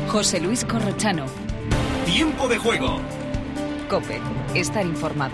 José Luis Corrochano. Tiempo de juego. COPE. Estar informado.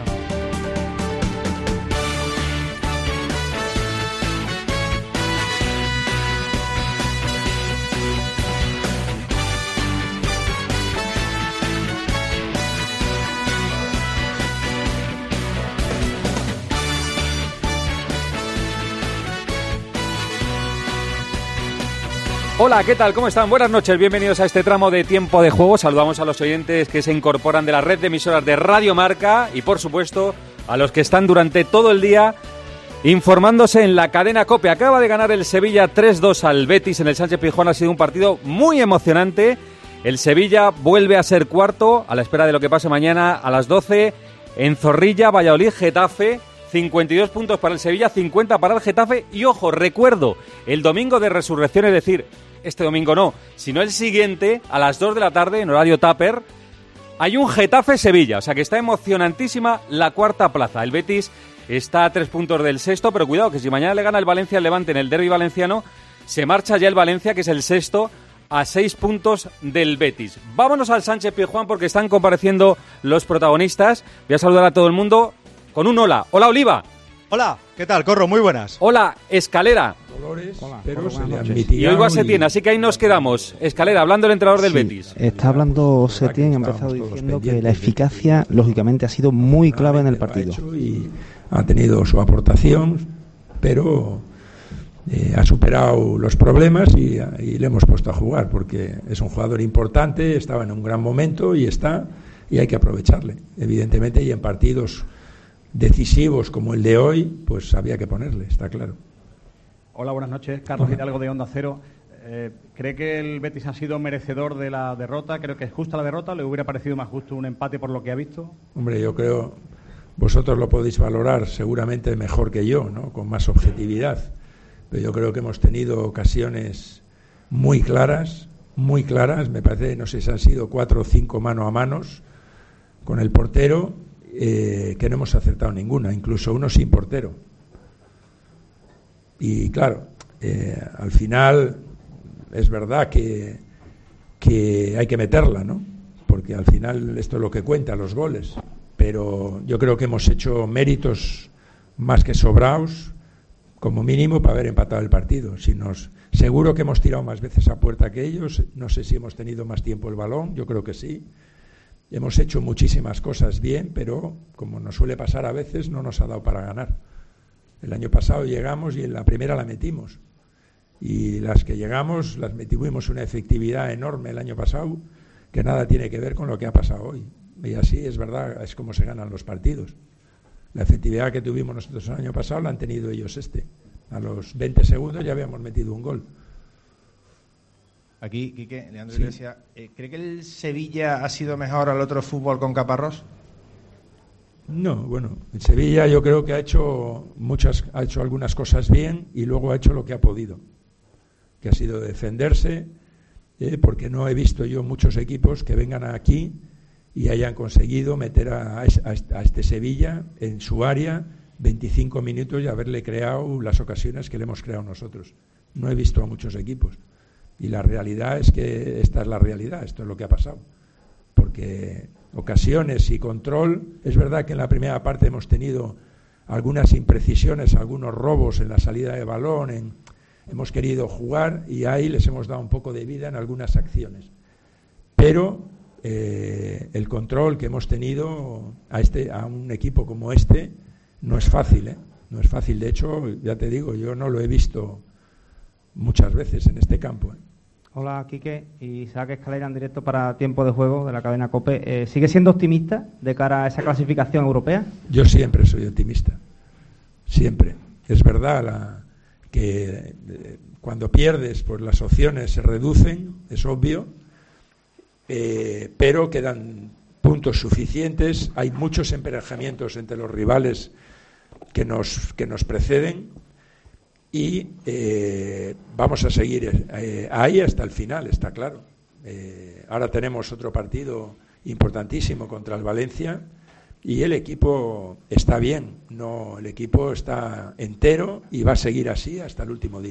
Hola, ¿qué tal? ¿Cómo están? Buenas noches, bienvenidos a este tramo de Tiempo de Juego. Saludamos a los oyentes que se incorporan de la red de emisoras de Radio Marca y, por supuesto, a los que están durante todo el día informándose en la cadena COPE. Acaba de ganar el Sevilla 3-2 al Betis en el Sánchez-Pizjuán. Ha sido un partido muy emocionante. El Sevilla vuelve a ser cuarto a la espera de lo que pase mañana a las 12 en Zorrilla, Valladolid, Getafe. 52 puntos para el Sevilla, 50 para el Getafe. Y ojo, recuerdo, el domingo de resurrección, es decir, este domingo no, sino el siguiente, a las 2 de la tarde, en horario Tupper, hay un Getafe-Sevilla. O sea que está emocionantísima la cuarta plaza. El Betis está a 3 puntos del sexto, pero cuidado, que si mañana le gana el Valencia al Levante en el derbi valenciano, se marcha ya el Valencia, que es el sexto, a 6 puntos del Betis. Vámonos al Sánchez-Pizjuán porque están compareciendo los protagonistas. Voy a saludar a todo el mundo con un hola. Hola, Oliva. Hola, ¿qué tal, Corro? Muy buenas. Hola, Escalera. Dolores, hola, pero se le han Y mitigado. oigo a Setién, así que ahí nos quedamos. Escalera, hablando del entrenador del Betis. Está hablando Setién, ha empezado diciendo que la eficacia, lógicamente, ha sido muy clave en el partido. Y ha tenido su aportación, pero ha superado los problemas y le hemos puesto a jugar, porque es un jugador importante, estaba en un gran momento y hay que aprovecharle, evidentemente, y en partidos decisivos como el de hoy, pues había que ponerle, está claro. Hola, buenas noches. Carlos Hidalgo de Onda Cero. ¿Cree que el Betis ha sido merecedor de la derrota? Creo que es justa la derrota. ¿Le hubiera parecido más justo un empate por lo que ha visto? Hombre, yo creo, vosotros lo podéis valorar seguramente mejor que yo, ¿no? Con más objetividad. Pero yo creo que hemos tenido ocasiones muy claras, me parece, no sé si han sido 4 o 5 mano a manos con el portero, que no hemos acertado ninguna, incluso uno sin portero. Y claro, al final es verdad que hay que meterla, ¿no? Porque al final esto es lo que cuenta, los goles. Pero yo creo que hemos hecho méritos más que sobraos, como mínimo, para haber empatado el partido. Seguro que hemos tirado más veces a puerta que ellos. No sé si hemos tenido más tiempo el balón, yo creo que sí. Hemos hecho muchísimas cosas bien, pero como nos suele pasar a veces, no nos ha dado para ganar. El año pasado llegamos y en la primera la metimos. Y las que llegamos, las tuvimos una efectividad enorme el año pasado, que nada tiene que ver con lo que ha pasado hoy. Y así es verdad, es como se ganan los partidos. La efectividad que tuvimos nosotros el año pasado la han tenido ellos A los 20 segundos ya habíamos metido un gol. Aquí, Quique, Leandro Sí. Iglesias, ¿cree que el Sevilla ha sido mejor al otro fútbol con Caparrós? No, bueno, el Sevilla yo creo que ha hecho algunas cosas bien y luego ha hecho lo que ha podido, que ha sido defenderse, porque no he visto yo muchos equipos que vengan aquí y hayan conseguido meter a este Sevilla en su área 25 minutos y haberle creado las ocasiones que le hemos creado nosotros. No he visto a muchos equipos. Y la realidad es que esta es la realidad, esto es lo que ha pasado. Porque ocasiones y control, es verdad que en la primera parte hemos tenido algunas imprecisiones, algunos robos en la salida de balón, hemos querido jugar y ahí les hemos dado un poco de vida en algunas acciones. Pero el control que hemos tenido a un equipo como este no es fácil, no es fácil. De hecho, ya te digo, yo no lo he visto muchas veces en este campo. Hola, Quique. Isaac Escalera en directo para Tiempo de Juego de la cadena COPE. ¿Sigue siendo optimista de cara a esa clasificación europea? Yo siempre soy optimista. Siempre. Es verdad que cuando pierdes, pues las opciones se reducen, es obvio, pero quedan puntos suficientes. Hay muchos emparejamientos entre los rivales que nos preceden. Y vamos a seguir ahí hasta el final, está claro. Ahora tenemos otro partido importantísimo contra el Valencia y el equipo está bien, el equipo está entero y va a seguir así hasta el último día.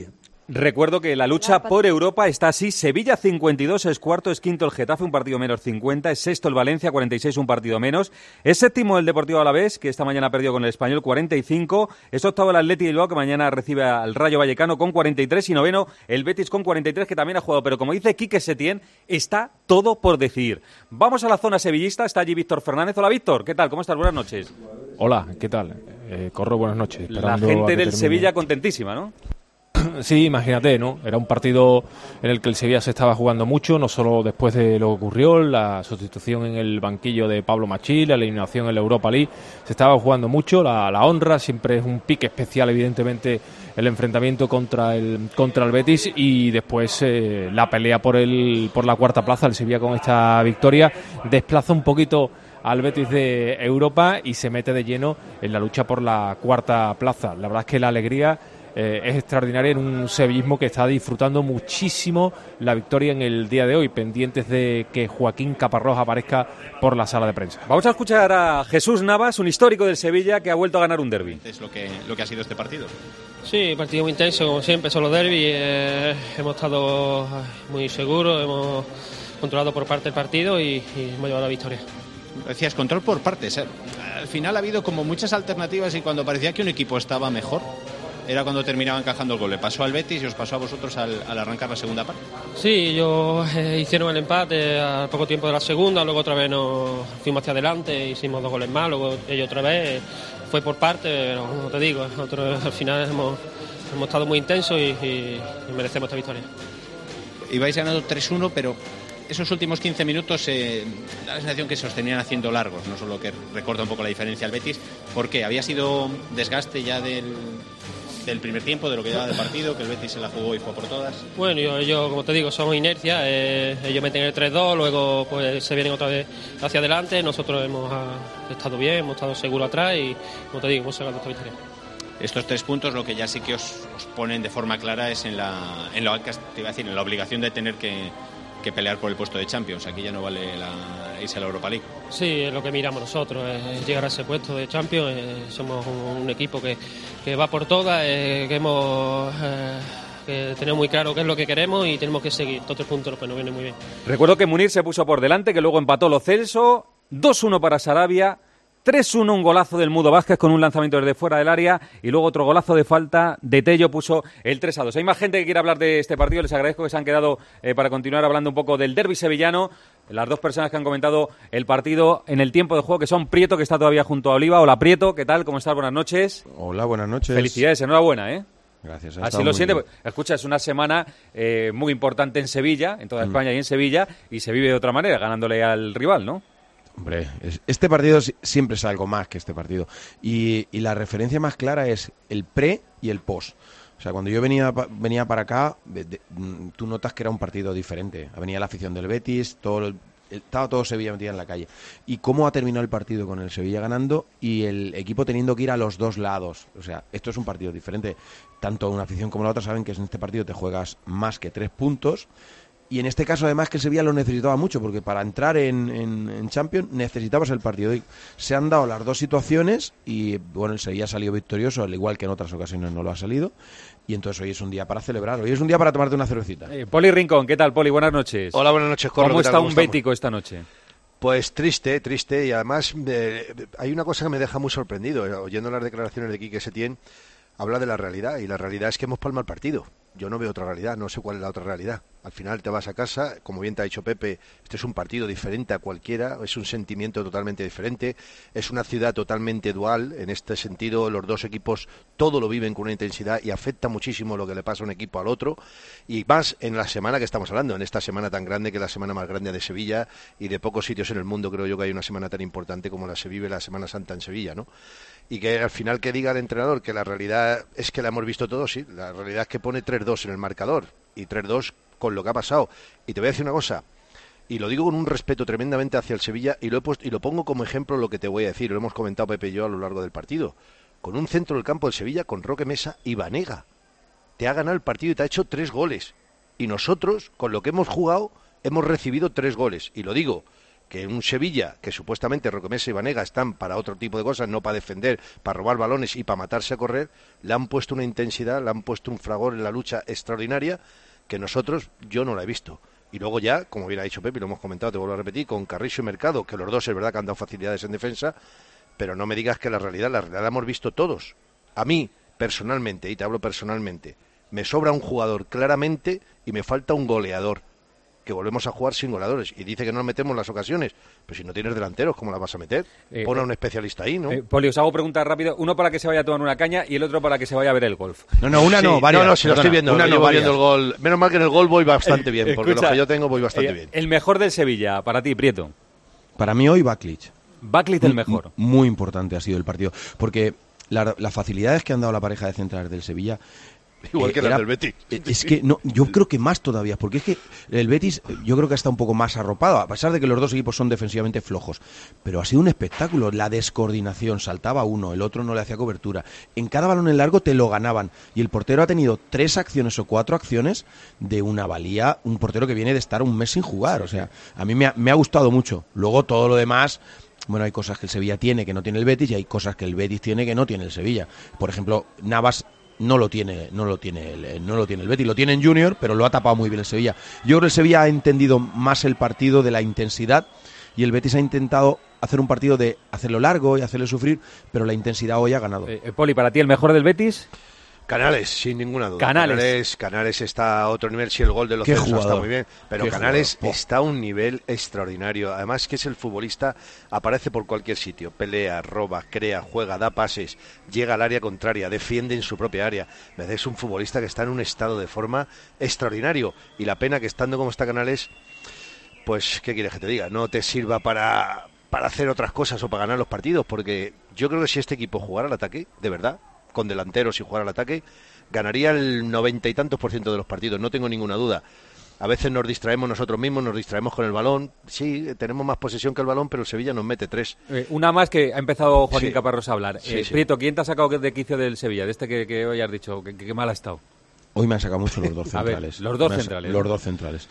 Recuerdo que la lucha por Europa está así: Sevilla 52, es cuarto, es quinto el Getafe, un partido menos 50, es sexto el Valencia 46, un partido menos, es séptimo el Deportivo Alavés, que esta mañana perdió con el Español 45, es octavo el Athletic Bilbao, que mañana recibe al Rayo Vallecano con 43, y noveno el Betis con 43, que también ha jugado, pero como dice Quique Setién, está todo por decidir. Vamos a la zona sevillista, está allí Víctor Fernández. Hola Víctor, ¿qué tal? ¿Cómo estás? Buenas noches. Hola, ¿qué tal? Corro, buenas noches. La gente del Sevilla contentísima, ¿no? Sí, imagínate, ¿no? Era un partido en el que el Sevilla se estaba jugando mucho, no solo después de lo que ocurrió, la sustitución en el banquillo de Pablo Machí, la eliminación en la Europa League, se estaba jugando mucho, la honra, siempre es un pique especial, evidentemente, el enfrentamiento contra el Betis, y después la pelea por la cuarta plaza. El Sevilla con esta victoria desplaza un poquito al Betis de Europa y se mete de lleno en la lucha por la cuarta plaza. La verdad es que la alegría es extraordinaria en un sevillismo que está disfrutando muchísimo la victoria en el día de hoy, pendientes de que Joaquín Caparrós aparezca por la sala de prensa. Vamos a escuchar a Jesús Navas, un histórico del Sevilla que ha vuelto a ganar un derbi. Es lo que ha sido este partido. Sí, partido muy intenso, como siempre, son los derbis. Hemos estado muy seguros, hemos controlado por parte el partido y hemos llevado la victoria. Decías, control por partes. Al final ha habido como muchas alternativas y cuando parecía que un equipo estaba mejor, era cuando terminaba encajando el gol. Le pasó al Betis y os pasó a vosotros al arrancar la segunda parte. Sí, ellos hicieron el empate al poco tiempo de la segunda, luego otra vez nos fuimos hacia adelante, hicimos 2 goles más, luego ellos otra vez, fue por parte, pero como te digo, nosotros al final hemos estado muy intensos y merecemos esta victoria. Ibais ganando 3-1, pero esos últimos 15 minutos da la sensación que se os tenían haciendo largos, no solo que recorta un poco la diferencia al Betis. ¿Por qué? ¿Había sido desgaste ya del primer tiempo, de lo que llevaba de partido, que el Betis se la jugó y fue por todas? Bueno, yo como te digo, somos inercia, ellos meten el 3-2, luego pues se vienen otra vez hacia adelante, nosotros hemos estado bien, hemos estado seguros atrás y, como te digo, hemos sacado esta victoria. Estos 3 puntos lo que ya sí que os ponen de forma clara es en la obligación de tener que pelear por el puesto de Champions. Aquí ya no vale irse a la Europa League. Sí, es lo que miramos nosotros, es llegar a ese puesto de Champions. Somos un equipo que va por todas, que tenemos muy claro qué es lo que queremos y tenemos que seguir. Estos 3 puntos pues nos vienen muy bien. Recuerdo que Munir se puso por delante, que luego empató Lo Celso, 2-1 para Sarabia, 3-1 un golazo del Mudo Vázquez con un lanzamiento desde fuera del área y luego otro golazo de falta de Tello puso el 3-2. Hay más gente que quiere hablar de este partido, les agradezco que se han quedado para continuar hablando un poco del derbi sevillano. Las 2 personas que han comentado el partido en el tiempo de juego, que son Prieto, que está todavía junto a Oliva. Hola Prieto, ¿qué tal? ¿Cómo estás? Buenas noches. Hola, buenas noches. Felicidades, enhorabuena, ¿eh? Gracias. Así lo siente. Escucha, es una semana muy importante en Sevilla, en toda España y en Sevilla, y se vive de otra manera, ganándole al rival, ¿no? Hombre, este partido siempre es algo más que este partido. Y la referencia más clara es el pre y el post. O sea, cuando yo venía para acá, tú notas que era un partido diferente. Venía la afición del Betis, estaba todo Sevilla metido en la calle. Y cómo ha terminado el partido con el Sevilla ganando y el equipo teniendo que ir a los 2 lados. O sea, esto es un partido diferente. Tanto una afición como la otra saben que en este partido te juegas más que 3 puntos. Y en este caso, además, que el Sevilla lo necesitaba mucho, porque para entrar en Champions necesitabas el partido. Y se han dado las 2 situaciones y, bueno, el Sevilla ha salido victorioso, al igual que en otras ocasiones no lo ha salido. Y entonces hoy es un día para celebrar, hoy es un día para tomarte una cervecita. Poli Rincón, ¿qué tal, Poli? Buenas noches. Hola, buenas noches, Corro. ¿Cómo está un bético esta noche? Pues triste, y además hay una cosa que me deja muy sorprendido. Oyendo las declaraciones de Quique Setién, habla de la realidad, y la realidad es que hemos palmado el partido. Yo no veo otra realidad, no sé cuál es la otra realidad. Al final te vas a casa, como bien te ha dicho Pepe, este es un partido diferente a cualquiera, es un sentimiento totalmente diferente, es una ciudad totalmente dual, en este sentido los 2 equipos todo lo viven con una intensidad y afecta muchísimo lo que le pasa a un equipo al otro, y más en la semana que estamos hablando, en esta semana tan grande que es la semana más grande de Sevilla, y de pocos sitios en el mundo creo yo que hay una semana tan importante como la se vive la Semana Santa en Sevilla, ¿no? Y que al final que diga el entrenador que la realidad es que la hemos visto todos, sí, la realidad es que pone 3-2 en el marcador, y 3-2 con lo que ha pasado. Y te voy a decir una cosa, y lo digo con un respeto tremendamente hacia el Sevilla, y lo pongo como ejemplo lo que te voy a decir, lo hemos comentado Pepe y yo a lo largo del partido, con un centro del campo del Sevilla, con Roque Mesa y Banega. Te ha ganado el partido y te ha hecho 3 goles. Y nosotros, con lo que hemos jugado, hemos recibido 3 goles. Y lo digo, que un Sevilla, que supuestamente Rocamesa y Banega están para otro tipo de cosas, no para defender, para robar balones y para matarse a correr, le han puesto una intensidad, le han puesto un fragor en la lucha extraordinaria que nosotros, yo no la he visto. Y luego ya, como bien ha dicho Pepe, lo hemos comentado, te vuelvo a repetir, con Carrillo y Mercado, que los dos es verdad que han dado facilidades en defensa, pero no me digas que la realidad la hemos visto todos. A mí, personalmente, y te hablo personalmente, me sobra un jugador claramente y me falta un goleador, que volvemos a jugar sin goleadores. Y dice que no nos metemos las ocasiones, pero si no tienes delanteros, ¿cómo las vas a meter? Pon a un especialista ahí, ¿no? Poli, os hago preguntas rápido, uno para que se vaya a tomar una caña y el otro para que se vaya a ver el golf. Varias. No, si lo estoy viendo, llevo viendo el gol. Menos mal que en el gol voy bastante bien, porque escucha, los que yo tengo voy bastante bien. El mejor del Sevilla, para ti, Prieto. Para mí hoy, Baklic. Baklic el mejor. Muy importante ha sido el partido, porque las facilidades que han dado la pareja de centrales del Sevilla... Igual que la del Betis. Es que no, yo creo que más todavía, porque es que el Betis yo creo que está un poco más arropado, a pesar de que los dos equipos son defensivamente flojos. Pero ha sido un espectáculo, la descoordinación, saltaba uno, el otro no le hacía cobertura. En cada balón en largo te lo ganaban. Y el portero ha tenido 3 acciones o 4 acciones de una valía, un portero que viene de estar un mes sin jugar. O sea, a mí me ha gustado mucho. Luego todo lo demás... Bueno, hay cosas que el Sevilla tiene que no tiene el Betis y hay cosas que el Betis tiene que no tiene el Sevilla. Por ejemplo, Navas no lo tiene el Betis, lo tiene en Junior, pero lo ha tapado muy bien el Sevilla. Yo creo que el Sevilla ha entendido más el partido de la intensidad y el Betis ha intentado hacer un partido de hacerlo largo y hacerle sufrir, pero la intensidad hoy ha ganado. Poli, ¿para ti el mejor del Betis? Canales, sin ninguna duda. Canales está a otro nivel, si el gol de los Celso está muy bien, pero Canales jugador. Está a un nivel extraordinario. Además que es el futbolista, aparece por cualquier sitio, pelea, roba, crea, juega, da pases, llega al área contraria, defiende en su propia área. Es un futbolista que está en un estado de forma extraordinario y la pena que estando como está Canales, pues, ¿qué quieres que te diga? No te sirva para hacer otras cosas o para ganar los partidos, porque yo creo que si este equipo jugara al ataque, de verdad, con delanteros y jugar al ataque, ganaría el 90 y tantos % de los partidos, no tengo ninguna duda. A veces nos distraemos nosotros mismos, nos distraemos con el balón. Sí, tenemos más posesión que el balón, pero el Sevilla nos mete 3. Una más que ha empezado Joaquín Caparrós a hablar. Sí. Prieto, ¿quién te ha sacado de quicio del Sevilla? De este que hoy has dicho, que mal ha estado. Hoy me han sacado mucho los dos centrales. Los dos centrales.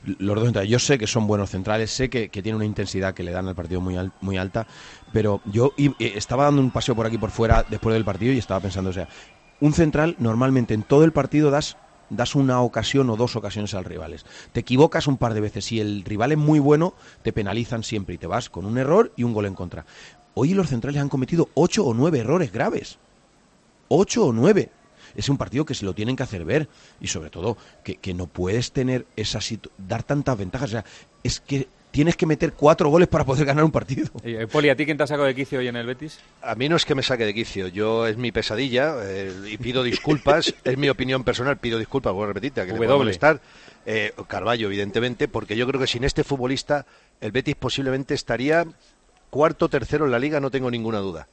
Yo sé que son buenos centrales, sé que tienen una intensidad que le dan al partido muy alta, pero yo estaba dando un paseo por aquí por fuera después del partido y estaba pensando, o sea, un central normalmente en todo el partido das una ocasión o 2 ocasiones al rival. Te equivocas un par de veces. Si el rival es muy bueno, te penalizan siempre y te vas con un error y un gol en contra. Hoy los centrales han cometido 8 o 9 errores graves. 8 o 9. Es un partido que se lo tienen que hacer ver y sobre todo que no puedes tener dar tantas ventajas. O sea, es que tienes que meter 4 goles para poder ganar un partido. Poli, ¿a ti quién te ha sacado de quicio hoy en el Betis? A mí no es que me saque de quicio, es mi pesadilla y pido disculpas, es mi opinión personal, pido disculpas, voy a repetirte, a que te pueda molestar. Carballo, evidentemente, porque yo creo que sin este futbolista el Betis posiblemente estaría 4º o 3º en la Liga, no tengo ninguna duda.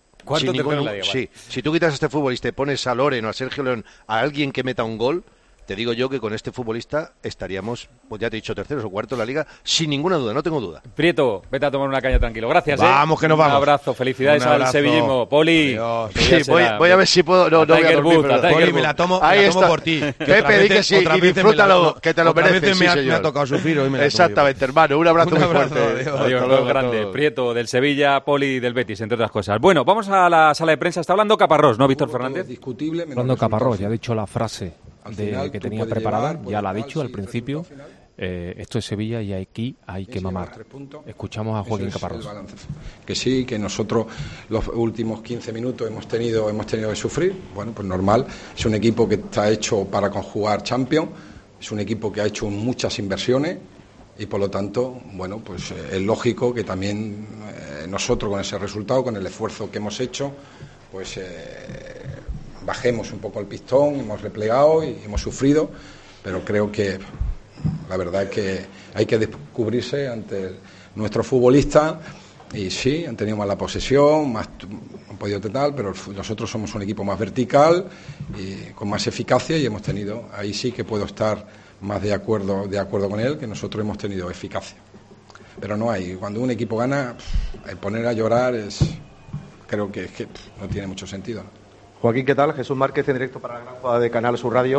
Sí, si tú quitas a este futbolista y pones a Loren o a Sergio León, a alguien que meta un gol, te digo yo que con este futbolista estaríamos, pues ya te he dicho, 3º o 4º en la Liga, sin ninguna duda, no tengo duda. Prieto, vete a tomar una caña tranquilo. Gracias, Vamos, que nos vamos. Un abrazo, felicidades al sevillismo. Poli. Sí, voy a ver si puedo. No voy a dormir, Poli, me la tomo por ti. Pepe, di que sí, y disfrútalo, que te lo mereces. Me ha tocado sufrir hoy. Exactamente, hermano. Un abrazo muy fuerte. Adiós, grande. Prieto del Sevilla, Poli del Betis, entre otras cosas. Bueno, vamos a la sala de prensa. Está hablando Caparrós, ¿no, Víctor Fernández? Hablando Caparrós, ya ha dicho la frase que tenía preparada, ya la ha dicho al principio. Esto es Sevilla y aquí hay que mamar. Escuchamos a Joaquín Caparrós. Que sí, que nosotros los últimos 15 minutos hemos tenido que sufrir. Bueno, pues normal. Es un equipo que está hecho para conjugar Champions. Es un equipo que ha hecho muchas inversiones y por lo tanto, bueno, pues es lógico que también nosotros con ese resultado, con el esfuerzo que hemos hecho, pues bajemos un poco el pistón, hemos replegado y hemos sufrido, pero creo que la verdad es que hay que descubrirse ante nuestros futbolistas y sí, han tenido más la posesión, han podido tal, pero nosotros somos un equipo más vertical y con más eficacia y hemos tenido, ahí sí que puedo estar más de acuerdo con él, que nosotros hemos tenido eficacia. Pero no hay, cuando un equipo gana, el poner a llorar creo que no tiene mucho sentido, ¿no? Joaquín, ¿qué tal? Jesús Márquez en directo para la gran jugada de Canal Sur Radio.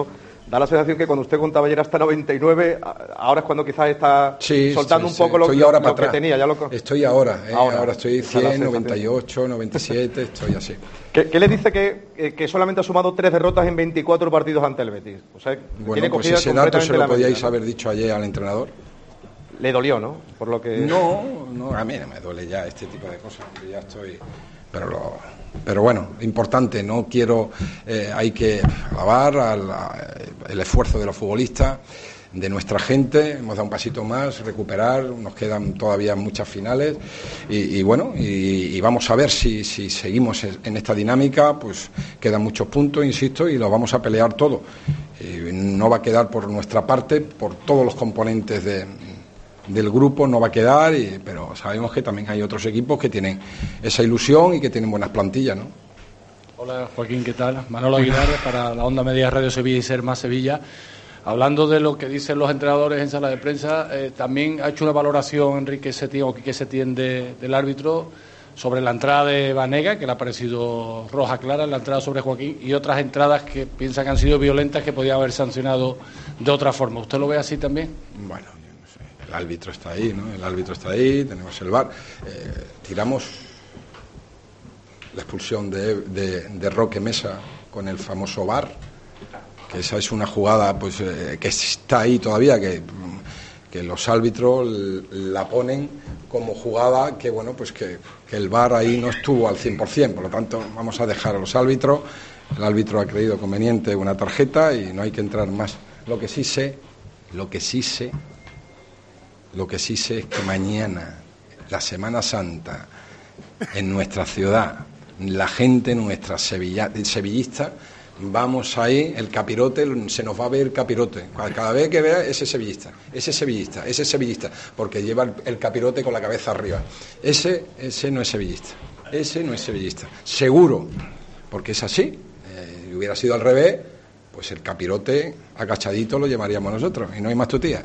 da la sensación que cuando usted contaba ayer hasta 99, ahora es cuando quizás está soltando un poco lo que tenía. Estoy ahora estoy 100, 98, 97, estoy así. ¿Qué le dice que solamente ha sumado 3 derrotas en 24 partidos ante el Betis? O sea, bueno, pues ese dato se lo podíais haber dicho ayer al entrenador. Le dolió, ¿no? Por lo que... No, a mí no me duele ya este tipo de cosas, ya estoy... Pero bueno, importante, no quiero... hay que alabar el esfuerzo de los futbolistas, de nuestra gente, hemos dado un pasito más, recuperar, nos quedan todavía muchas finales y bueno, y vamos a ver si seguimos en esta dinámica, pues quedan muchos puntos, insisto, y los vamos a pelear todo. No va a quedar por nuestra parte, por todos los componentes del grupo no va a quedar, pero sabemos que también hay otros equipos que tienen esa ilusión y que tienen buenas plantillas, ¿no? Hola Joaquín, ¿qué tal? Manolo Aguilar para la Onda Media Radio Sevilla y Ser Más Sevilla. Hablando de lo que dicen los entrenadores en sala de prensa, también ha hecho una valoración Enrique Setién o Quique Setién del árbitro sobre la entrada de Banega, que le ha parecido roja clara, la entrada sobre Joaquín, y otras entradas que piensan que han sido violentas que podía haber sancionado de otra forma. ¿Usted lo ve así también? Bueno, yo no sé. El árbitro está ahí, ¿no? El árbitro está ahí, tenemos el VAR. Tiramos la expulsión de Roque Mesa con el famoso VAR. Esa es una jugada pues que está ahí todavía, que los árbitros la ponen como jugada que bueno pues que el VAR ahí no estuvo al 100%, por lo tanto vamos a dejar a los árbitros. El árbitro ha creído conveniente una tarjeta y no hay que entrar más. Lo que sí sé es que mañana, la Semana Santa, en nuestra ciudad, la gente nuestra sevillista, vamos ahí, el capirote, se nos va a ver el capirote. Cada vez que vea, ese sevillista, porque lleva el capirote con la cabeza arriba. Ese no es sevillista. Seguro, porque es así. Si hubiera sido al revés, pues el capirote agachadito lo llevaríamos nosotros, y no hay más tutía.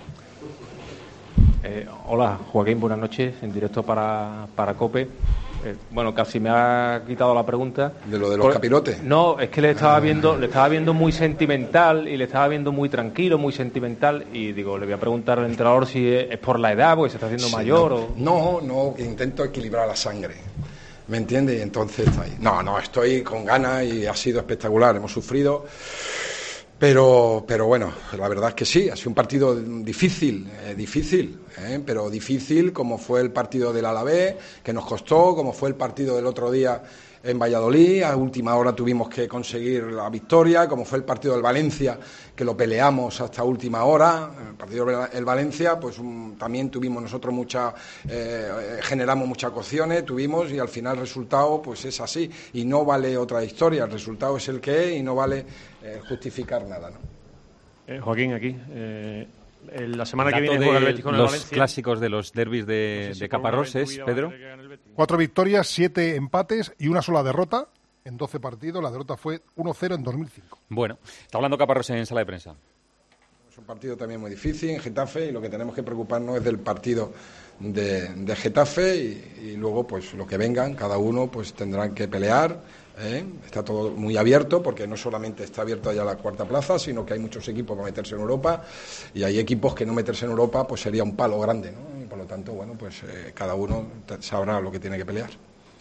Hola, Joaquín, buenas noches, en directo para COPE. Bueno, casi me ha quitado la pregunta. ¿De lo de los capirotes? No, es que le estaba viendo muy sentimental y le estaba viendo muy tranquilo, muy sentimental, y digo, le voy a preguntar al entrenador si es por la edad, porque se está haciendo mayor o... No, intento equilibrar la sangre, ¿me entiendes? Y entonces está ahí. No, estoy con ganas y ha sido espectacular, hemos sufrido... Pero bueno, la verdad es que sí, ha sido un partido difícil, pero difícil como fue el partido del Alavés, que nos costó, como fue el partido del otro día en Valladolid, a última hora tuvimos que conseguir la victoria, como fue el partido del Valencia, que lo peleamos hasta última hora. El partido del Valencia, pues también tuvimos nosotros generamos muchas opciones, y al final el resultado pues es así, y no vale otra historia, el resultado es el que es y no vale justificar nada, ¿no? Joaquín, aquí la semana que viene juega el Betis con el Valencia. Los clásicos de los derbis de Caparrós es, Pedro. 4 victorias, 7 empates y una sola derrota en 12 partidos. La derrota fue 1-0 en 2005. Bueno, está hablando Caparrós en sala de prensa. Es un partido también muy difícil en Getafe, y lo que tenemos que preocuparnos es del partido de Getafe y luego pues lo que vengan, cada uno pues tendrán que pelear. Está todo muy abierto, porque no solamente está abierta ya la cuarta plaza, sino que hay muchos equipos para meterse en Europa, y hay equipos que no meterse en Europa pues sería un palo grande, ¿no? Y por lo tanto, bueno, pues cada uno sabrá lo que tiene que pelear.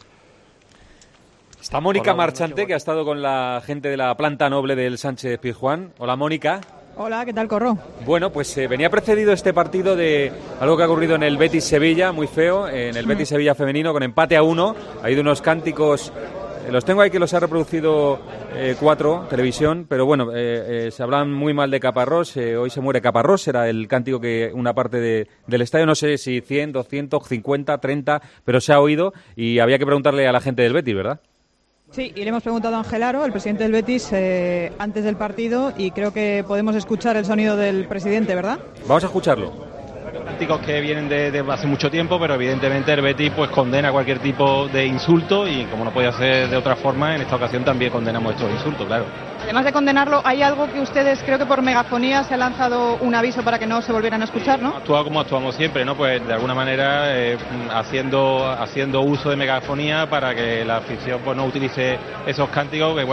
Está Mónica Marchante, que ha estado con la gente de la planta noble del Sánchez Pizjuán. Hola, Mónica. Hola, ¿qué tal, Corro? Bueno, pues venía precedido este partido de algo que ha ocurrido en el Betis-Sevilla, muy feo, en el Betis-Sevilla femenino, con empate a 1. Ha habido unos cánticos... Los tengo ahí, que los ha reproducido 4, televisión, pero bueno, se hablan muy mal de Caparrós. Hoy se muere Caparrós, era el cántico que una parte del estadio, no sé si 100, 200, 50, 30, pero se ha oído, y había que preguntarle a la gente del Betis, ¿verdad? Sí, y le hemos preguntado a Ángel Aro, el presidente del Betis, antes del partido, y creo que podemos escuchar el sonido del presidente, ¿verdad? Vamos a escucharlo. Cánticos que vienen de hace mucho tiempo, pero evidentemente el Betis pues condena cualquier tipo de insulto, y como no podía ser de otra forma, en esta ocasión también condenamos estos insultos, claro. Además de condenarlo, hay algo que ustedes, creo que por megafonía se ha lanzado un aviso para que no se volvieran a escuchar, ¿no? Actuado como actuamos siempre, ¿no? Pues de alguna manera haciendo uso de megafonía para que la afición pues no utilice esos cánticos que, bueno,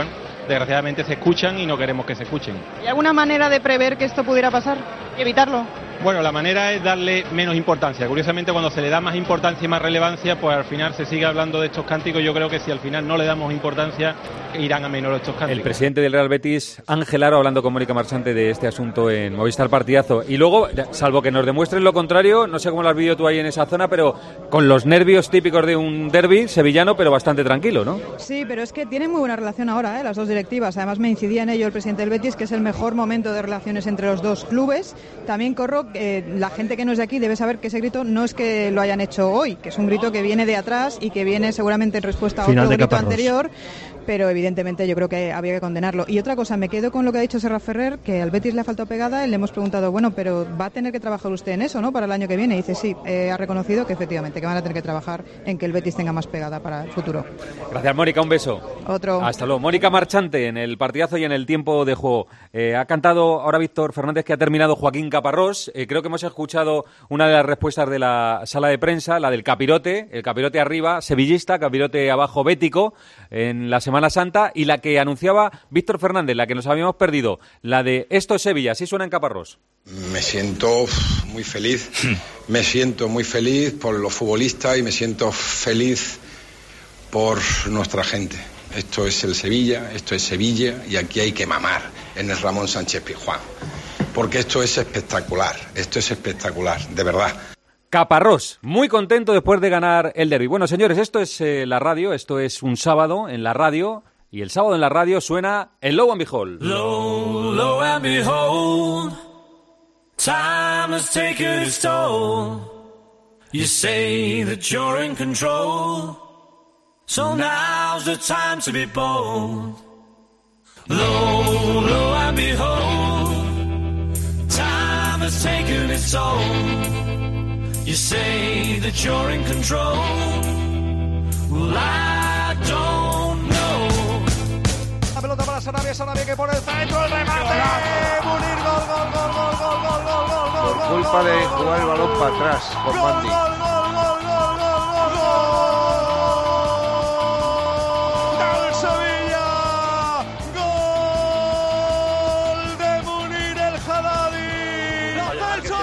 desgraciadamente se escuchan y no queremos que se escuchen. ¿Hay alguna manera de prever que esto pudiera pasar y evitarlo? Bueno, la manera es darle menos importancia. Curiosamente, cuando se le da más importancia y más relevancia, pues al final se sigue hablando de estos cánticos. Yo creo que si al final no le damos importancia, irán a menos estos cánticos. El presidente del Real Betis, Ángel Aro, hablando con Mónica Marchante de este asunto en Movistar Partidazo. Y luego, salvo que nos demuestren lo contrario, no sé cómo lo has vivido tú ahí en esa zona, pero con los nervios típicos de un derbi sevillano, pero bastante tranquilo, ¿no? Sí, pero es que tienen muy buena relación ahora, las dos directivas. Además, me incidía en ello el presidente del Betis, que es el mejor momento de relaciones entre los dos clubes. También, Corro, la gente que no es de aquí debe saber que ese grito no es que lo hayan hecho hoy, que es un grito que viene de atrás y que viene seguramente en respuesta a otro grito anterior, pero evidentemente yo creo que había que condenarlo. Y otra cosa, me quedo con lo que ha dicho Serra Ferrer, que al Betis le ha faltado pegada, y le hemos preguntado, bueno, pero va a tener que trabajar usted en eso, ¿no?, para el año que viene. Y dice, sí, ha reconocido que efectivamente que van a tener que trabajar en que el Betis tenga más pegada para el futuro. Gracias, Mónica, un beso. Otro. Hasta luego. Mónica Marchante en el partidazo y en el tiempo de juego. Ha cantado ahora Víctor Fernández, que ha terminado Joaquín Caparrós. Creo que hemos escuchado una de las respuestas de la sala de prensa, la del capirote, el capirote arriba, sevillista, capirote abajo, bético, en la Semana Santa, y la que anunciaba Víctor Fernández, la que nos habíamos perdido, la de esto es Sevilla, así suena en Caparrós. Me siento muy feliz, me siento muy feliz por los futbolistas y me siento feliz por nuestra gente. Esto es el Sevilla, esto es Sevilla y aquí hay que mamar en el Ramón Sánchez Pizjuán, porque esto es espectacular, de verdad. Caparrós, muy contento después de ganar el derbi. Bueno, señores, esto es la radio, esto es un sábado en la radio, y el sábado en la radio suena el Lo and Behold. Lo and behold, time has taken its toll. You say that you're in control, so now's the time to be bold. Lo and behold, time has taken its toll. You say that you're in control. Well, I don't know. La pelota para Sarabia que pone el centro, el remate. Munir, gol. Por culpa de jugar el balón para atrás, por Mandi. Del Sevilla. Gol de Munir el Haddadi. Lo hecho.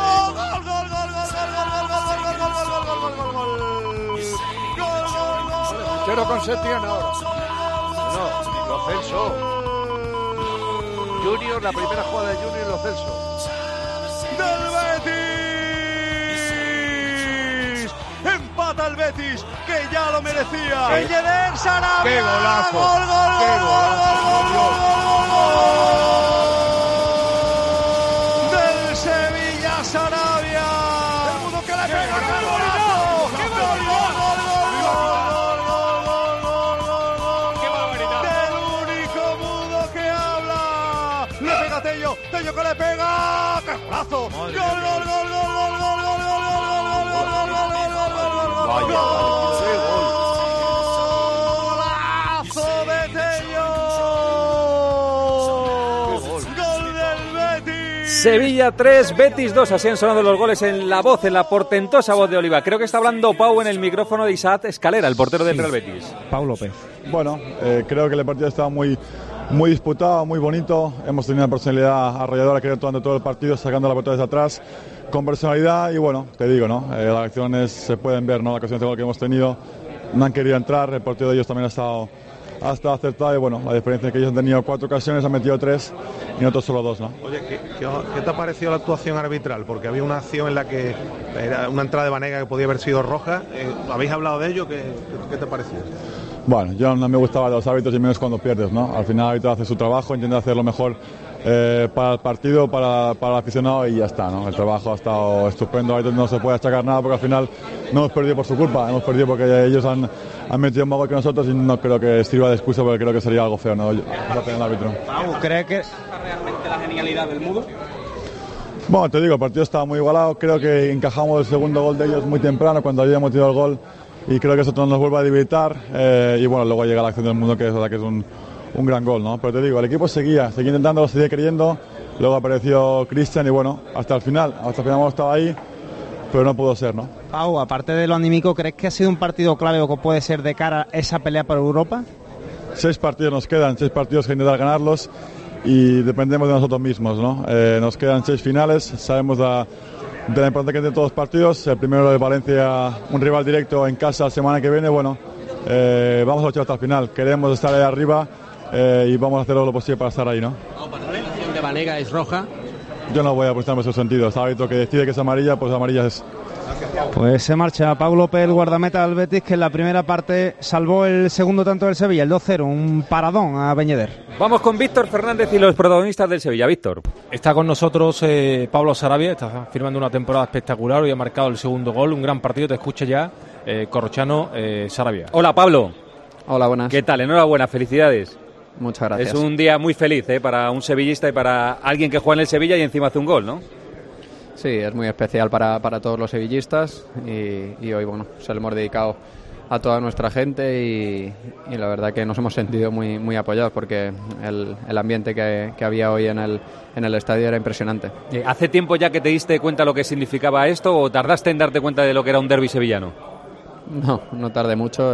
Quiero con Setién ahora. No, Lo Celso. Junior, la primera jugada de Junior Lo Celso. Del Betis. Empata el Betis, que ya lo merecía. El Yedder Sarabia. ¡Qué golazo! ¡Gol! Del Sevilla Sarabia. El mundo que le pega. ¡Qué golazo! ¡Qué Tello que le pega, ¡qué golazo! ¡Gol! ¡Golazo de Tello! ¡Gol del Betis! Sevilla 3, Betis 2, así han sonado los goles en la voz, en la portentosa voz de Oliva. Creo que está hablando Pau en el micrófono de Isaac Escalera, el portero del Real Betis. Pau López. Bueno, creo que el partido estaba muy disputado, muy bonito. Hemos tenido una personalidad arrolladora que durante todo el partido, sacando la pelota desde atrás con personalidad. Y bueno, te digo, ¿no? Las acciones se pueden ver, ¿no? La ocasión de gol que hemos tenido, no han querido entrar. El partido de ellos también ha estado acertado. Y bueno, la diferencia es que ellos han tenido 4 ocasiones, han metido 3 y nosotros solo 2, ¿no? Oye, ¿qué te ha parecido la actuación arbitral? Porque había una acción en la que era una entrada de Banega que podía haber sido roja. ¿Habéis hablado de ello? ¿Qué te pareció? Bueno, yo no me gustaba de los árbitros y menos cuando pierdes, ¿no? Al final el árbitro hace su trabajo, intenta hacer lo mejor para el partido, para el aficionado y ya está, ¿no? El trabajo ha estado estupendo, ahorita no se puede achacar nada porque al final no hemos perdido por su culpa, hemos perdido porque ellos han metido más gol que nosotros y no creo que sirva de excusa porque creo que sería algo feo, ¿no? El árbitro. ¿Crees que realmente la genialidad del Mudo? Bueno, te digo, el partido estaba muy igualado, creo que encajamos el segundo gol de ellos muy temprano cuando habíamos metido el gol. Y creo que eso nos vuelve a debilitar y bueno, luego llega la acción del Mundo que es verdad que es un gran gol, ¿no? Pero te digo, el equipo seguía intentando, seguía creyendo, luego apareció Cristian y bueno, hasta el final hemos estado ahí, pero no pudo ser, ¿no? Pau, aparte de lo anímico, ¿crees que ha sido un partido clave o que puede ser de cara a esa pelea por Europa? 6 partidos nos quedan, 6 partidos que intentar ganarlos y dependemos de nosotros mismos, ¿no? Nos quedan 6 finales, sabemos de la importancia que tienen todos los partidos. El primero de Valencia, un rival directo en casa la semana que viene. Bueno, vamos a luchar hasta el final. Queremos estar ahí arriba y vamos a hacer lo posible para estar ahí, ¿no? ¿Para la elección de Banega es roja? Yo no voy a apostarme esos sentidos. Está árbitro que decide que es amarilla, pues amarilla es. Pues se marcha Pau López, el guardameta del Betis, que en la primera parte salvó el segundo tanto del Sevilla, el 2-0, un paradón a Beñeder. Vamos con Víctor Fernández y los protagonistas del Sevilla. Víctor. Está con nosotros Pablo Sarabia, está firmando una temporada espectacular y ha marcado el segundo gol, un gran partido. Te escucha ya Corrochano, Sarabia. Hola, Pablo. Hola, buenas. ¿Qué tal? Enhorabuena, felicidades. Muchas gracias. Es un día muy feliz para un sevillista y para alguien que juega en el Sevilla y encima hace un gol, ¿no? Sí, es muy especial para todos los sevillistas y hoy, bueno, se lo hemos dedicado a toda nuestra gente y la verdad que nos hemos sentido muy apoyados porque el ambiente que había hoy en el estadio era impresionante. ¿Hace tiempo ya que te diste cuenta lo que significaba esto o tardaste en darte cuenta de lo que era un derbi sevillano? No tardé mucho.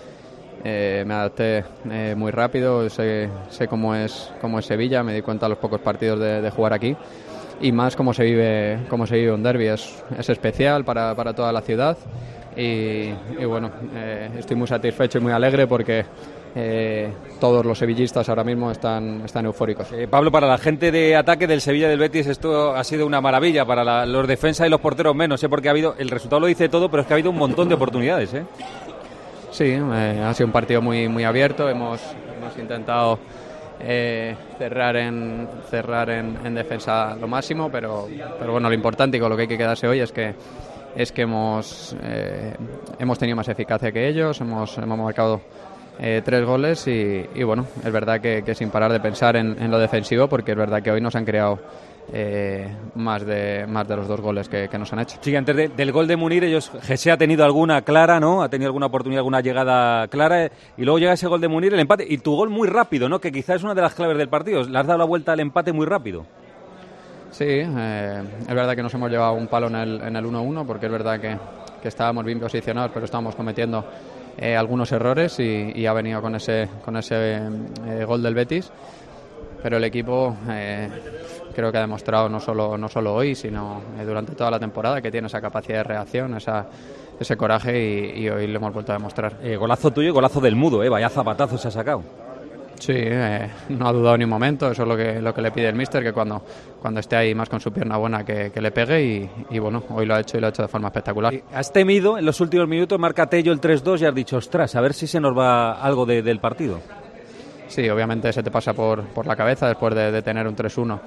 Me adapté muy rápido, sé cómo es Sevilla, me di cuenta a los pocos partidos de jugar aquí y más cómo se vive un derbi. Es especial para toda la ciudad y bueno, estoy muy satisfecho y muy alegre porque todos los sevillistas ahora mismo están eufóricos. Pablo, para la gente de ataque del Sevilla del Betis esto ha sido una maravilla, para los defensas y los porteros menos, porque el resultado lo dice todo, pero es que ha habido un montón de oportunidades. Sí, ha sido un partido muy abierto, hemos intentado cerrar en defensa lo máximo, pero bueno, lo importante y con lo que hay que quedarse hoy es que hemos tenido más eficacia que ellos, hemos marcado 3 goles y bueno, es verdad que sin parar de pensar en lo defensivo, porque es verdad que hoy nos han creado más de los 2 goles que nos han hecho. Sí, antes del gol de Munir, Jesse ha tenido alguna clara, ¿no? Ha tenido alguna oportunidad, alguna llegada clara, y luego llega ese gol de Munir, el empate, y tu gol muy rápido, ¿no? Que quizás es una de las claves del partido. Le has dado la vuelta al empate muy rápido. Sí, es verdad que nos hemos llevado un palo en el 1-1, porque es verdad que estábamos bien posicionados, pero estábamos cometiendo algunos errores y ha venido con ese gol del Betis. Pero el equipo creo que ha demostrado no solo hoy, sino durante toda la temporada, que tiene esa capacidad de reacción, ese coraje y hoy lo hemos vuelto a demostrar. Golazo tuyo y golazo del Mudo, vaya zapatazo se ha sacado. Sí, no ha dudado ni un momento, eso es lo que le pide el míster, que cuando esté ahí más con su pierna buena que le pegue y bueno, hoy lo ha hecho y lo ha hecho de forma espectacular. ¿Has temido en los últimos minutos, marca Tello el 3-2 y has dicho, ostras, a ver si se nos va algo del partido? Sí, obviamente se te pasa por la cabeza después de tener un 3-1.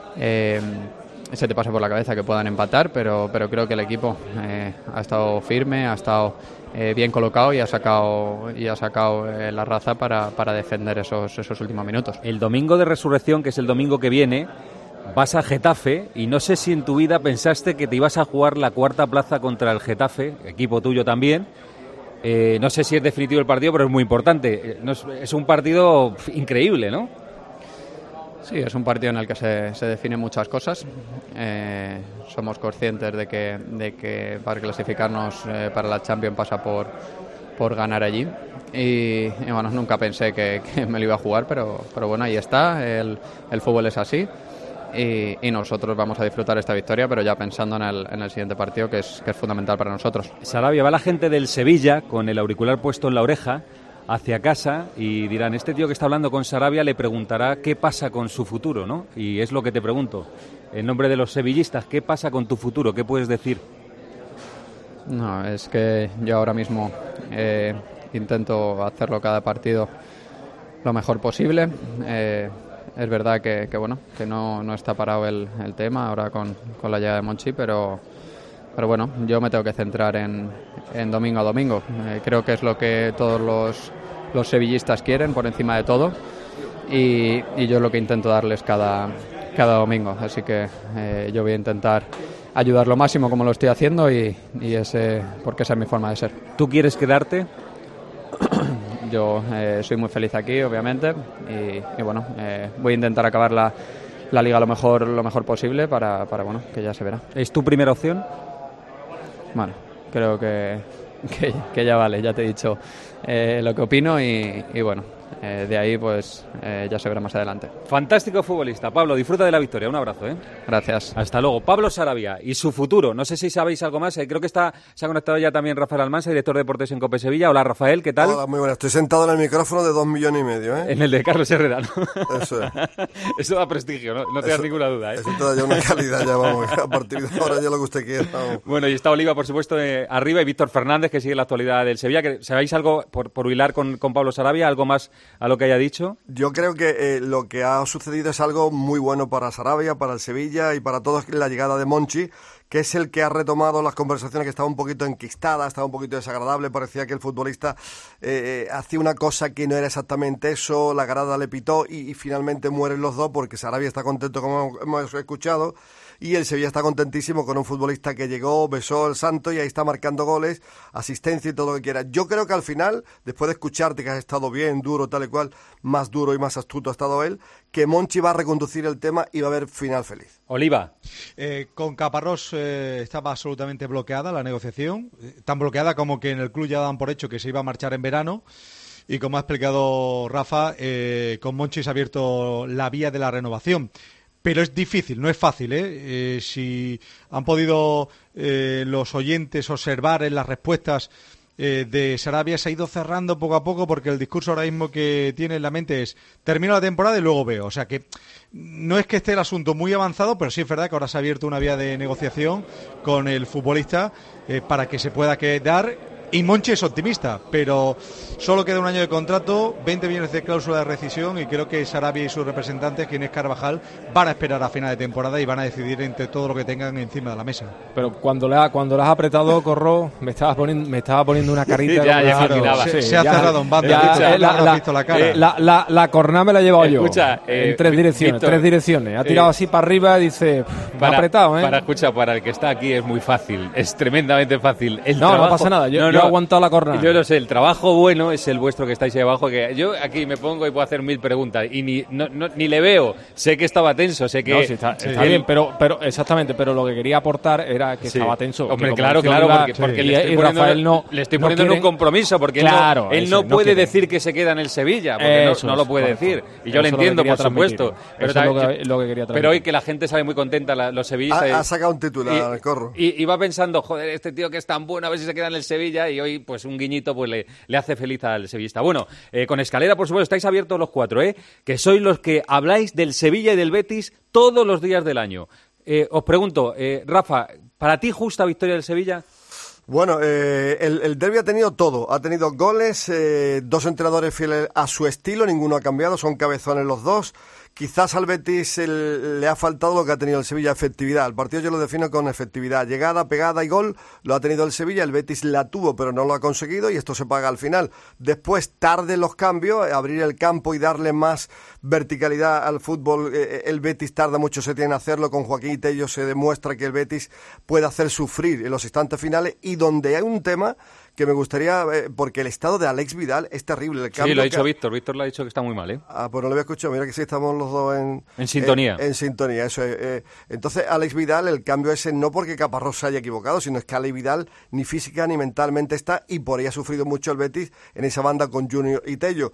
Se te pasa por la cabeza que puedan empatar, pero creo que el equipo ha estado firme, ha estado bien colocado y ha sacado la raza para defender esos últimos minutos. El domingo de resurrección, que es el domingo que viene, vas a Getafe y no sé si en tu vida pensaste que te ibas a jugar la 4ª plaza contra el Getafe, equipo tuyo también. No sé si es definitivo el partido, pero es muy importante. Es un partido increíble, ¿no? Sí, es un partido en el que se definen muchas cosas. Somos conscientes de que para clasificarnos para la Champions pasa por ganar allí. Y bueno, nunca pensé que me lo iba a jugar, pero bueno, ahí está. El fútbol es así. Y nosotros vamos a disfrutar esta victoria, pero ya pensando en el siguiente partido, que es fundamental para nosotros. Sarabia, va la gente del Sevilla con el auricular puesto en la oreja hacia casa y dirán, este tío que está hablando con Sarabia le preguntará qué pasa con su futuro, ¿no? Y es lo que te pregunto, en nombre de los sevillistas, ¿qué pasa con tu futuro? ¿Qué puedes decir? No, es que yo ahora mismo intento hacerlo cada partido lo mejor posible. Es verdad que no está parado el tema ahora con la llegada de Monchi, pero bueno, yo me tengo que centrar en domingo a domingo. Creo que es lo que todos los sevillistas quieren por encima de todo y yo es lo que intento darles cada domingo. Así que yo voy a intentar ayudar lo máximo como lo estoy haciendo porque esa es mi forma de ser. ¿Tú quieres quedarte? Yo soy muy feliz aquí, obviamente, y bueno, voy a intentar acabar la liga lo mejor posible para bueno, que ya se verá. ¿Es tu primera opción? Bueno, creo que ya vale, ya te he dicho lo que opino y bueno, de ahí pues ya se verá más adelante. Fantástico futbolista. Pablo, disfruta de la victoria. Un abrazo, ¿eh? Gracias. Hasta luego. Pablo Sarabia y su futuro. No sé si sabéis algo más. Creo que se ha conectado ya también Rafael Almansa, director de deportes en COPE Sevilla. Hola, Rafael, ¿qué tal? Hola, muy buenas. Estoy sentado en el micrófono de 2,5 millones, ¿eh? En el de Carlos Herrera, ¿no? Eso es. Eso da prestigio, ¿no? No te das ninguna duda, ¿eh? Eso te da ya una calidad, ya vamos. A partir de ahora ya lo que usted quiera. Vamos. Bueno, y está Oliva, por supuesto, arriba, y Víctor Fernández, que sigue la actualidad del Sevilla. ¿Sabéis algo, por hilar con Pablo Sarabia, algo más a lo que haya dicho? Yo creo que lo que ha sucedido es algo muy bueno para Sarabia, para el Sevilla y para todos, la llegada de Monchi, que es el que ha retomado las conversaciones que estaban un poquito enquistadas, estaba un poquito desagradable, parecía que el futbolista hacía una cosa que no era exactamente eso, la grada le pitó y finalmente mueren los dos porque Sarabia está contento, como hemos escuchado, y el Sevilla está contentísimo con un futbolista que llegó, besó el santo y ahí está marcando goles, asistencia y todo lo que quiera. Yo creo que al final, después de escucharte que has estado bien, duro, tal y cual, más duro y más astuto ha estado él, que Monchi va a reconducir el tema y va a haber final feliz. Oliva. Con Caparrós estaba absolutamente bloqueada la negociación, tan bloqueada como que en el club ya daban por hecho que se iba a marchar en verano. Y como ha explicado Rafa, con Monchi se ha abierto la vía de la renovación. Pero es difícil, no es fácil, ¿eh? Si han podido los oyentes observar en las respuestas de Sarabia, se ha ido cerrando poco a poco porque el discurso ahora mismo que tiene en la mente es termino la temporada y luego veo. O sea que no es que esté el asunto muy avanzado, pero sí es verdad que ahora se ha abierto una vía de negociación con el futbolista para que se pueda quedar. Y Monchi es optimista, pero solo queda un año de contrato, 20 millones de cláusula de rescisión y creo que Sarabia y sus representantes, quien es Carvajal, van a esperar a final de temporada y van a decidir entre todo lo que tengan encima de la mesa. Pero cuando le has apretado, Corro, me estaba poniendo una carita. Se ha cerrado un bando. La cornada me la he llevado yo. Escucha, en tres direcciones. Ha tirado así para arriba y dice, me ha apretado, ¿eh? Para el que está aquí es muy fácil, es tremendamente fácil. No pasa nada. Yo he aguantado la cornada. Yo no sé, el trabajo bueno es el vuestro que estáis ahí abajo, que yo aquí me pongo y puedo hacer 1000 preguntas y ni le veo. Sé que estaba tenso, sé que... No, sí, está bien, pero exactamente, pero lo que quería aportar era que estaba tenso. Hombre, claro, porque le estoy poniendo en un compromiso, porque él no puede decir que se queda en el Sevilla, porque no lo puede decir. Y yo lo entiendo, por supuesto. Pero hoy que la gente sale muy contenta, los sevillistas... Ha sacado un titular, Corro. Y va pensando, joder, este tío que es tan bueno, a ver si se queda en el Sevilla, y hoy pues un guiñito pues le hace feliz al sevillista. Bueno, con Escalera, por supuesto, estáis abiertos los cuatro, que sois los que habláis del Sevilla y del Betis todos los días del año. Os pregunto, Rafa, ¿para ti justa victoria del Sevilla? Bueno, el derbi ha tenido todo. Ha tenido goles, dos entrenadores fieles a su estilo, ninguno ha cambiado, son cabezones los dos. Quizás al Betis le ha faltado lo que ha tenido el Sevilla, efectividad. El partido yo lo defino con efectividad. Llegada, pegada y gol lo ha tenido el Sevilla. El Betis la tuvo, pero no lo ha conseguido y esto se paga al final. Después, tarde los cambios, abrir el campo y darle más verticalidad al fútbol. El Betis tarda mucho, se tiene que hacerlo. Con Joaquín y Tello se demuestra que el Betis puede hacer sufrir en los instantes finales y donde hay un tema que me gustaría, porque el estado de Alex Vidal es terrible. El sí, lo ha dicho Víctor lo ha dicho que está muy mal, ¿eh? Ah, pues no lo había escuchado, mira que sí estamos los dos en sintonía. En sintonía, eso es. Entonces, Alex Vidal, el cambio ese no porque Caparrós se haya equivocado, sino es que Alex Vidal ni física ni mentalmente está y por ahí ha sufrido mucho el Betis en esa banda con Junior y Tello.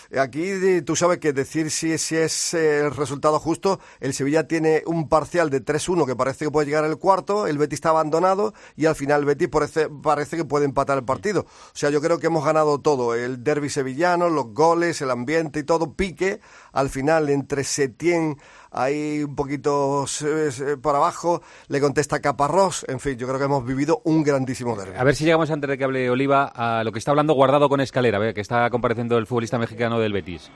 Aquí tú sabes que decir si es el resultado justo, el Sevilla tiene un parcial de 3-1 que parece que puede llegar al cuarto, el Betis está abandonado y al final el Betis parece que puede empatar el partido. O sea, yo creo que hemos ganado todo, el derbi sevillano, los goles, el ambiente y todo, pique, al final entre Setién ahí un poquito para abajo, le contesta Caparrós, en fin, yo creo que hemos vivido un grandísimo derbi. A ver si llegamos antes de que hable Oliva a lo que está hablando Guardado con Escalera, que está compareciendo el futbolista mexicano del Betis.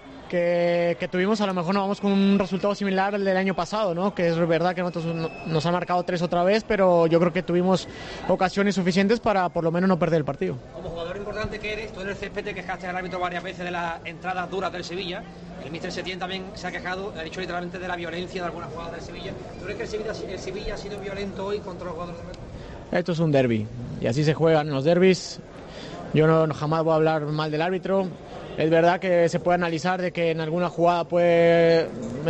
Que tuvimos, a lo mejor no vamos con un resultado similar al del año pasado, ¿no? Que es verdad que nosotros nos han marcado 3 otra vez, pero yo creo que tuvimos ocasiones suficientes para por lo menos no perder el partido. Como jugador importante que eres, tú en el césped te quejaste al árbitro varias veces de las entradas duras del Sevilla. El míster Setién también se ha quejado, ha dicho literalmente de la violencia de algunas jugadas del Sevilla. ¿Tú crees que el Sevilla ha sido violento hoy contra los jugadores del Betis? Esto es un derbi y así se juegan los derbis. Yo jamás voy a hablar mal del árbitro. Es verdad que se puede analizar de que en alguna jugada puede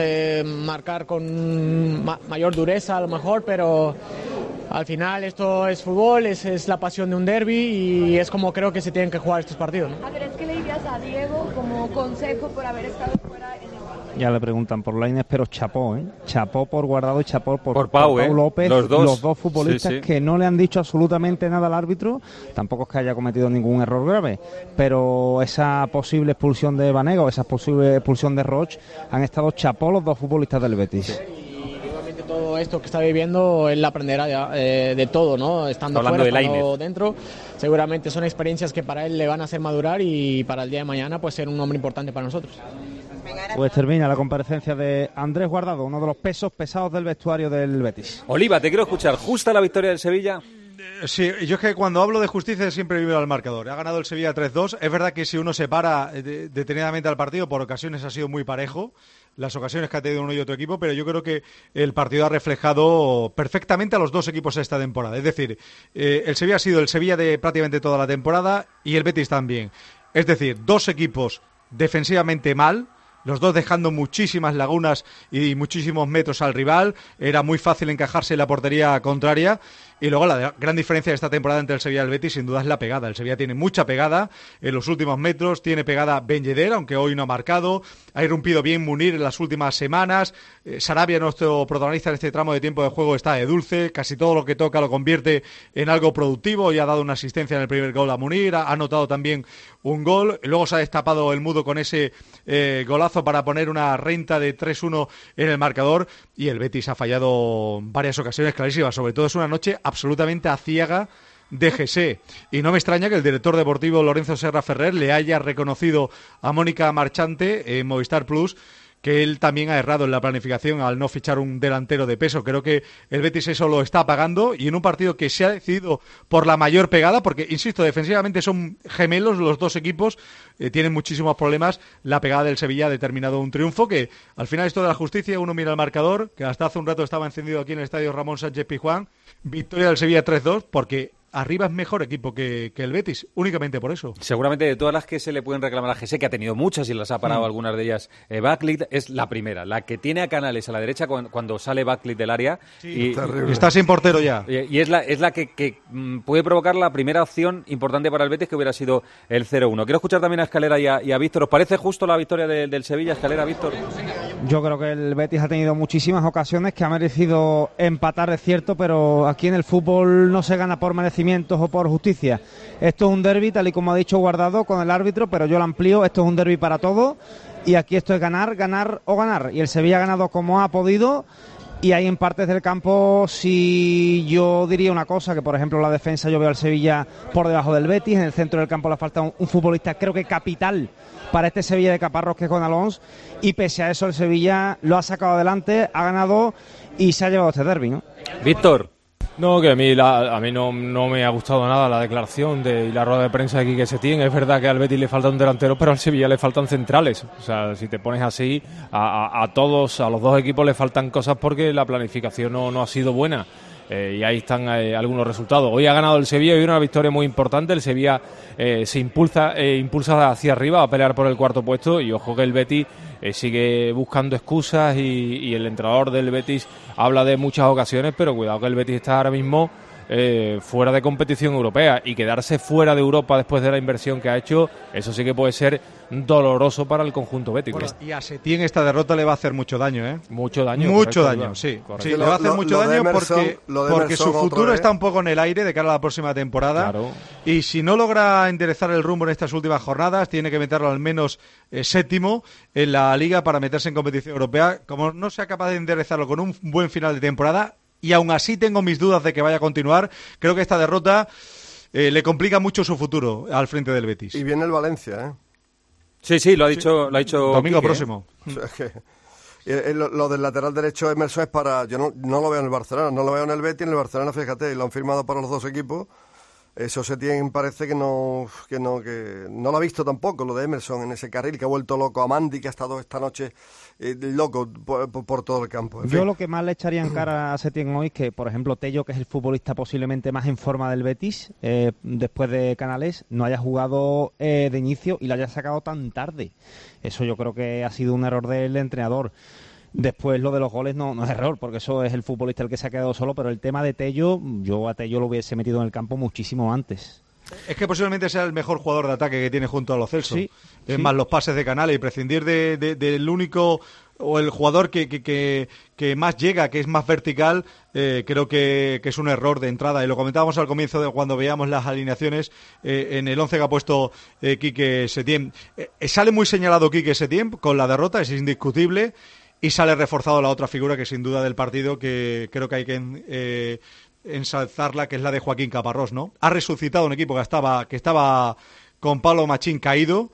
marcar con mayor dureza a lo mejor, pero al final esto es fútbol, es la pasión de un derbi y es como creo que se tienen que jugar estos partidos, ¿no? A ver, es que la idea palabras a Diego como consejo por haber estado fuera en el partido. Ya le preguntan por Lainez, pero chapó, ¿eh? Chapó por Guardado y chapó por Pau López, los dos futbolistas sí. que no le han dicho absolutamente nada al árbitro. Tampoco es que haya cometido ningún error grave, pero esa posible expulsión de Banega o esa posible expulsión de Roch han estado chapó los dos futbolistas del Betis. Sí. Todo esto que está viviendo, él aprenderá ya, de todo, ¿no? Estando fuera, estando dentro. Seguramente son experiencias que para él le van a hacer madurar y para el día de mañana pues ser un hombre importante para nosotros. Pues termina la comparecencia de Andrés Guardado, uno de los pesos pesados del vestuario del Betis. Oliva, te quiero escuchar. ¿Justa la victoria del Sevilla? Sí, yo es que cuando hablo de justicia siempre vivo al marcador. Ha ganado el Sevilla 3-2. Es verdad que si uno se para detenidamente al partido, por ocasiones ha sido muy parejo, las ocasiones que ha tenido uno y otro equipo, pero yo creo que el partido ha reflejado perfectamente a los dos equipos esta temporada. Es decir, el Sevilla ha sido el Sevilla de prácticamente toda la temporada y el Betis también. Es decir, dos equipos defensivamente mal, los dos dejando muchísimas lagunas y muchísimos metros al rival. Era muy fácil encajarse en la portería contraria. Y luego la gran diferencia de esta temporada entre el Sevilla y el Betis sin duda es la pegada. El Sevilla tiene mucha pegada en los últimos metros, tiene pegada Ben Yedder, aunque hoy no ha marcado, ha irrumpido bien Munir en las últimas semanas, Sarabia, nuestro protagonista en este tramo de tiempo de juego, está de dulce, casi todo lo que toca lo convierte en algo productivo, y ha dado una asistencia en el primer gol a Munir, ha anotado también un gol, luego se ha destapado el mudo con ese golazo para poner una renta de 3-1 en el marcador, y el Betis ha fallado varias ocasiones clarísimas, sobre todo es una noche absolutamente aciaga de José, y no me extraña que el director deportivo Lorenzo Serra Ferrer le haya reconocido a Mónica Marchante en Movistar Plus que él también ha errado en la planificación al no fichar un delantero de peso. Creo que el Betis eso lo está pagando, y en un partido que se ha decidido por la mayor pegada, porque, insisto, defensivamente son gemelos los dos equipos, tienen muchísimos problemas, la pegada del Sevilla ha determinado un triunfo que, al final, esto de la justicia, uno mira el marcador, que hasta hace un rato estaba encendido aquí en el estadio Ramón Sánchez Pizjuán, victoria del Sevilla 3-2, porque arriba es mejor equipo que el Betis, únicamente por eso. Seguramente de todas las que se le pueden reclamar a José, que ha tenido muchas y las ha parado algunas de ellas, Backlit es la primera, la que tiene a Canales a la derecha cuando sale Backlit del área. Sí, y está sin portero ya. Y es la que puede provocar la primera opción importante para el Betis, que hubiera sido el 0-1. Quiero escuchar también a Escalera y a Víctor. ¿Os parece justo la victoria del Sevilla, Escalera, Víctor? Yo creo que el Betis ha tenido muchísimas ocasiones que ha merecido empatar, es cierto, pero aquí en el fútbol no se gana por merecimientos o por justicia. Esto es un derbi, tal y como ha dicho Guardado, con el árbitro, pero yo lo amplío, esto es un derbi para todos, y aquí esto es ganar, ganar o ganar, y el Sevilla ha ganado como ha podido, y ahí en partes del campo, si yo diría una cosa, que por ejemplo la defensa yo veo al Sevilla por debajo del Betis, en el centro del campo le falta un futbolista, creo que capital para este Sevilla de Caparrós, que es con Alonso, y pese a eso el Sevilla lo ha sacado adelante, ha ganado y se ha llevado este derbi, ¿no? Víctor. No, que a mí no me ha gustado nada la declaración y la rueda de prensa aquí que se tiene. Es verdad que al Betis le falta un delantero, pero al Sevilla le faltan centrales. O sea, si te pones así, a todos, a los dos equipos le faltan cosas porque la planificación no ha sido buena. Y ahí están algunos resultados. Hoy ha ganado el Sevilla y una victoria muy importante. El Sevilla se impulsa hacia arriba a pelear por el cuarto puesto, y ojo que el Betis sigue buscando excusas y el entrenador del Betis habla de muchas ocasiones, pero cuidado que el Betis está ahora mismo fuera de competición europea, y quedarse fuera de Europa después de la inversión que ha hecho, eso sí que puede ser doloroso para el conjunto bético. Bueno, y a Setién esta derrota le va a hacer mucho daño, ¿eh? Mucho daño. Mucho daño, sí. Sí, le va a hacer mucho daño porque su futuro está un poco en el aire de cara a la próxima temporada. Claro. Y si no logra enderezar el rumbo en estas últimas jornadas, tiene que meterlo al menos séptimo en la Liga para meterse en competición europea. Como no sea capaz de enderezarlo con un buen final de temporada, y aún así tengo mis dudas de que vaya a continuar, creo que esta derrota le complica mucho su futuro al frente del Betis. Y viene el Valencia, ¿eh? Sí, lo ha dicho domingo Quique, próximo. O sea, lo del lateral derecho Emerson es para... Yo no lo veo en el Barcelona, no lo veo en el Betis, en el Barcelona, fíjate, y lo han firmado para los dos equipos. Eso parece que no lo ha visto tampoco, lo de Emerson en ese carril, que ha vuelto loco a Mandy, que ha estado esta noche loco por todo el campo. Yo lo que más le echaría en cara a Setién hoy, que por ejemplo Tello, que es el futbolista posiblemente más en forma del Betis, después de Canales, no haya jugado de inicio y lo haya sacado tan tarde. Eso yo creo que ha sido un error del entrenador. Después lo de los goles no es error, porque eso es el futbolista el que se ha quedado solo, pero el tema de Tello, yo a Tello lo hubiese metido en el campo muchísimo antes. Es que posiblemente sea el mejor jugador de ataque que tiene junto a Lo Celso. Sí, Más los pases de Canales y prescindir del único o el jugador que más llega, que es más vertical, creo que es un error de entrada. Y lo comentábamos al comienzo de cuando veíamos las alineaciones en el 11 que ha puesto Quique Setién. Sale muy señalado Quique Setién con la derrota, es indiscutible, y sale reforzado la otra figura que sin duda del partido, que creo que hay que ensalzarla, que es la de Joaquín Caparrós, ¿no? Ha resucitado un equipo que estaba con Pablo Machín caído.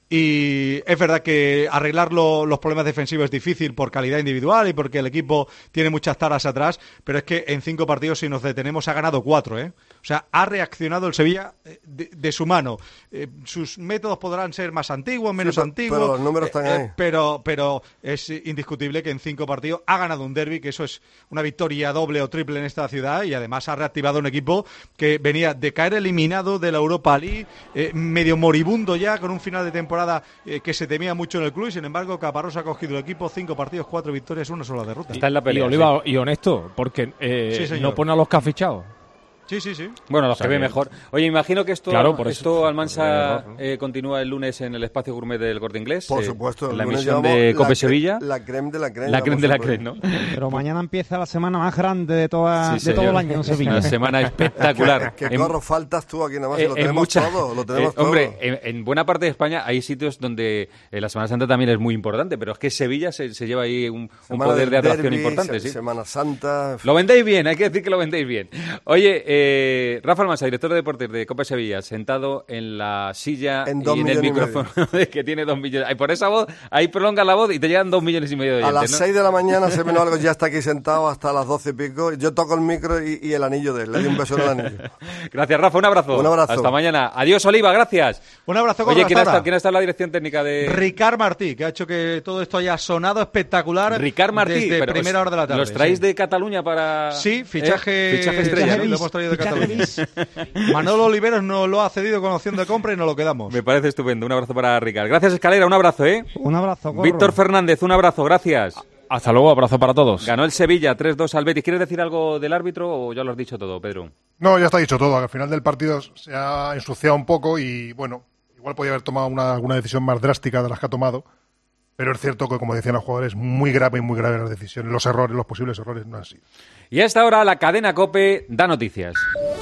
Y es verdad que arreglar los problemas defensivos es difícil por calidad individual y porque el equipo tiene muchas taras atrás, pero es que en 5 partidos, si nos detenemos, ha ganado 4, ¿eh? O sea, ha reaccionado el Sevilla de su mano. Sus métodos podrán ser más antiguos, menos antiguos. Pero los números están ahí. Pero es indiscutible que en 5 partidos ha ganado un derbi, que eso es una victoria doble o triple en esta ciudad, y además ha reactivado un equipo que venía de caer eliminado de la Europa League, medio moribundo ya, con un final de temporada que se temía mucho en el club, y sin embargo Caparrós ha cogido el equipo, 5 partidos, 4 victorias, 1 sola derrota. Está en la pelea. Y Oliva, y honesto, porque no pone a los que ha fichado. Sí. Bueno, los que ve mejor. Oye, imagino que esto Almansa continúa el lunes en el espacio gourmet del Corte Inglés. Por supuesto. En la emisión de Cope Sevilla. La creme de la creme. La creme de la creme, ¿no? Pero mañana empieza la semana más grande de todo el año en Sevilla. Una semana espectacular. ¿Qué corro faltas tú aquí nada más? Lo tenemos todo. Hombre, en buena parte de España hay sitios donde la Semana Santa también es muy importante, pero es que Sevilla se lleva ahí un poder de atracción derbi, importante. ¿Sí? Semana Santa. Lo vendéis bien, hay que decir que lo vendéis bien. Oye, Rafa Almansa, director de deportes de Copa Sevilla, sentado en la silla y en el micrófono que tiene 2 millones. Y por esa voz, ahí prolongas la voz y te llegan 2,5 millones de oyentes. A las ¿no? 6 de la mañana, se menos algo, ya está aquí sentado hasta las 12 y pico. Yo toco el micro y el anillo de él. Le doy un beso en el anillo. Gracias, Rafa. Un abrazo. Un abrazo. Hasta mañana. Adiós, Oliva. Gracias. Un abrazo. Oye, ¿quién ha estado en la dirección técnica de...? Ricard Martí, que ha hecho que todo esto haya sonado espectacular. Ricard Martí. Desde primera hora de la tarde. ¿Los traéis de Cataluña para...? Sí, fichaje estrella, ¿no? Lo hemos traído de Cataluña. Manolo Oliveros nos lo ha cedido con opción de compra y nos lo quedamos. Me parece estupendo. Un abrazo para Ricard. Gracias, Escalera. Un abrazo, ¿eh? Un abrazo, Corro. Víctor Fernández, un abrazo. Gracias. Hasta luego. Abrazo para todos. Ganó el Sevilla 3-2 al Betis. ¿Quieres decir algo del árbitro o ya lo has dicho todo, Pedro? No, ya está dicho todo. Al final del partido se ha ensuciado un poco y, bueno, igual podía haber tomado alguna decisión más drástica de las que ha tomado. Pero es cierto que, como decían los jugadores, muy grave las decisiones. Los errores, los posibles errores no han sido. Y a esta hora la cadena COPE da noticias.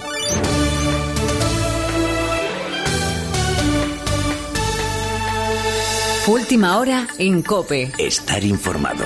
Última hora en COPE. Estar informado.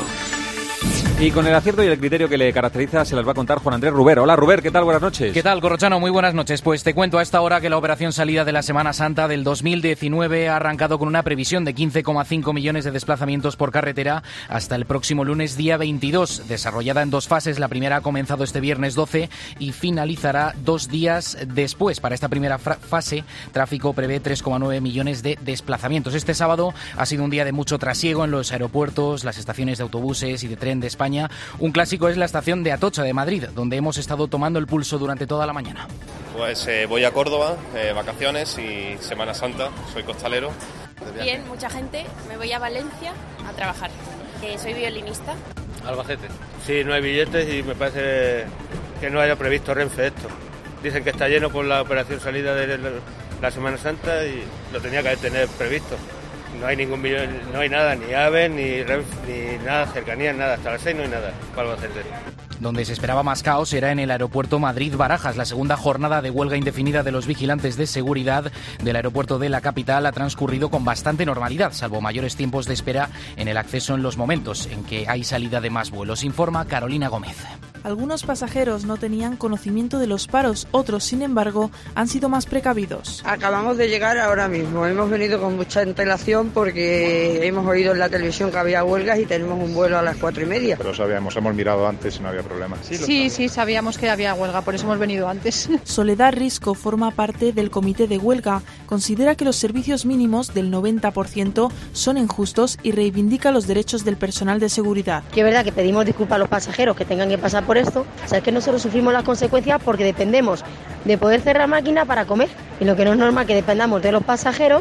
Y con el acierto y el criterio que le caracteriza se las va a contar Juan Andrés Ruber. Hola, Ruber, ¿qué tal? Buenas noches. ¿Qué tal, Corrochano? Muy buenas noches. Pues te cuento a esta hora que la operación salida de la Semana Santa del 2019 ha arrancado con una previsión de 15,5 millones de desplazamientos por carretera hasta el próximo lunes día 22, desarrollada en 2 fases. La primera ha comenzado este viernes 12 y finalizará 2 días después. Para esta primera fase, tráfico prevé 3,9 millones de desplazamientos. Este sábado ha sido un día de mucho trasiego en los aeropuertos, las estaciones de autobuses y de tren de España. Un clásico es la estación de Atocha de Madrid, donde hemos estado tomando el pulso durante toda la mañana. Pues voy a Córdoba, vacaciones y Semana Santa, soy costalero. Bien, mucha gente, me voy a Valencia a trabajar, soy violinista. Albacete. Sí, no hay billetes y me parece que no haya previsto Renfe esto. Dicen que está lleno por la operación salida de la Semana Santa y lo tenía que tener previsto. No hay ningún billete, no hay nada, ni AVE, ni Renfe, ni nada, cercanías, nada. Hasta las 6 no hay nada para Albacete. Donde se esperaba más caos era en el aeropuerto Madrid-Barajas. La segunda jornada de huelga indefinida de los vigilantes de seguridad del aeropuerto de la capital ha transcurrido con bastante normalidad, salvo mayores tiempos de espera en el acceso en los momentos en que hay salida de más vuelos, informa Carolina Gómez. Algunos pasajeros no tenían conocimiento de los paros, otros, sin embargo, han sido más precavidos. Acabamos de llegar ahora mismo, hemos venido con mucha antelación porque hemos oído en la televisión que había huelgas y tenemos un vuelo a las 4:30. Pero sabíamos, hemos mirado antes y no había problema. Sí, sabíamos que había huelga, por eso hemos venido antes. Soledad Risco forma parte del comité de huelga. Considera que los servicios mínimos del 90% son injustos y reivindica los derechos del personal de seguridad. Que es verdad que pedimos disculpas a los pasajeros que tengan que pasar por esto. O sea, es que nosotros sufrimos las consecuencias porque dependemos de poder cerrar máquina para comer. Y lo que no es normal que dependamos de los pasajeros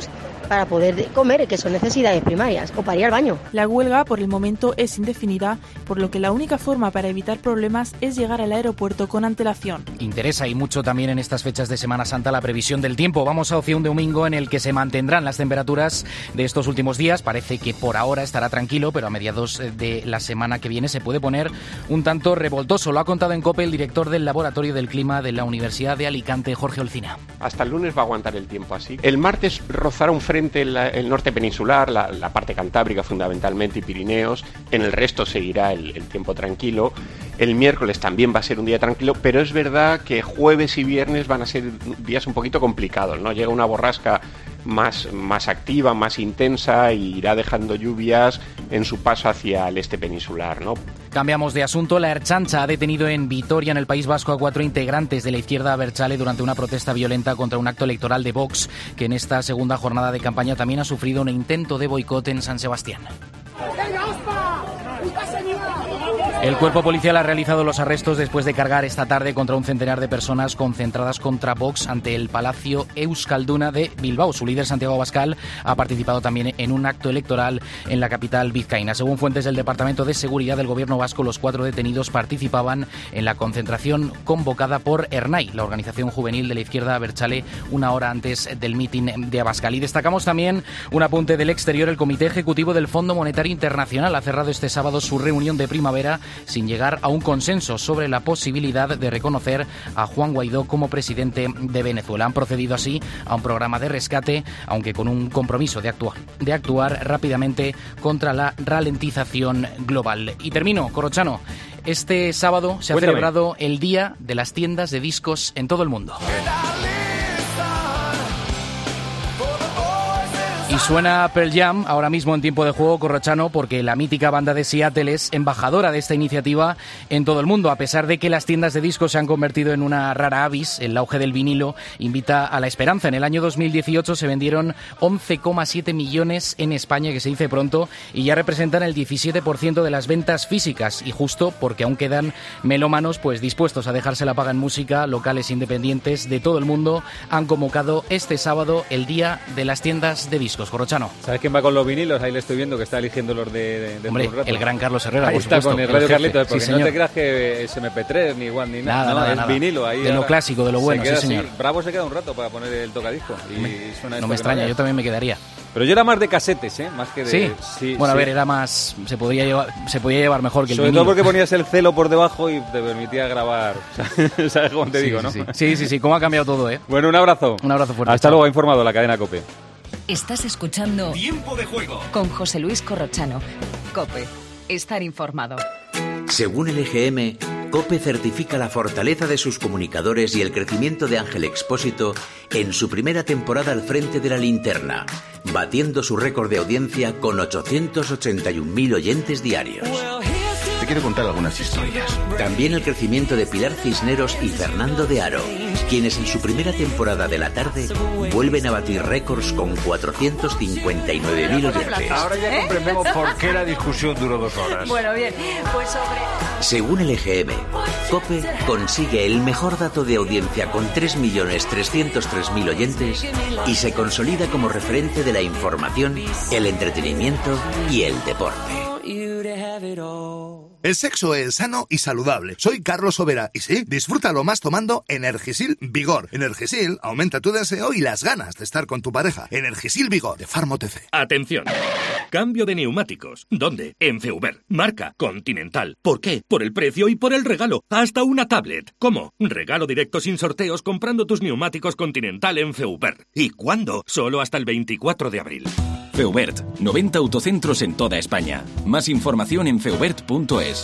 para poder comer, que son necesidades primarias, o para ir al baño. La huelga por el momento es indefinida, por lo que la única forma para evitar problemas es llegar al aeropuerto con antelación. Interesa y mucho también en estas fechas de Semana Santa la previsión del tiempo. Vamos a un domingo en el que se mantendrán las temperaturas de estos últimos días. Parece que por ahora estará tranquilo, pero a mediados de la semana que viene se puede poner un tanto revoltoso. Lo ha contado en COPE el director del Laboratorio del Clima de la Universidad de Alicante, Jorge Olcina. Hasta el lunes va a aguantar el tiempo así. El martes rozará un frente en el norte peninsular, la parte cantábrica fundamentalmente y Pirineos. En el resto seguirá el tiempo tranquilo. El miércoles también va a ser un día tranquilo, pero es verdad que jueves y viernes van a ser días un poquito complicados, ¿no? Llega una borrasca más activa, más intensa y irá dejando lluvias en su paso hacia el este peninsular, ¿no? Cambiamos de asunto. La Ertzaintza ha detenido en Vitoria, en el País Vasco, a 4 integrantes de la izquierda abertzale durante una protesta violenta contra un acto electoral de Vox, que en esta segunda jornada de campaña también ha sufrido un intento de boicot en San Sebastián. El cuerpo policial ha realizado los arrestos después de cargar esta tarde contra un centenar de personas concentradas contra Vox ante el Palacio Euskalduna de Bilbao. Su líder, Santiago Abascal, ha participado también en un acto electoral en la capital vizcaína. Según fuentes del Departamento de Seguridad del Gobierno vasco, los 4 detenidos participaban en la concentración convocada por Ernai, la organización juvenil de la izquierda abertzale, una hora antes del mitin de Abascal. Y destacamos también un apunte del exterior. El Comité Ejecutivo del Fondo Monetario Internacional ha cerrado este sábado su reunión de primavera sin llegar a un consenso sobre la posibilidad de reconocer a Juan Guaidó como presidente de Venezuela. Han procedido así a un programa de rescate, aunque con un compromiso de actuar rápidamente contra la ralentización global. Y termino, Corrochano. Este sábado se ha celebrado el Día de las Tiendas de Discos en todo el mundo. Y suena Pearl Jam ahora mismo en tiempo de juego, Corrochano, porque la mítica banda de Seattle es embajadora de esta iniciativa en todo el mundo. A pesar de que las tiendas de discos se han convertido en una rara avis, el auge del vinilo invita a la esperanza. En el año 2018 se vendieron 11,7 millones en España, que se dice pronto, y ya representan el 17% de las ventas físicas. Y justo porque aún quedan melómanos pues dispuestos a dejarse la paga en música, locales independientes de todo el mundo han convocado este sábado el Día de las Tiendas de Discos. Corrochano. ¿Sabes quién va con los vinilos? Ahí le estoy viendo que está eligiendo los de Hombre, un rato. El gran Carlos Herrera, ahí por está, supuesto, con el Radio Carlitos, porque sí, no te creas que es MP3 ni One ni nada. Nada. Vinilo ahí. De lo clásico, de lo bueno, sí, señor. Bravo se queda un rato para poner el tocadisco. Y suena no me extraña, yo también me quedaría. Pero yo era más de casetes, más que de... Sí, bueno, a ver, era más... Se podía llevar mejor que el Sobre vinilo. todo porque ponías el celo por debajo y te permitía grabar. ¿Sabes cómo te digo, no? Sí, cómo ha cambiado todo, ¿eh? Bueno, un abrazo. Un abrazo fuerte. Hasta luego, ha informado la cadena COPE. Estás escuchando Tiempo de Juego con José Luis Corrochano. COPE. Estar informado. Según el EGM, COPE certifica la fortaleza de sus comunicadores y el crecimiento de Ángel Expósito en su primera temporada al frente de la linterna, batiendo su récord de audiencia con 881.000 oyentes diarios. Te quiero contar algunas historias. También el crecimiento de Pilar Cisneros y Fernando de Aro, quienes en su primera temporada de la tarde vuelven a batir récords con 459.000 oyentes. Ahora ya comprendemos por qué la discusión duró 2 horas. Bueno, bien, pues Según el EGM, COPE consigue el mejor dato de audiencia con 3.303.000 oyentes y se consolida como referente de la información, el entretenimiento y el deporte. El sexo es sano y saludable. Soy Carlos Overa y sí, disfrútalo más tomando Energisil Vigor. Energisil aumenta tu deseo y las ganas de estar con tu pareja. Energisil Vigor de Pharma OTC. Atención. Cambio de neumáticos. ¿Dónde? En Feuber. Marca Continental. ¿Por qué? Por el precio y por el regalo. Hasta una tablet. ¿Cómo? Regalo directo sin sorteos comprando tus neumáticos Continental en Feuber. ¿Y cuándo? Solo hasta el 24 de abril. Feubert, 90 autocentros en toda España. Más información en feubert.es.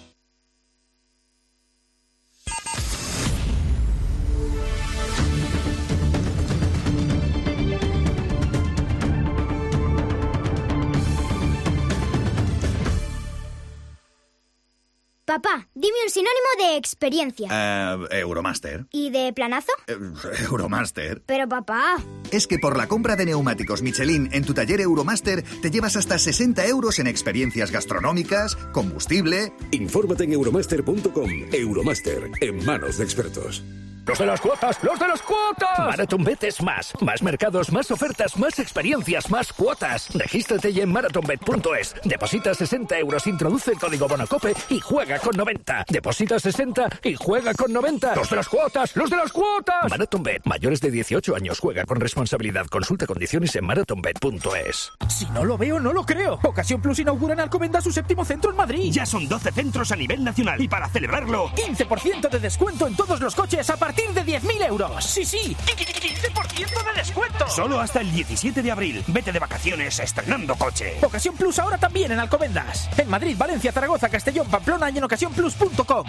Papá, dime un sinónimo de experiencia. Euromaster. ¿Y de planazo? Euromaster. Pero papá... Es que por la compra de neumáticos Michelin en tu taller Euromaster te llevas hasta 60 euros en experiencias gastronómicas, combustible... Infórmate en euromaster.com. Euromaster, en manos de expertos. ¡Los de las cuotas! ¡Los de las cuotas! MarathonBet es más. Más mercados, más ofertas, más experiencias, más cuotas. Regístrate ya en marathonbet.es. Deposita 60 euros, introduce el código BONOCOPE y juega con 90. Deposita 60 y juega con 90. ¡Los de las cuotas! ¡Los de las cuotas! MarathonBet. Mayores de 18 años. Juega con responsabilidad. Consulta condiciones en marathonbet.es. Si no lo veo, no lo creo. Ocasión Plus inaugura en Alcobendas su 7º centro en Madrid. Ya son 12 centros a nivel nacional. Y para celebrarlo, 15% de descuento en todos los coches a partir de 10.000 euros. Sí, 15% de descuento. Solo hasta el 17 de abril. Vete de vacaciones estrenando coche. Ocasión Plus ahora también en Alcobendas. En Madrid, Valencia, Zaragoza, Castellón, Pamplona y en ocasiónplus.com.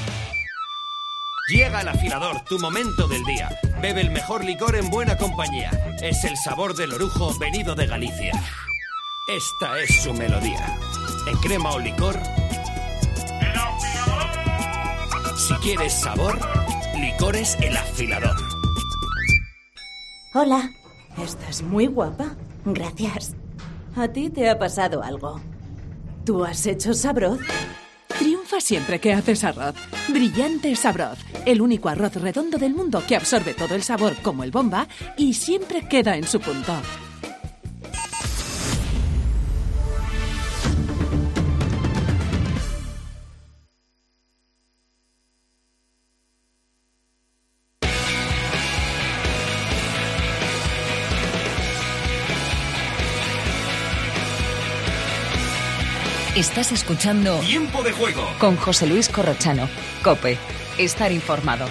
Llega el afilador, tu momento del día. Bebe el mejor licor en buena compañía. Es el sabor del orujo venido de Galicia. Esta es su melodía. En crema o licor. Si quieres sabor, Licores El Afilador. Hola, estás muy guapa. Gracias. ¿A ti te ha pasado algo? ¿Tú has hecho Sabroz? Triunfa siempre que haces arroz. Brillante Sabroz, el único arroz redondo del mundo que absorbe todo el sabor como el Bomba y siempre queda en su punto. Estás escuchando Tiempo de Juego con José Luis Corrochano. COPE. Estar informado.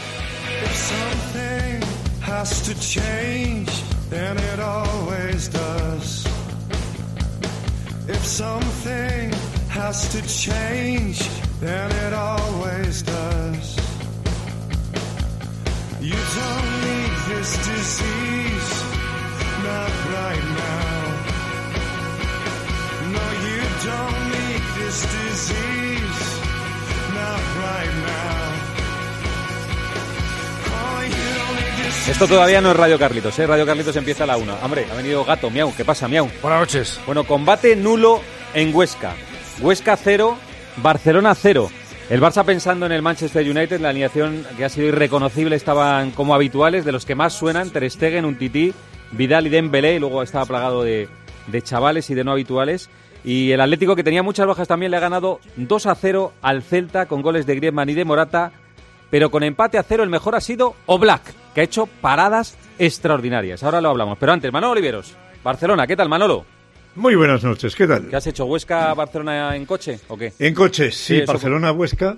Esto todavía no es Radio Carlitos, ¿eh? Radio Carlitos empieza a la 1. Hombre, ha venido Gato, miau. ¿Qué pasa, miau? Buenas noches. Bueno, combate nulo en Huesca. Huesca 0, Barcelona 0. El Barça pensando en el Manchester United, la alineación que ha sido irreconocible, estaban como habituales, de los que más suenan, Ter Stegen, Umtiti, Vidal y Dembélé, y luego estaba plagado de chavales y de no habituales. Y el Atlético, que tenía muchas bajas también, le ha ganado 2-0 al Celta con goles de Griezmann y de Morata, pero con empate a 0 el mejor ha sido Oblak, que ha hecho paradas extraordinarias. Ahora lo hablamos, pero antes, Manolo Oliveros, Barcelona, ¿qué tal, Manolo? Muy buenas noches, ¿qué tal? ¿Qué has hecho, Huesca-Barcelona en coche o qué? En coche, sí, Barcelona-Huesca,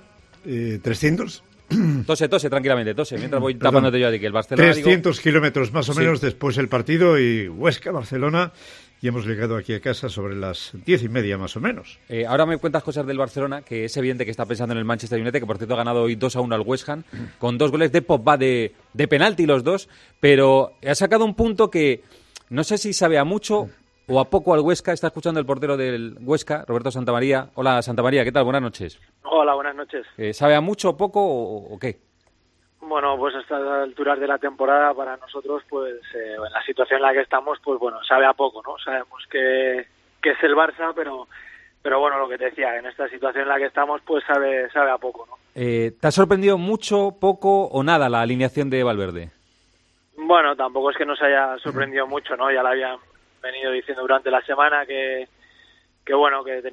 300. Tose, tranquilamente, mientras voy tapándote yo a ti, que el Barcelona... 300 kilómetros más o menos después el partido y Huesca-Barcelona... Y hemos llegado aquí a casa sobre las 10:30 más o menos. Ahora me cuentas cosas del Barcelona, que es evidente que está pensando en el Manchester United, que por cierto ha ganado hoy 2-1 al West Ham, con 2 goles de Pogba de penalti los dos, pero ha sacado un punto que no sé si sabe a mucho o a poco al Huesca. Está escuchando el portero del Huesca, Roberto Santamaría. Hola, Santamaría, ¿qué tal? Buenas noches. Hola, buenas noches. ¿Sabe a mucho o poco o qué? Bueno, pues a estas alturas de la temporada para nosotros, pues en la situación en la que estamos, pues bueno, sabe a poco, ¿no? Sabemos que es el Barça, pero bueno, lo que te decía, en esta situación en la que estamos, pues sabe a poco, ¿no? ¿Te ha sorprendido mucho, poco o nada la alineación de Valverde? Bueno, tampoco es que nos haya sorprendido mucho, ¿no? Ya lo habían venido diciendo durante la semana que bueno, que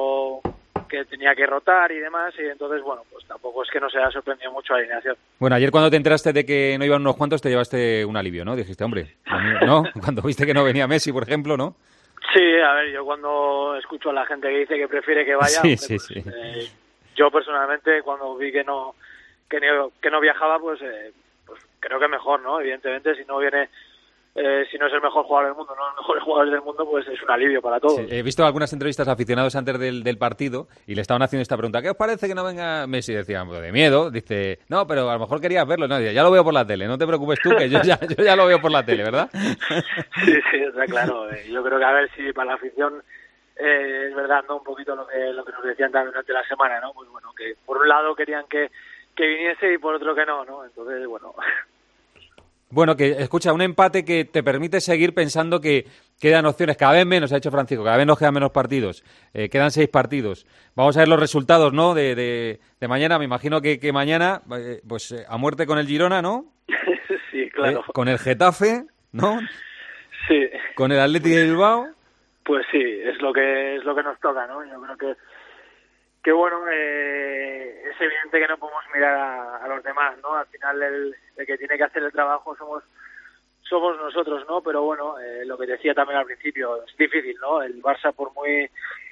tenía que rotar y demás, y entonces, bueno, pues tampoco es que nos haya sorprendido mucho la alineación. Bueno, ayer cuando te enteraste de que no iban unos cuantos, te llevaste un alivio, ¿no? Dijiste, hombre, ¿no? Cuando viste que no venía Messi, por ejemplo, ¿no? Sí, a ver, yo cuando escucho a la gente que dice que prefiere que vaya, sí. Yo personalmente cuando vi que no viajaba, pues creo que mejor, ¿no? Evidentemente, si no viene... si no es el mejor jugador del mundo, no los mejores jugadores del mundo, pues es un alivio para todos. Sí, he visto algunas entrevistas a aficionados antes del partido y le estaban haciendo esta pregunta. ¿Qué os parece que no venga Messi? Decían, pues de miedo. Dice, no, pero a lo mejor querías verlo. No, ya lo veo por la tele, no te preocupes tú, que yo ya lo veo por la tele, ¿verdad? Sí, está claro. Yo creo que a ver si para la afición es verdad, ¿no? Un poquito lo que nos decían también durante la semana, ¿no? Pues bueno, que por un lado querían que viniese y por otro que no, ¿no? Entonces, bueno... Bueno, que escucha, un empate que te permite seguir pensando que quedan opciones, cada vez menos, ha dicho Francisco, cada vez nos quedan menos partidos, quedan 6 partidos. Vamos a ver los resultados, ¿no?, de mañana. Me imagino que mañana, pues a muerte con el Girona, ¿no? Sí, claro. Con el Getafe, ¿no? Sí. Con el Athletic de Bilbao. Pues sí, es lo que nos toca, ¿no? Yo creo que bueno, es evidente que no podemos mirar a los demás, ¿no? Al final el que tiene que hacer el trabajo somos nosotros, ¿no? Pero bueno, lo que decía también al principio, es difícil, ¿no? El Barça, por muy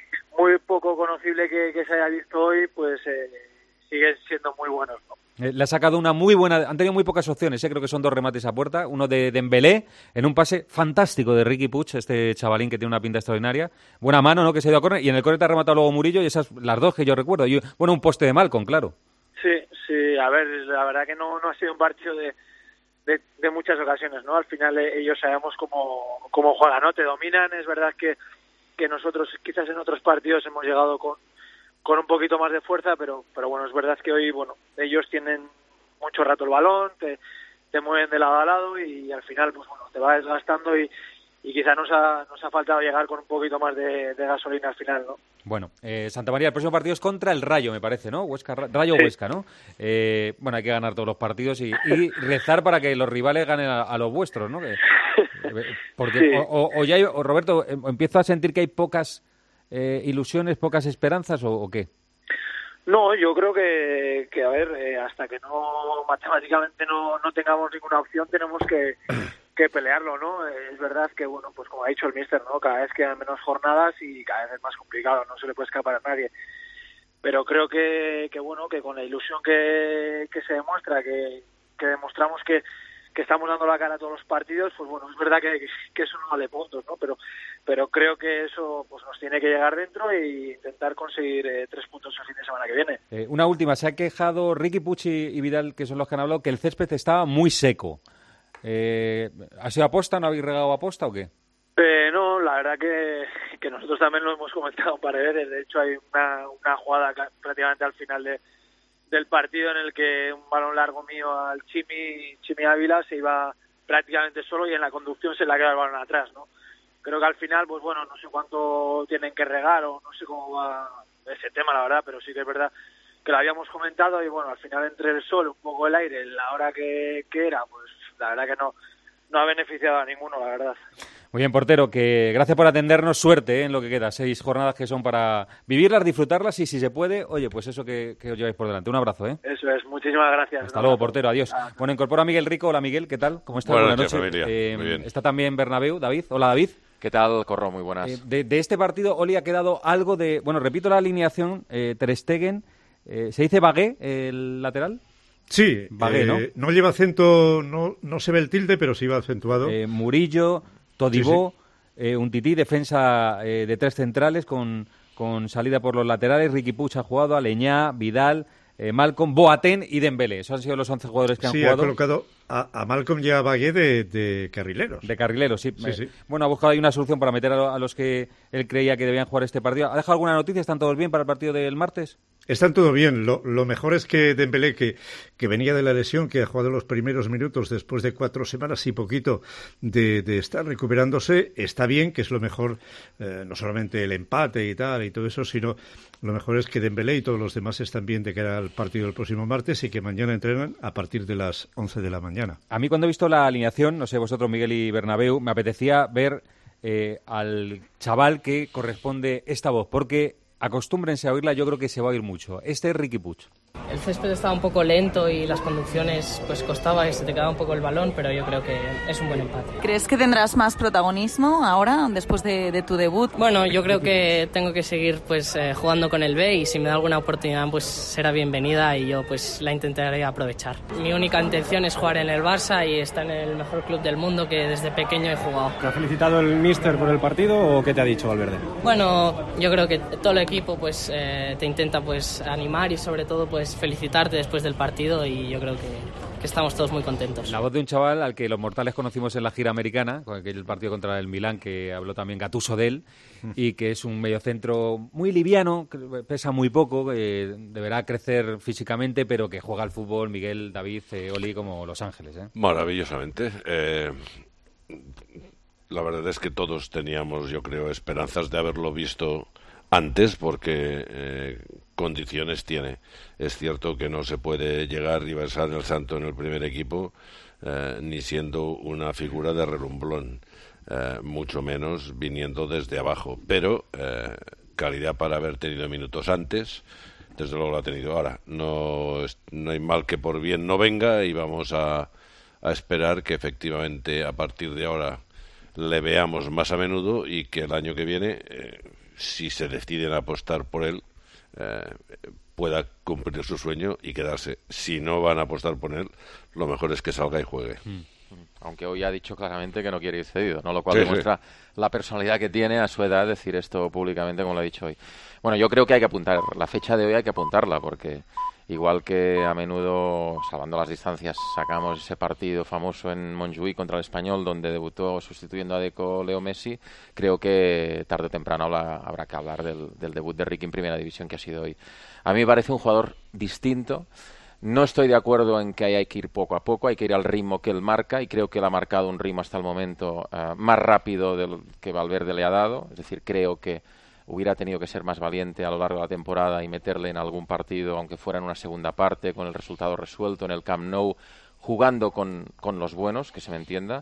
poco conocible que se haya visto hoy, pues sigue siendo muy buenos, ¿no? Le ha sacado una muy buena... Han tenido muy pocas opciones, creo que son 2 remates a puerta. Uno de Dembélé, en un pase fantástico de Riqui Puig, este chavalín que tiene una pinta extraordinaria. Buena mano, ¿no?, que se ha ido a córner. Y en el córner ha rematado luego Murillo, y esas las 2 que yo recuerdo. Y, bueno, un poste de Malcom, claro. Sí, a ver, la verdad que no ha sido un partido de muchas ocasiones, ¿no? Al final ellos sabemos cómo juegan, ¿no? Te dominan. Es verdad que nosotros quizás en otros partidos hemos llegado con un poquito más de fuerza, pero bueno, es verdad que hoy, bueno, ellos tienen mucho rato el balón, te mueven de lado a lado, y al final, pues bueno, te va desgastando, y quizá nos ha faltado llegar con un poquito más de gasolina al final, ¿no? Bueno, Santa María, el próximo partido es contra el Rayo, me parece, ¿no? Rayo Huesca, ¿no? Bueno, hay que ganar todos los partidos y rezar para que los rivales ganen a los vuestros, ¿no? Porque sí. o Roberto, empiezo a sentir que hay pocas ilusiones, pocas esperanzas, ¿o qué? No, yo creo que a ver, hasta que no matemáticamente no tengamos ninguna opción, tenemos que pelearlo, ¿no? Es verdad que, bueno, pues como ha dicho el míster, ¿no?, cada vez quedan menos jornadas y cada vez es más complicado, no se le puede escapar a nadie. Pero creo que bueno, que con la ilusión que se demuestra, que demostramos que estamos dando la cara a todos los partidos, pues bueno, es verdad que eso no vale puntos, ¿no? Pero creo que eso pues nos tiene que llegar dentro e intentar conseguir 3 puntos el fin de semana que viene. Una última, se ha quejado Riqui Puig y Vidal, que son los que han hablado, que el césped estaba muy seco. ¿Ha sido aposta? ¿No habéis regado aposta o qué? No, la verdad que nosotros también lo hemos comentado un par de veces. De hecho, hay una jugada prácticamente al final del partido en el que un balón largo mío al Chimi Ávila se iba prácticamente solo, y en la conducción se le ha quedado el balón atrás, ¿no? Creo que al final, pues bueno, no sé cuánto tienen que regar o no sé cómo va ese tema, la verdad, pero sí que es verdad que lo habíamos comentado, y bueno, al final entre el sol, un poco el aire, la hora que era, pues la verdad que no ha beneficiado a ninguno, la verdad. Muy bien, portero, que gracias por atendernos, suerte en lo que queda, 6 jornadas que son para vivirlas, disfrutarlas, y si se puede, oye, pues eso que os lleváis por delante. Un abrazo, ¿eh? Eso es, muchísimas gracias. Hasta luego, portero, adiós. Bueno, incorpora a Miguel Rico. Hola, Miguel, ¿qué tal? ¿Cómo estás? Buenas noches, familia. Muy bien. Está también Bernabéu, David. Hola, David. ¿Qué tal, Corro? Muy buenas. De este partido, Oli, ha quedado algo de... Bueno, repito la alineación, Ter Stegen, ¿se dice Bagué, el lateral? Sí, Bagué, ¿no? No lleva acento, no se ve el tilde, pero sí va acentuado. Murillo, Todibó, sí. Un tití, defensa de 3 centrales con salida por los laterales. Riqui Puig ha jugado, Aleñá, Vidal, Malcom, Boateng y Dembélé. Esos han sido los 11 jugadores que han jugado. Sí, ha colocado a Malcom y a Bagué de carrileros. De carrileros, sí. Sí. Bueno, ha buscado ahí una solución para meter a los que él creía que debían jugar este partido. ¿Ha dejado alguna noticia? ¿Están todos bien para el partido del martes? Están todo bien. Lo mejor es que Dembélé, que venía de la lesión, que ha jugado los primeros minutos después de 4 semanas y poquito de estar recuperándose, está bien, que es lo mejor, no solamente el empate y todo eso, sino lo mejor es que Dembélé y todos los demás están bien de cara al partido del próximo martes, y que mañana entrenan a partir de las 11 de la mañana. A mí, cuando he visto la alineación, no sé vosotros, Miguel y Bernabéu, me apetecía ver al chaval que corresponde esta voz, porque acostúmbrense a oírla, yo creo que se va a oír mucho. Este es Riqui Puig. El césped estaba un poco lento y las conducciones pues costaba y se te quedaba un poco el balón, pero yo creo que es un buen empate. ¿Crees que tendrás más protagonismo ahora, después de tu debut? Bueno, yo creo que tengo que seguir pues jugando con el B, y si me da alguna oportunidad pues será bienvenida, y yo pues la intentaré aprovechar. Mi única intención es jugar en el Barça y estar en el mejor club del mundo que desde pequeño he jugado. ¿Te ha felicitado el míster por el partido o qué te ha dicho Valverde? Bueno, yo creo que todo el equipo pues te intenta pues animar y sobre todo pues felicitarte después del partido, y yo creo que estamos todos muy contentos. La voz de un chaval al que los mortales conocimos en la gira americana, con aquel partido contra el Milán, que habló también Gattuso de él, y que es un mediocentro muy liviano, que pesa muy poco, que deberá crecer físicamente, pero que juega al fútbol, Miguel, David, Oli, como Los Ángeles. Maravillosamente. La verdad es que todos teníamos, yo creo, esperanzas de haberlo visto antes, porque condiciones tiene. Es cierto que no se puede llegar y besar el santo en el primer equipo, ni siendo una figura de relumblón, mucho menos viniendo desde abajo, pero calidad para haber tenido minutos antes, desde luego lo ha tenido. Ahora, no hay mal que por bien no venga, y vamos a esperar que efectivamente a partir de ahora le veamos más a menudo, y que el año que viene, si se deciden a apostar por él, pueda cumplir su sueño y quedarse. Si no van a apostar por él, lo mejor es que salga y juegue. Aunque hoy ha dicho claramente que no quiere ir cedido, ¿no? Lo cual demuestra la personalidad que tiene a su edad, decir esto públicamente como lo ha dicho hoy. Bueno, yo creo que hay que apuntar, la fecha de hoy hay que apuntarla, porque igual que a menudo, salvando las distancias, sacamos ese partido famoso en Montjuïc contra el Español, donde debutó sustituyendo a Deco Leo Messi, creo que tarde o temprano habrá que hablar del debut de Ricky en Primera División, que ha sido hoy. A mí me parece un jugador distinto. No estoy de acuerdo en que hay que ir poco a poco, hay que ir al ritmo que él marca, y creo que él ha marcado un ritmo hasta el momento más rápido del que Valverde le ha dado. Es decir, creo que hubiera tenido que ser más valiente a lo largo de la temporada y meterle en algún partido, aunque fuera en una segunda parte, con el resultado resuelto en el Camp Nou, jugando con los buenos, que se me entienda.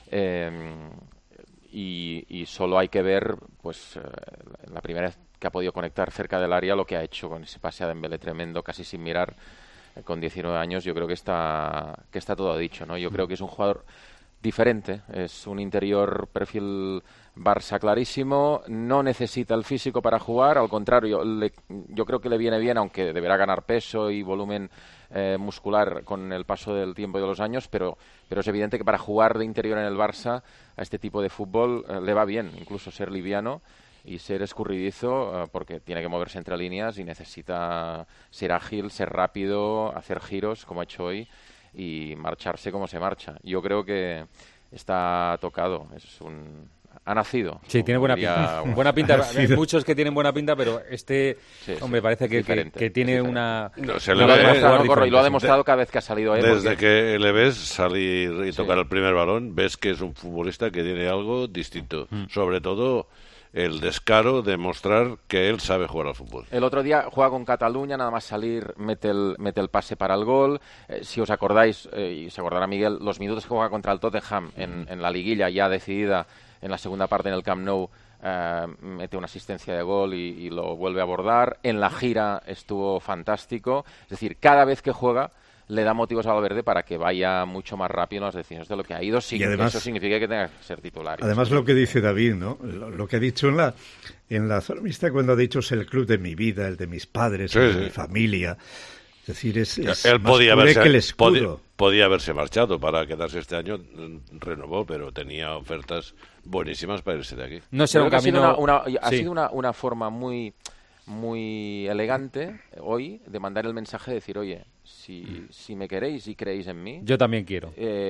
Y solo hay que ver, pues, la primera vez que ha podido conectar cerca del área, lo que ha hecho con ese pase a Dembélé tremendo, casi sin mirar, con 19 años. Yo creo que está todo dicho, ¿no? Yo creo que es un jugador diferente, es un interior perfil Barça clarísimo, no necesita el físico para jugar, al contrario, yo creo que le viene bien, aunque deberá ganar peso y volumen muscular con el paso del tiempo y de los años, pero es evidente que para jugar de interior en el Barça a este tipo de fútbol le va bien, incluso ser liviano y ser escurridizo, porque tiene que moverse entre líneas y necesita ser ágil, ser rápido, hacer giros como ha hecho hoy y marcharse como se marcha. Yo creo que está tocado, ha nacido. Sí, tiene buena pinta. Buena pinta. Hay muchos que tienen buena pinta, pero hombre, parece que tiene una... No, se le ve, y lo ha demostrado cada vez que ha salido. Desde que le ves salir y tocar el primer balón, ves que es un futbolista que tiene algo distinto. Sobre todo el descaro de mostrar que él sabe jugar al fútbol. El otro día juega con Cataluña, nada más salir mete el pase para el gol. Si os acordáis, y se acordará Miguel, los minutos que juega contra el Tottenham en la liguilla ya decidida en la segunda parte en el Camp Nou, mete una asistencia de gol y lo vuelve a abordar. En la gira estuvo fantástico. Es decir, cada vez que juega le da motivos a Valverde para que vaya mucho más rápido en las decisiones de lo que ha ido, sin que eso signifique que tenga que ser titular. Además, lo que dice David, ¿no? Lo que ha dicho en la zona mixta, cuando ha dicho es el club de mi vida, el de mis padres, el de mi familia. Es decir, es él más puré que el escudo. Podía haberse marchado para quedarse este año, renovó, pero tenía ofertas buenísimas para irse de aquí. No será un camino... Ha sido una forma muy elegante hoy de mandar el mensaje de decir, oye, si me queréis y creéis en mí, yo también quiero.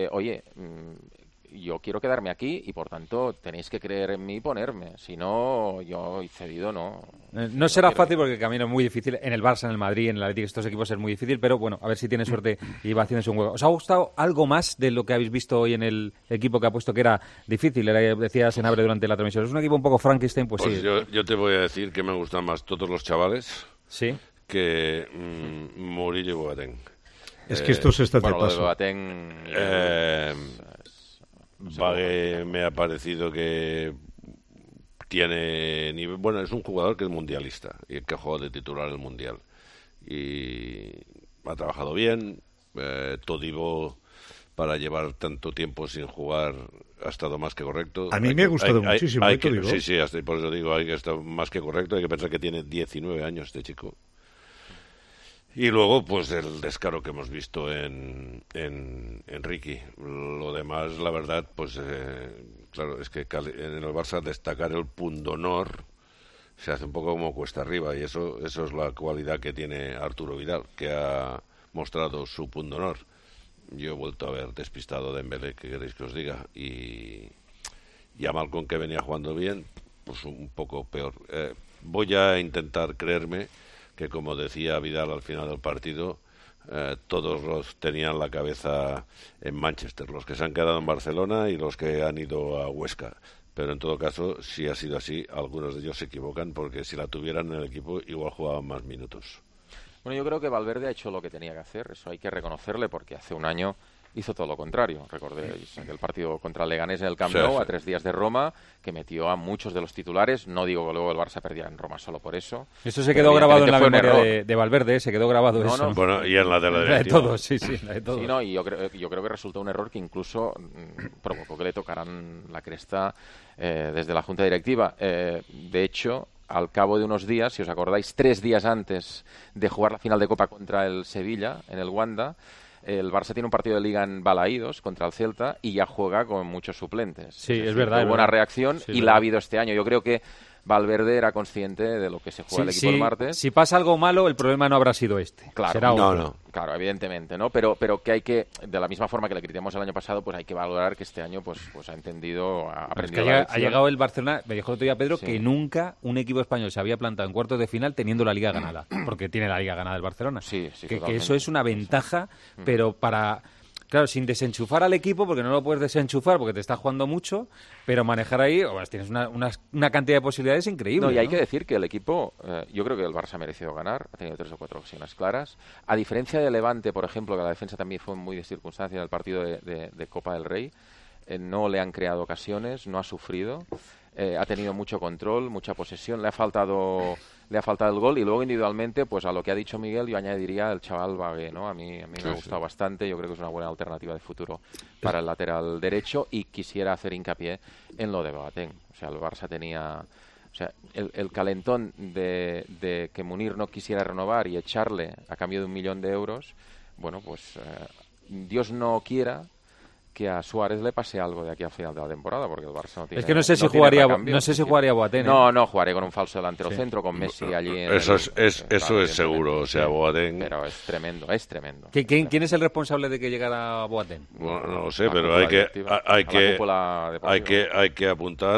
Yo quiero quedarme aquí y por tanto tenéis que creer en mí y ponerme. Si no, yo cedido no. No será fácil porque el camino es muy difícil. En el Barça, en el Madrid, en el Atlético, estos equipos es muy difícil, pero bueno, a ver si tiene suerte y va haciéndose un huevo. ¿Os ha gustado algo más de lo que habéis visto hoy en el equipo que ha puesto que era difícil? Decía Senabre durante la transmisión. Es un equipo un poco Frankenstein, pues sí. Yo te voy a decir que me gustan más todos los chavales que Murillo y Boateng. Es que esto se está de paso. Boateng, Vague me ha parecido que tiene nivel. Bueno, es un jugador que es mundialista y que ha jugado de titular el mundial y ha trabajado bien. Todibo, para llevar tanto tiempo sin jugar, ha estado más que correcto. A mí me ha gustado muchísimo. Sí, por eso digo, hay que estar más que correcto. Hay que pensar que tiene 19 años este chico. Y luego, pues, el descaro que hemos visto en Ricky. Lo demás, la verdad, pues, claro, es que en el Barça destacar el pundonor se hace un poco como cuesta arriba, y eso es la cualidad que tiene Arturo Vidal, que ha mostrado su pundonor. yo he vuelto a ver despistado a Dembélé, ¿qué queréis que os diga? Y a Malcom, que venía jugando bien, pues un poco peor. Voy a intentar creerme que, como decía Vidal al final del partido, todos los tenían la cabeza en Manchester, los que se han quedado en Barcelona y los que han ido a Huesca. Pero en todo caso, si ha sido así, algunos de ellos se equivocan, porque si la tuvieran en el equipo igual jugaban más minutos. Bueno, yo creo que Valverde ha hecho lo que tenía que hacer, eso hay que reconocerle, porque hace un año hizo todo lo contrario. Recordéis aquel partido contra el Leganés en el Camp Nou, a 3 días de Roma, que metió a muchos de los titulares. No digo que luego el Barça perdiera en Roma solo por eso. Eso se quedó grabado en la memoria de Valverde, se quedó grabado eso. Bueno, y en la de la de todos, sí, la de todos. Sí, no, y yo creo que resultó un error que incluso provocó que le tocaran la cresta desde la Junta Directiva. De hecho, al cabo de unos días, si os acordáis, 3 días antes de jugar la final de Copa contra el Sevilla, en el Wanda, el Barça tiene un partido de Liga en Balaídos contra el Celta y ya juega con muchos suplentes. Sí, es verdad. Hubo buena reacción y la ha habido este año. Yo creo que Valverde era consciente de lo que se juega el equipo el martes. Si pasa algo malo, el problema no habrá sido este. Claro, será otro. Claro, evidentemente, ¿no? Pero que hay que, de la misma forma que le criticamos el año pasado, pues hay que valorar que este año pues ha entendido, ha aprendido. Es que ha llegado el Barcelona, me dijo el otro día Pedro, que nunca un equipo español se había plantado en cuartos de final teniendo la Liga ganada, porque tiene la Liga ganada el Barcelona. Sí, que eso es una ventaja, pero para... Claro, sin desenchufar al equipo, porque no lo puedes desenchufar porque te está jugando mucho, pero manejar ahí, tienes una cantidad de posibilidades increíble. No, y hay que decir que el equipo, yo creo que el Barça ha merecido ganar, ha tenido 3 o 4 ocasiones claras. A diferencia de Levante, por ejemplo, que la defensa también fue muy de circunstancia en el partido de Copa del Rey, no le han creado ocasiones, no ha sufrido, ha tenido mucho control, mucha posesión, le ha faltado el gol, y luego individualmente, pues a lo que ha dicho Miguel, yo añadiría el chaval Bagué, ¿no? A mí me ha gustado bastante, yo creo que es una buena alternativa de futuro para el lateral derecho, y quisiera hacer hincapié en lo de Boateng. O sea, el Barça tenía... O sea, el calentón de que Munir no quisiera renovar y echarle a cambio de 1 millón de euros, bueno, pues Dios no quiera que a Suárez le pase algo de aquí al final de la temporada, porque el Barça no tiene... Es que no sé si jugaría Boateng. No jugaré con un falso delantero centro, con Messi allí en eso es seguro, o sea, Boateng... Pero es tremendo. ¿Quién es el responsable de que llegara Boateng? Bueno, no lo sé, pero hay que apuntar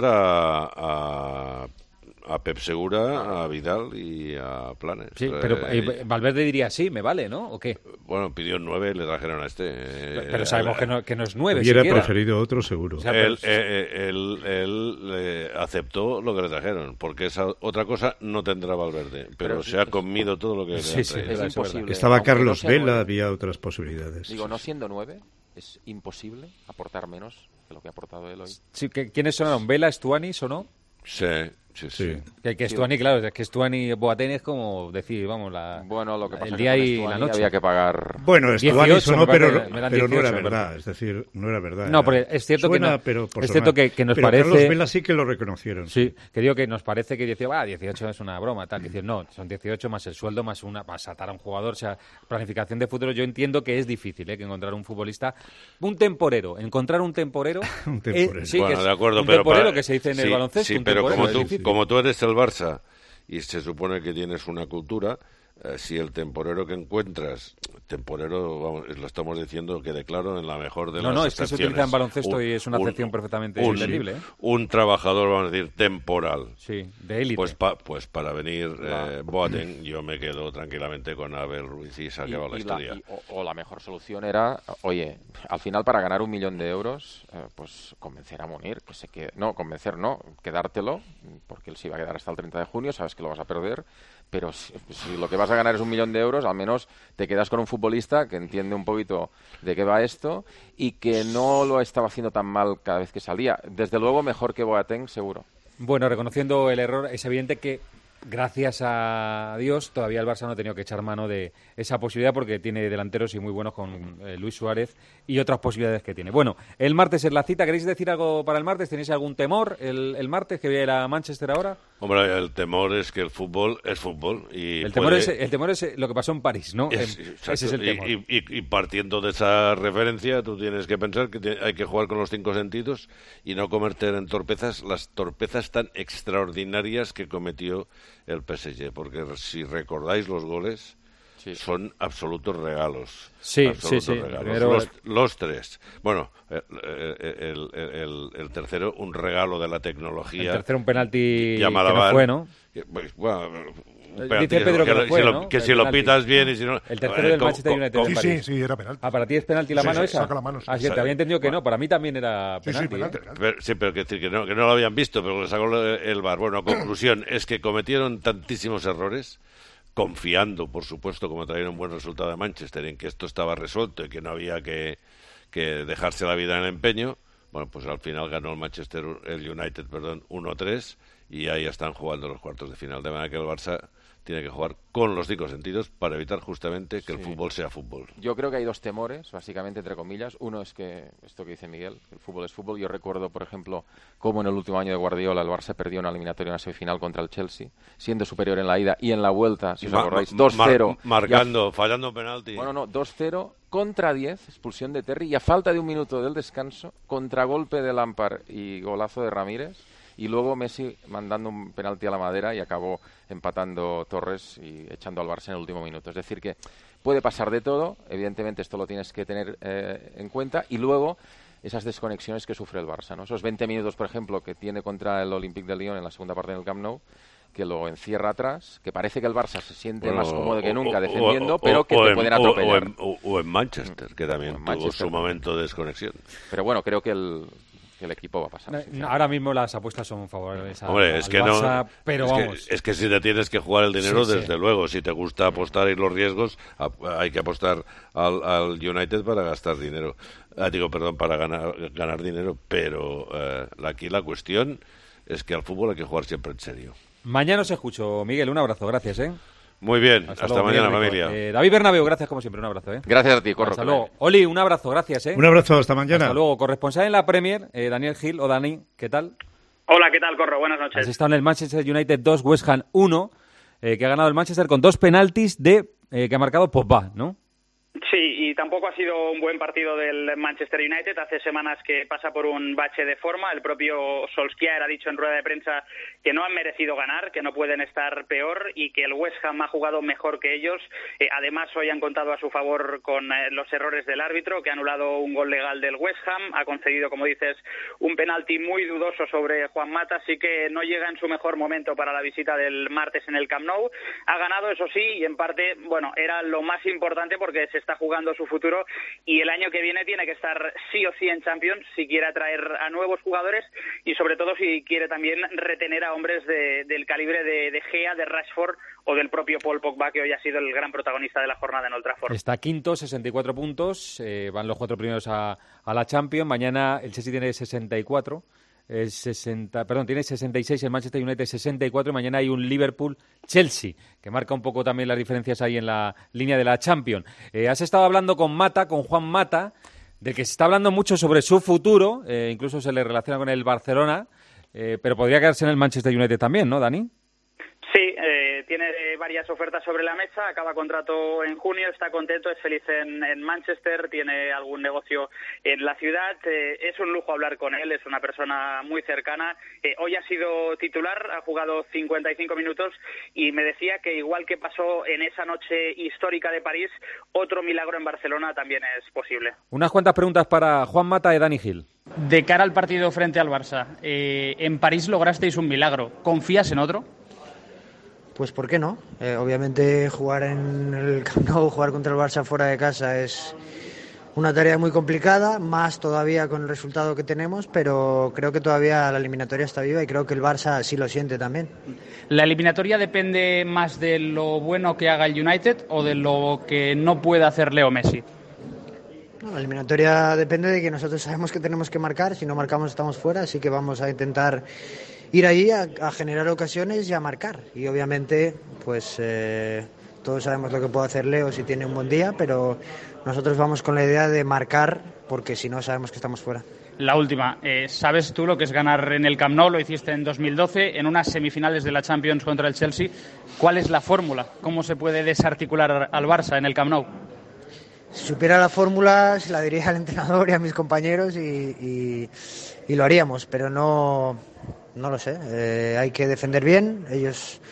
a Pep Segura, a Vidal y a Planes. Sí, pero Valverde diría sí, me vale, ¿no? ¿O qué? Bueno, pidió 9, le trajeron a este. Pero sabemos que no es 9. Hubiera preferido otro, seguro. O sea, él aceptó lo que le trajeron, porque esa otra cosa no tendrá Valverde, pero se ha comido todo lo que le han traído. Es imposible. Estaba Carlos Vela, había otras posibilidades. Digo, no siendo 9, es imposible aportar menos de lo que ha aportado él hoy. Sí, ¿quiénes sonaron? ¿Vela, Stuani sonó? Sí. Que Stuani, claro, es que Stuani y Boateng es como decir, vamos, lo que pasa el día y la noche. Había que pagar... Bueno, Stuani sonó, pero no era verdad, es decir, no era verdad. No, porque es cierto que nos pero parece... Carlos Vela sí que lo reconocieron. Sí, que digo que nos parece que 18 es una broma, tal, decir, no, son 18 más el sueldo, más atar a un jugador, o sea, planificación de futuro. Yo entiendo que es difícil, que encontrar un futbolista, encontrar un temporero... Sí, bueno, de acuerdo, pero temporero que se dice en el baloncesto. Sí, pero como tú eres el Barça y se supone que tienes una cultura, si el temporero que encuentras, vamos, lo estamos diciendo, quede claro, en la mejor de las acepciones. No, es que se utiliza en baloncesto y es una acepción perfectamente entendible. Un trabajador, vamos a decir, temporal. Sí, de élite. Pues para venir Boateng, yo me quedo tranquilamente con Abel Ruiz y se acaba la historia. O la mejor solución era, oye, al final para ganar 1 millón de euros, pues convencer a Munir, quedártelo, porque él se iba a quedar hasta el 30 de junio, sabes que lo vas a perder, pero si lo que vas a ganar es 1 millón de euros, al menos te quedas con un futbolista que entiende un poquito de qué va esto y que no lo estaba haciendo tan mal cada vez que salía. Desde luego mejor que Boateng, seguro. Bueno, reconociendo el error, es evidente que gracias a Dios todavía el Barça no ha tenido que echar mano de esa posibilidad, porque tiene delanteros y muy buenos con Luis Suárez y otras posibilidades que tiene. Bueno, el martes es la cita. ¿Queréis decir algo para el martes? ¿Tenéis algún temor el martes que viene a Manchester ahora? Hombre, el temor es que el fútbol es fútbol. Y el temor es lo que pasó en París, ¿no? Ese es el temor. Y partiendo de esa referencia, tú tienes que pensar que hay que jugar con los 5 sentidos y no cometer en torpezas las torpezas tan extraordinarias que cometió el PSG, porque si recordáis los goles, son absolutos regalos. Sí, regalos. Primero... Los tres. Bueno, el tercero, un regalo de la tecnología. El tercero, un penalti que no fue, ¿no? Dice Pedro que no fue, ¿no? Que si lo pitas bien y si no... El tercero del Manchester United en París. Sí, era penalti. ¿Para ti es penalti la mano esa? Saca la mano. Sí, te había entendido que no. Para mí también era penalti. Penalti. Pero que decir que no lo habían visto, pero le sacó el VAR. Bueno, conclusión, es que cometieron tantísimos errores, confiando, por supuesto, como traían un buen resultado de Manchester, en que esto estaba resuelto y que no había que dejarse la vida en el empeño. Bueno, pues al final ganó el United 1-3 y ahí están jugando los cuartos de final. De manera que el Barça tiene que jugar con los 5 sentidos para evitar justamente que el fútbol sea fútbol. Yo creo que hay 2 temores, básicamente, entre comillas. Uno es que, esto que dice Miguel, que el fútbol es fútbol. Yo recuerdo, por ejemplo, cómo en el último año de Guardiola el Barça perdió una eliminatoria, una semifinal contra el Chelsea, siendo superior en la ida y en la vuelta, si os acordáis, 2-0. Fallando penalti. Bueno, no, 2-0 contra 10, expulsión de Terry, y a falta de un minuto del descanso, contragolpe de Lampard y golazo de Ramírez. Y luego Messi mandando un penalti a la madera y acabó empatando Torres y echando al Barça en el último minuto. Es decir, que puede pasar de todo. Evidentemente esto lo tienes que tener en cuenta. Y luego esas desconexiones que sufre el Barça, ¿no? Esos 20 minutos, por ejemplo, que tiene contra el Olympique de Lyon en la segunda parte del Camp Nou, que lo encierra atrás, que parece que el Barça se siente más cómodo que nunca defendiendo, pero que te pueden atropellar. O en Manchester, que también tuvo su momento de desconexión. Pero bueno, creo que el equipo va a pasar. Ahora mismo las apuestas son favorables al Barça, no, pero vamos. Es que si te tienes que jugar el dinero, desde luego. Si te gusta apostar y los riesgos, hay que apostar al United para gastar dinero. Para ganar dinero. Pero aquí la cuestión es que al fútbol hay que jugar siempre en serio. Mañana os escucho, Miguel. Un abrazo, gracias, Muy bien, hasta luego, mañana, familia. David Bernabéu, gracias como siempre, un abrazo. Gracias a ti, Corro. Hasta luego. Oli, un abrazo, gracias. Un abrazo, hasta mañana. Hasta luego. Corresponsal en la Premier, Daniel Gil, o Dani, ¿qué tal? Hola, ¿qué tal, Corro? Buenas noches. Has estado en el Manchester United 2, West Ham 1, que ha ganado el Manchester con 2 penaltis que ha marcado Pogba, ¿no? Sí, y tampoco ha sido un buen partido del Manchester United. Hace semanas que pasa por un bache de forma. El propio Solskjaer ha dicho en rueda de prensa que no han merecido ganar, que no pueden estar peor y que el West Ham ha jugado mejor que ellos. Además, hoy han contado a su favor con los errores del árbitro, que ha anulado un gol legal del West Ham, ha concedido, como dices, un penalti muy dudoso sobre Juan Mata, así que no llega en su mejor momento para la visita del martes en el Camp Nou. Ha ganado, eso sí, y en parte, bueno, era lo más importante porque se está jugando su futuro y el año que viene tiene que estar sí o sí en Champions si quiere atraer a nuevos jugadores y sobre todo si quiere también retener a hombres del calibre de Gea, de Rashford o del propio Paul Pogba, que hoy ha sido el gran protagonista de la jornada en Old Trafford. Está quinto, 64 puntos, van los 4 primeros a la Champions. Mañana el Chelsea tiene 64. Tiene 66 el Manchester United, 64, y mañana hay un Liverpool-Chelsea, que marca un poco también las diferencias ahí en la línea de la Champions. Has estado hablando con Juan Mata, del que se está hablando mucho sobre su futuro, incluso se le relaciona con el Barcelona, pero podría quedarse en el Manchester United también, ¿no, Dani? Sí, tiene varias ofertas sobre la mesa, acaba contrato en junio, está contento, es feliz en Manchester, tiene algún negocio en la ciudad, es un lujo hablar con él, es una persona muy cercana. Hoy ha sido titular, ha jugado 55 minutos y me decía que igual que pasó en esa noche histórica de París, otro milagro en Barcelona también es posible. Unas cuantas preguntas para Juan Mata y Dani Gil. De cara al partido frente al Barça, en París lograsteis un milagro, ¿confías en otro? Pues ¿por qué no? Obviamente jugar en el Camp Nou, jugar contra el Barça fuera de casa es una tarea muy complicada, más todavía con el resultado que tenemos, pero creo que todavía la eliminatoria está viva y creo que el Barça sí lo siente también. ¿La eliminatoria depende más de lo bueno que haga el United o de lo que no pueda hacer Leo Messi? No, la eliminatoria depende de que nosotros sabemos que tenemos que marcar, si no marcamos estamos fuera, así que vamos a intentar ir allí a generar ocasiones y a marcar. Y obviamente, pues todos sabemos lo que puede hacer Leo si tiene un buen día, pero nosotros vamos con la idea de marcar, porque si no sabemos que estamos fuera. La última, ¿sabes tú lo que es ganar en el Camp Nou? Lo hiciste en 2012, en unas semifinales de la Champions contra el Chelsea. ¿Cuál es la fórmula? ¿Cómo se puede desarticular al Barça en el Camp Nou? Si supiera la fórmula, se la diría al entrenador y a mis compañeros y lo haríamos, pero no lo sé. Hay que defender bien. Ellos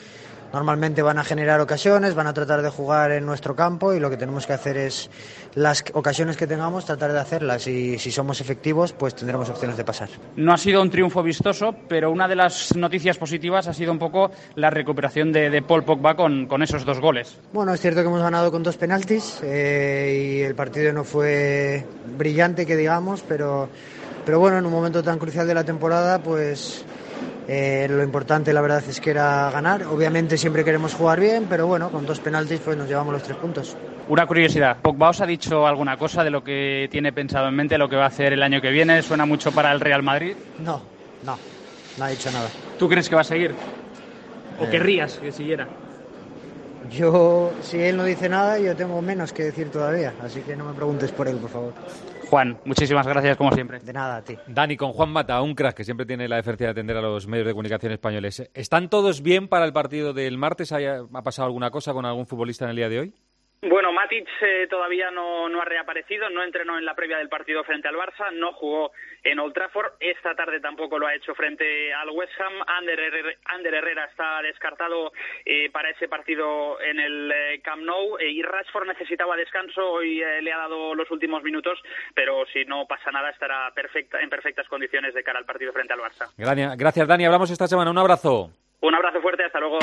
normalmente van a generar ocasiones, van a tratar de jugar en nuestro campo y lo que tenemos que hacer es las ocasiones que tengamos tratar de hacerlas y si somos efectivos pues tendremos opciones de pasar. No ha sido un triunfo vistoso, pero una de las noticias positivas ha sido un poco la recuperación de Paul Pogba con esos 2 goles. Bueno, es cierto que hemos ganado con 2 penaltis y el partido no fue brillante, que digamos, pero bueno, en un momento tan crucial de la temporada, pues lo importante la verdad es que era ganar. Obviamente siempre queremos jugar bien, pero bueno, con 2 penaltis pues nos llevamos los 3 puntos. Una curiosidad, ¿Pogba os ha dicho alguna cosa de lo que tiene pensado en mente, lo que va a hacer el año que viene? ¿Suena mucho para el Real Madrid? No ha dicho nada. ¿Tú crees que va a seguir? ¿O querrías que siguiera? Yo, si él no dice nada, yo tengo menos que decir todavía, así que no me preguntes por él, por favor. Juan, muchísimas gracias como siempre. De nada, a ti. Dani, con Juan Mata, un crack que siempre tiene la deferencia de atender a los medios de comunicación españoles. ¿Están todos bien para el partido del martes? ¿Ha pasado alguna cosa con algún futbolista en el día de hoy? Bueno, Matic todavía no ha reaparecido, no entrenó en la previa del partido frente al Barça, no jugó en Old Trafford, esta tarde tampoco lo ha hecho frente al West Ham. Ander Herrera está descartado para ese partido en el Camp Nou y Rashford necesitaba descanso, hoy le ha dado los últimos minutos, pero si no pasa nada estará en perfectas condiciones de cara al partido frente al Barça. Gracias, Dani, hablamos esta semana, un abrazo. Un abrazo fuerte, hasta luego.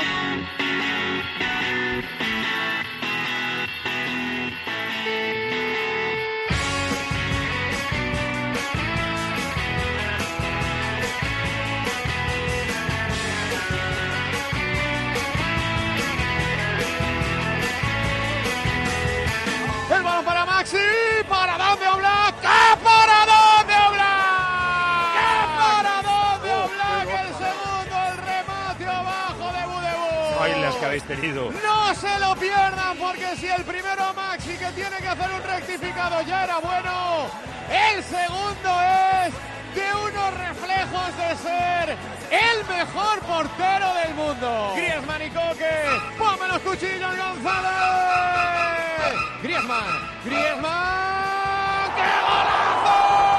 El balón para Maxi, paradón de Oblak, ¡qué paradón de Oblak! ¡Qué paradón de Oblak! El segundo, el remate abajo de Budebú. Ay, las que habéis tenido. No se lo pierdan, porque si el primero Maxi, que tiene que hacer un rectificado, ya era bueno, el segundo es de unos reflejos de ser el mejor portero del mundo. Griezmann y Coque, ¡ponme los cuchillos, González! Griezmann, ¡qué golazo!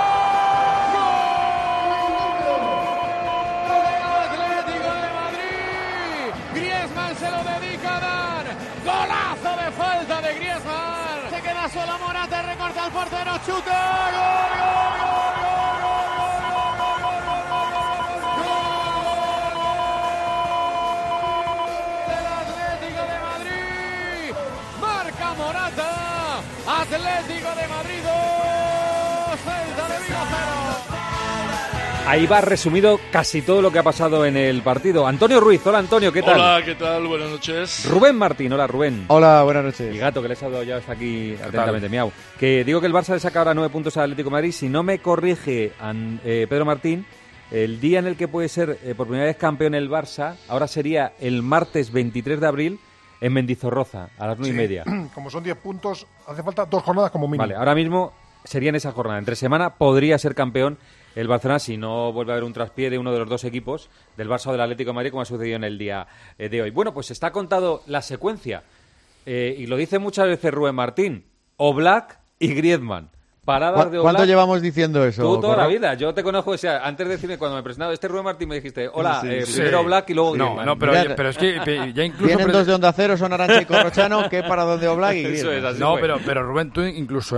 ¡Gol del Atlético de Madrid! Griezmann se lo dedica a Dan. ¡Golazo de falta de Griezmann! Se queda solo Morata, recorta al portero, chuta, ¡gol! Atlético de Madrid 2, Celta de Vigo 0. Ahí va resumido casi todo lo que ha pasado en el partido. Antonio Ruiz, hola Antonio, ¿qué tal? Hola, ¿qué tal? Buenas noches. Rubén Martín, hola Rubén. Hola, buenas noches. Y Gato, que le he saludado ya, está aquí atentamente, miau. Que digo que el Barça le saca ahora 9 puntos al Atlético de Madrid. Si no me corrige Pedro Martín, el día en el que puede ser por primera vez campeón el Barça, ahora sería el martes 23 de abril, en Mendizorroza, a las 9:30. Como son 10 puntos, hace falta 2 jornadas como mínimo. Vale, ahora mismo sería en esa jornada. Entre semana podría ser campeón el Barcelona si no vuelve a haber un traspié de uno de los dos equipos, del Barça o del Atlético de Madrid, como ha sucedido en el día de hoy. Bueno, pues está contado la secuencia. Y lo dice muchas veces Rubén Martín. Oblak y Griezmann. Paradas de Oblak. ¿Cuánto llevamos diciendo eso? Tú toda la vida. Yo te conozco, o sea, antes de decirme cuando me presentaba Rubén Martín me dijiste, hola, primero Oblak y luego Griezmann. No, pero es que ya incluso... Vienen dos de Onda Cero, son Arantxa y Corrochano, que para donde Oblak y Griezmann. Eso es, así no, fue. pero Rubén, tú incluso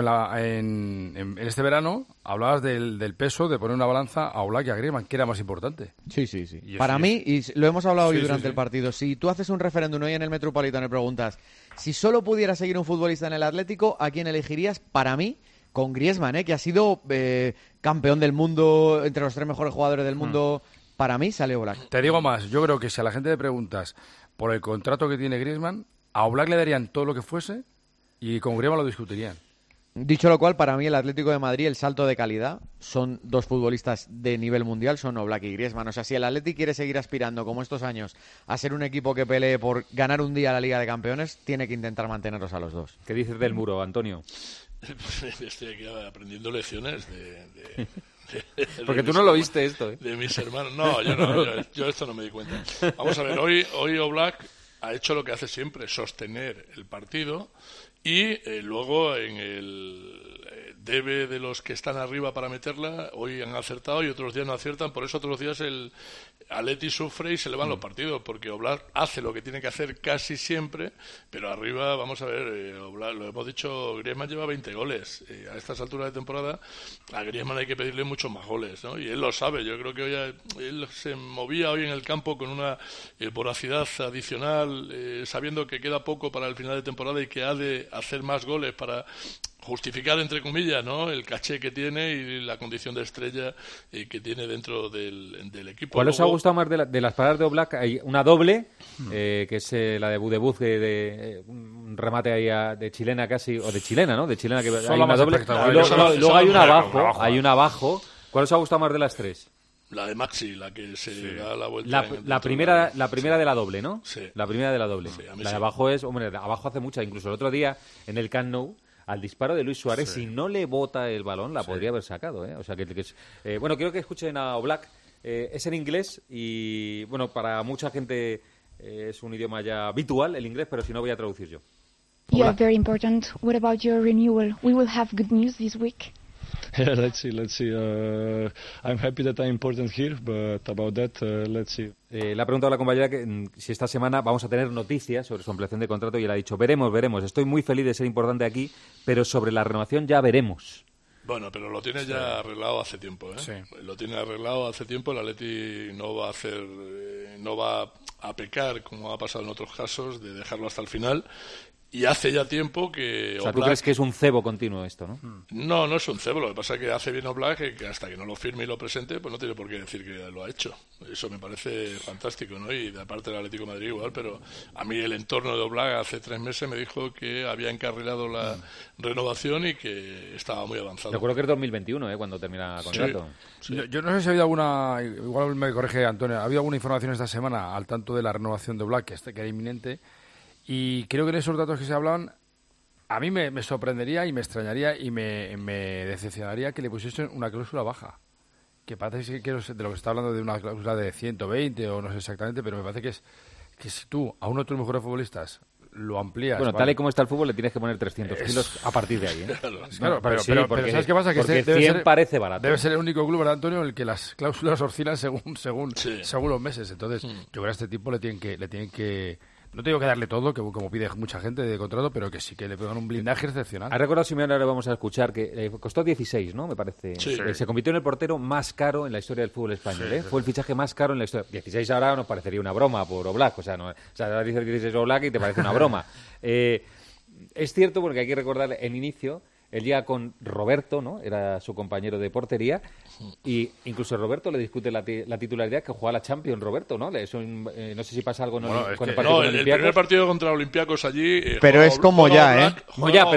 en este verano hablabas del peso de poner una balanza a Oblak y a Griezmann, que era más importante. Sí. Para mí, y lo hemos hablado hoy durante el partido, si tú haces un referéndum hoy en el Metropolitano y preguntas, si solo pudiera seguir un futbolista en el Atlético, ¿a quién elegirías? Para mí, con Griezmann, que ha sido campeón del mundo, entre los 3 mejores jugadores del mundo. Para mí sale Oblak. Te digo más, yo creo que si a la gente le preguntas por el contrato que tiene Griezmann, a Oblak le darían todo lo que fuese y con Griezmann lo discutirían. Dicho lo cual, para mí el Atlético de Madrid, el salto de calidad, son 2 futbolistas de nivel mundial, son Oblak y Griezmann. O sea, si el Atlético quiere seguir aspirando, como estos años, a ser un equipo que pelee por ganar un día la Liga de Campeones, tiene que intentar mantenerlos a los dos. ¿Qué dices del muro, Antonio? Estoy aquí aprendiendo lecciones de porque tú no lo viste esto, ¿eh? De mis hermanos. No, yo esto no me di cuenta. Vamos a ver, hoy Oblak ha hecho lo que hace siempre, sostener el partido y luego en el debe de los que están arriba para meterla, hoy han acertado y otros días no aciertan, por eso otros días el Atleti sufre y se le van los partidos, porque Oblak hace lo que tiene que hacer casi siempre, pero arriba, vamos a ver, Oblak, lo hemos dicho, Griezmann lleva 20 goles, a estas alturas de temporada a Griezmann hay que pedirle muchos más goles, ¿no? Y él lo sabe, yo creo que hoy él se movía hoy en el campo con una voracidad adicional, sabiendo que queda poco para el final de temporada y que ha de hacer más goles para justificar, entre comillas, ¿no?, el caché que tiene y la condición de estrella que tiene dentro del equipo. ¿Cuál os ha gustado más de las paradas de Oblak? Hay una doble, que es la de Budebuz, de un remate ahí de chilena casi, o de chilena, ¿no? De chilena, que hay una doble. Y luego hay una abajo. ¿Cuál os ha gustado más de las tres? La de Maxi, la que se da la vuelta. La primera de la doble, ¿no? Sí. La primera de la doble. Sí, la de abajo abajo hace mucha. Incluso el otro día, en el Camp Nou, al disparo de Luis Suárez, si no le bota el balón, la podría haber sacado, ¿eh? O sea, bueno, quiero que escuchen a Oblak. Es en inglés y, bueno, para mucha gente es un idioma ya habitual, el inglés, pero si no voy a traducir yo. You are very important. What about your renewal? We will have good news this week. Yeah, let's see. I'm happy that I'm important here, but about that, let's see. Le ha preguntado a la compañera que si esta semana vamos a tener noticias sobre su ampliación de contrato y él ha dicho, veremos. Estoy muy feliz de ser importante aquí, pero sobre la renovación ya veremos. Bueno, pero lo tiene ya arreglado hace tiempo, ¿eh? Sí. Lo tiene arreglado hace tiempo. El Atleti no va a pecar, como ha pasado en otros casos, de dejarlo hasta el final. Y hace ya tiempo que... O sea, ¿tú crees que es un cebo continuo esto, no? No es un cebo. Lo que pasa es que hace bien Oblak, que hasta que no lo firme y lo presente, pues no tiene por qué decir que lo ha hecho. Eso me parece fantástico, ¿no? Y de aparte del Atlético de Madrid igual, pero a mí el entorno de Oblak hace 3 meses me dijo que había encarrilado la renovación y que estaba muy avanzado. Recuerdo que es 2021, cuando termina el contrato. Sí. Yo no sé si ha habido alguna... Igual me corrige Antonio. ¿Ha habido alguna información esta semana al tanto de la renovación de Oblak, que era inminente? Y creo que en esos datos que se hablan, a mí me sorprendería y me extrañaría y me decepcionaría que le pusiesen una cláusula baja. Que parece que de lo que está hablando de una cláusula de 120 o no sé exactamente, pero me parece que si tú a uno de tus mejores futbolistas lo amplías... Bueno, tal y como está el fútbol, le tienes que poner 300 kilos a partir de ahí, ¿eh? Claro, pero ¿sabes qué pasa? Que porque 100 parece barato. Debe ser el único club, ¿verdad, Antonio?, en el que las cláusulas oscilan según los meses. Entonces, yo creo que a este tipo le tienen que no tengo que darle todo, que como pide mucha gente de contrato, pero que sí que le pegan un blindaje excepcional. ¿Has recordado, Simeone, ahora vamos a escuchar, que costó 16, ¿no? Me parece. Sí. Se convirtió en el portero más caro en la historia del fútbol español, ¿eh? Fue el fichaje más caro en la historia. 16 ahora nos parecería una broma por Oblak, ahora dices 16 Oblak y te parece una broma. Es cierto, porque hay que recordar el inicio. Él llega con Roberto, ¿no? Era su compañero de portería, y incluso Roberto le discute la titularidad, que juega la Champions, Roberto, ¿no? Eso, no sé si pasa algo con el partido con el primer partido contra Olympiacos allí... Pero es con Moyá, ¿eh? Moyá,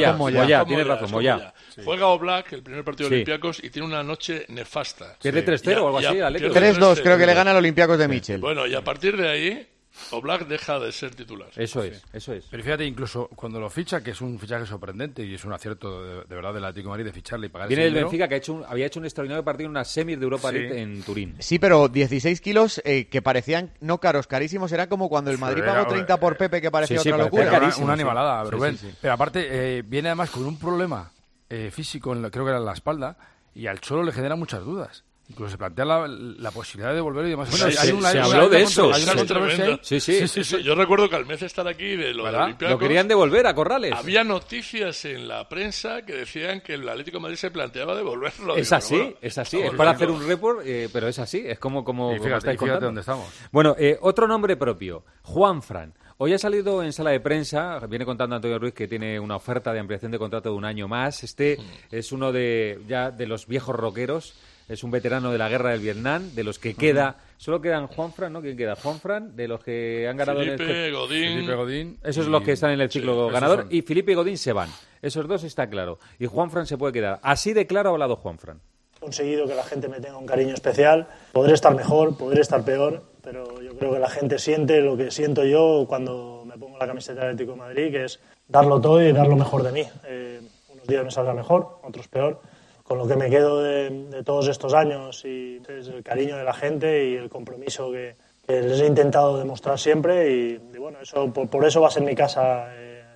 tienes razón, Moyá. Juega Oblak, el primer partido de Olympiacos, y tiene una noche nefasta. Pierde 3-0 o algo así, Atlético. 3-2, creo que le gana al Olympiacos de Michel. Bueno, y a partir de ahí... Oblak deja de ser titular. Eso es. Pero fíjate, incluso cuando lo ficha, que es un fichaje sorprendente y es un acierto de verdad del Atlético de Madrid de ficharle y pagar Viene el Benfica, que había hecho un extraordinario partido en unas semis de Europa League en Turín. Sí, pero 16 kilos que parecían no caros, carísimos. Era como cuando el Madrid pagó 30 por Pepe, que parecía otra locura. Una animalada, Rubén. Pero aparte, viene además con un problema físico, creo que era en la espalda, y al Cholo le genera muchas dudas. Incluso se plantea la posibilidad de devolver y demás. Bueno, se habló de eso. Hay una controversia ahí. Sí. Yo recuerdo que al mes de estar aquí de lo de Olympiacos, lo querían devolver a Corrales. Había noticias en la prensa que decían que el Atlético de Madrid se planteaba devolverlo. Es así. Es para hacer un report, pero es así. Es como fíjate dónde estamos. Bueno, otro nombre propio, Juanfran. Hoy ha salido en sala de prensa, viene contando Antonio Ruiz que tiene una oferta de ampliación de contrato de 1 año más. Es uno de los viejos rockeros. Es un veterano de la guerra del Vietnam, de los que queda... Solo quedan Juanfran, ¿no? ¿Quién queda? Juanfran, de los que han ganado... Felipe Godín. Esos son los que están en el ciclo ganador. Y Felipe y Godín se van. Esos dos está claro. Y Juanfran se puede quedar. Así de claro ha hablado Juanfran. He conseguido que la gente me tenga un cariño especial. Podré estar mejor, podré estar peor, pero yo creo que la gente siente lo que siento yo cuando me pongo la camiseta del Atlético de Madrid, que es darlo todo y dar lo mejor de mí. Unos días me saldrá mejor, otros peor. Con lo que me quedo de todos estos años y es el cariño de la gente y el compromiso que les he intentado demostrar siempre y bueno, eso por eso va a ser mi casa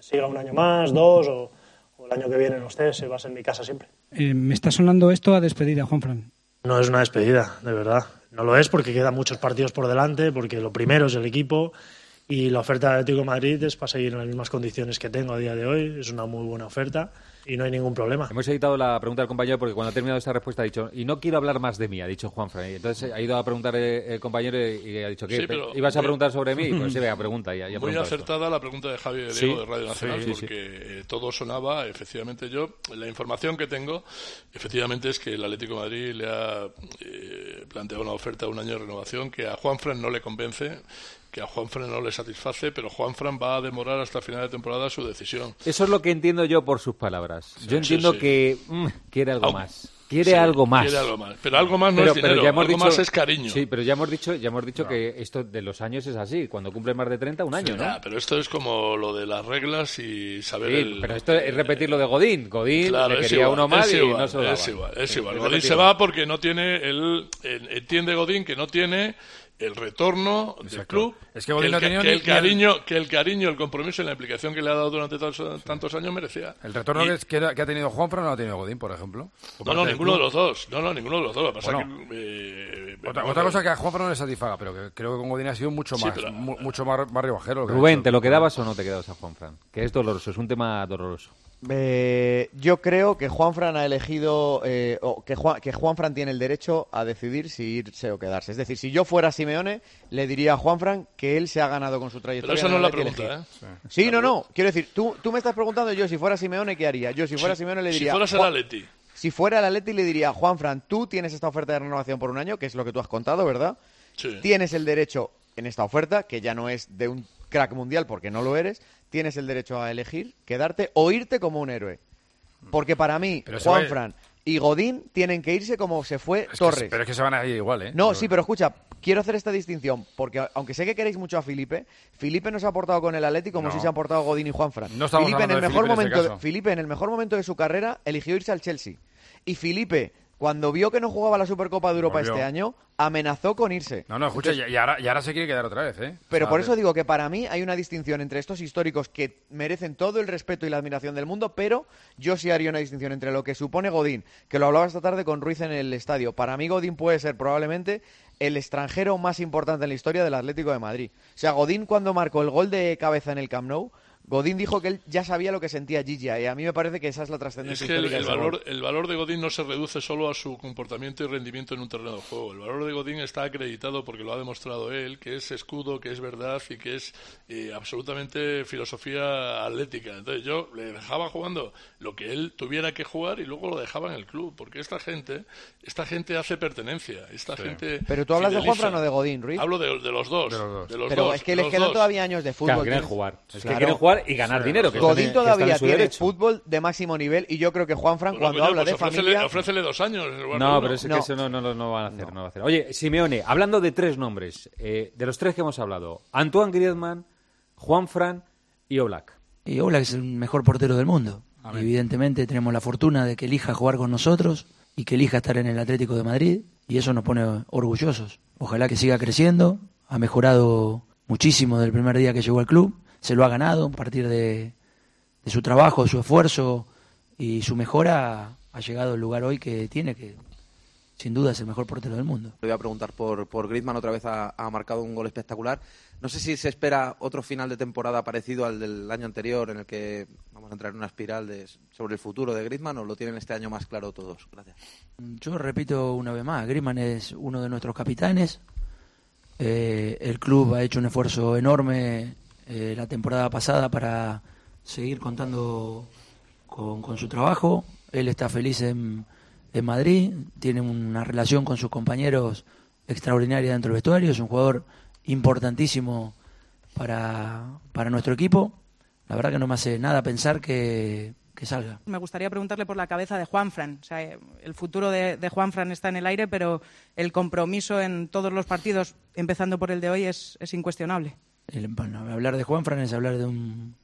siga un año más, 2 o el año que viene, no sé, se va a ser mi casa siempre. Me está sonando esto a despedida, Juanfran. No es una despedida, de verdad. No lo es porque quedan muchos partidos por delante, porque lo primero es el equipo y la oferta de Atlético de Madrid es para seguir en las mismas condiciones que tengo a día de hoy. Es una muy buena oferta y no hay ningún problema. Hemos editado la pregunta del compañero porque cuando ha terminado esta respuesta ha dicho, y no quiero hablar más de mí, ha dicho Juanfran. Y entonces ha ido a preguntar el compañero y ha dicho, ¿qué? Sí, pero ¿Ibas a preguntar sobre mí? Pues sí, venga, pregunta. Ya muy acertada la pregunta de Javi de Diego de Radio Nacional, sí, porque todo sonaba, efectivamente la información que tengo, efectivamente es que el Atlético de Madrid le ha planteado una oferta de un año de renovación que a Juanfran no le convence, que a Juanfran no le satisface, pero Juanfran va a demorar hasta final de temporada su decisión. Eso es lo que entiendo yo por sus palabras. Yo entiendo que quiere algo más. Quiere algo más. Quiere algo más. Pero algo más no es dinero, algo más es cariño. Sí, pero ya hemos dicho que esto de los años es así. Cuando cumple más de 30, un año, ¿no? Pero esto es como lo de las reglas y saber pero esto es repetir lo de Godín. Godín claro, le quería uno más y no se lo daba. Es igual. Godín se va porque no tiene entiende Godín que no tiene el retorno del club, es que no tenía el cariño, el compromiso y la implicación que le ha dado durante tantos años merecía. El retorno que ha tenido Juanfran no lo ha tenido Godín, por ejemplo. No, ninguno de los dos. Ninguno de los dos. Otra cosa que a Juanfran no le satisfaga, pero que creo que con Godín ha sido mucho más ribajero. Rubén, ¿te lo quedabas o no te quedabas a Juanfran? Que es doloroso, es un tema doloroso. Yo creo que Juanfran ha elegido que Juanfran tiene el derecho a decidir si irse o quedarse. Es decir, si yo fuera Simeone, le diría a Juanfran que él se ha ganado con su trayectoria. Pero esa no es la pregunta, ¿eh? Sí, no. Quiero decir, tú me estás preguntando yo si fuera Simeone, ¿qué haría? Yo si fuera Simeone le diría... Si fueras el Atleti. Si fuera el Atleti le diría, Juanfran, tú tienes esta oferta de renovación por un año, que es lo que tú has contado, ¿verdad? Sí. Tienes el derecho en esta oferta, que ya no es de un crack mundial porque no lo eres, tienes el derecho a elegir, quedarte o irte como un héroe. Porque para mí, Juanfran y Godín tienen que irse como se fue Torres. Pero es que se van a ir igual, ¿eh? No, sí, pero escucha, quiero hacer esta distinción, porque aunque sé que queréis mucho a Felipe no se ha portado con el Atleti como si se han portado Godín y Juanfran. No estamos Felipe, en el mejor momento de su carrera eligió irse al Chelsea. Y Felipe, cuando vio que no jugaba la Supercopa de Europa este año, amenazó con irse. No, escucha, y ahora se quiere quedar otra vez, ¿eh? Pero por eso digo que para mí hay una distinción entre estos históricos que merecen todo el respeto y la admiración del mundo, pero yo sí haría una distinción entre lo que supone Godín, que lo hablaba esta tarde con Ruiz en el estadio. Para mí Godín puede ser probablemente el extranjero más importante en la historia del Atlético de Madrid. O sea, Godín cuando marcó el gol de cabeza en el Camp Nou, Godín dijo que él ya sabía lo que sentía Gigi, y a mí me parece que esa es la trascendencia histórica. Es que el valor de Godín no se reduce solo a su comportamiento y rendimiento en un terreno de juego. El valor de Godín está acreditado porque lo ha demostrado él, que es escudo, que es verdad y que es absolutamente filosofía atlética. Entonces yo le dejaba jugando lo que él tuviera que jugar y luego lo dejaba en el club, porque esta gente hace pertenencia. Gente pero tú hablas de Juanfran o de Godín, Ruiz. Hablo de los dos. Pero es que les quedan todavía años de fútbol. Claro, quieren jugar. Es que quieren jugar y ganar dinero. Que Godín todavía tiene fútbol de máximo nivel y yo creo que Juanfran cuando habla de familia... Ofrécele 2 años. No, pero es que eso no van a hacer. No va a hacer. Oye, Simeone, hablando de 3 nombres, de los 3 que hemos hablado, Antoine Griezmann, Juanfran y Oblak. Y Oblak es el mejor portero del mundo. Amén. Evidentemente tenemos la fortuna de que elija jugar con nosotros y que elija estar en el Atlético de Madrid y eso nos pone orgullosos. Ojalá que siga creciendo, ha mejorado muchísimo del primer día que llegó al club, se lo ha ganado a partir de su trabajo, su esfuerzo y su mejora, ha llegado al lugar hoy que tiene, que sin duda es el mejor portero del mundo. Le voy a preguntar por Griezmann, otra vez ha marcado un gol espectacular. No sé si se espera otro final de temporada parecido al del año anterior, en el que vamos a entrar en una espiral sobre el futuro de Griezmann, o lo tienen este año más claro todos. Gracias. Yo repito una vez más, Griezmann es uno de nuestros capitanes. El club ha hecho un esfuerzo enorme la temporada pasada para seguir contando con su trabajo. Él está feliz en Madrid, tiene una relación con sus compañeros extraordinaria dentro del vestuario, es un jugador importantísimo para nuestro equipo. La verdad que no me hace nada pensar que salga. Me gustaría preguntarle por la cabeza de Juanfran. O sea, el futuro de Juanfran está en el aire, pero el compromiso en todos los partidos, empezando por el de hoy, es incuestionable. Hablar de Juanfran es hablar de un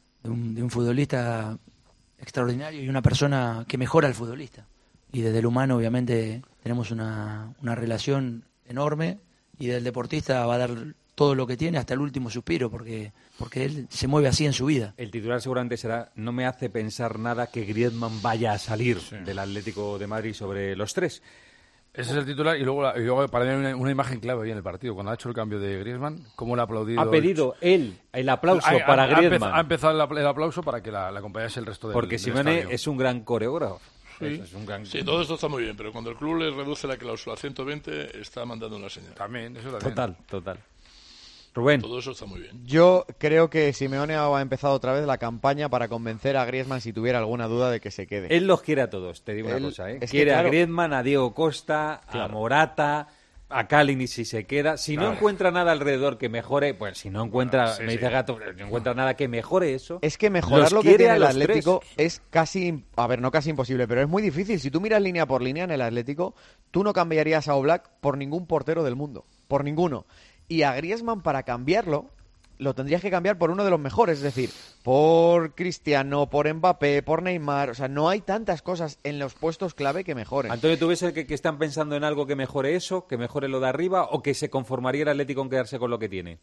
futbolista extraordinario y una persona que mejora al futbolista. Y desde el humano, obviamente, tenemos una relación enorme, y del deportista va a dar todo lo que tiene hasta el último suspiro, porque él se mueve así en su vida. El titular seguramente será: no me hace pensar nada que Griezmann vaya a salir del Atlético de Madrid sobre los tres. Ese es el titular, y luego para mí una imagen clave hoy en el partido, cuando ha hecho el cambio de Griezmann, cómo le ha aplaudido. Ha pedido él el aplauso para Griezmann. Ha empezado el aplauso para que la acompañase el resto del Porque Simeone es un gran coreógrafo. Sí, todo esto está muy bien, pero cuando el club le reduce la cláusula a 120, está mandando una señal. También, eso también. Total. Rubén. Todo eso está muy bien. Yo creo que Simeone ha empezado otra vez la campaña para convencer a Griezmann si tuviera alguna duda de que se quede. Él los quiere a todos, te digo una cosa. Quiere a Griezmann, a Diego Costa, a Morata, a Kalinic si se queda. Si no encuentra nada alrededor que mejore, pues si no encuentra, dice Gato, no encuentra nada que mejore eso. Es que mejorar lo que tiene el Atlético es casi, no casi imposible, pero es muy difícil. Si tú miras línea por línea en el Atlético, tú no cambiarías a Oblak por ningún portero del mundo, por ninguno. Y a Griezmann, para cambiarlo, lo tendrías que cambiar por uno de los mejores, es decir, por Cristiano, por Mbappé, por Neymar. O sea, no hay tantas cosas en los puestos clave que mejoren. Antonio, ¿tú ves que están pensando en algo que mejore eso, que mejore lo de arriba, o que se conformaría el Atlético en quedarse con lo que tiene?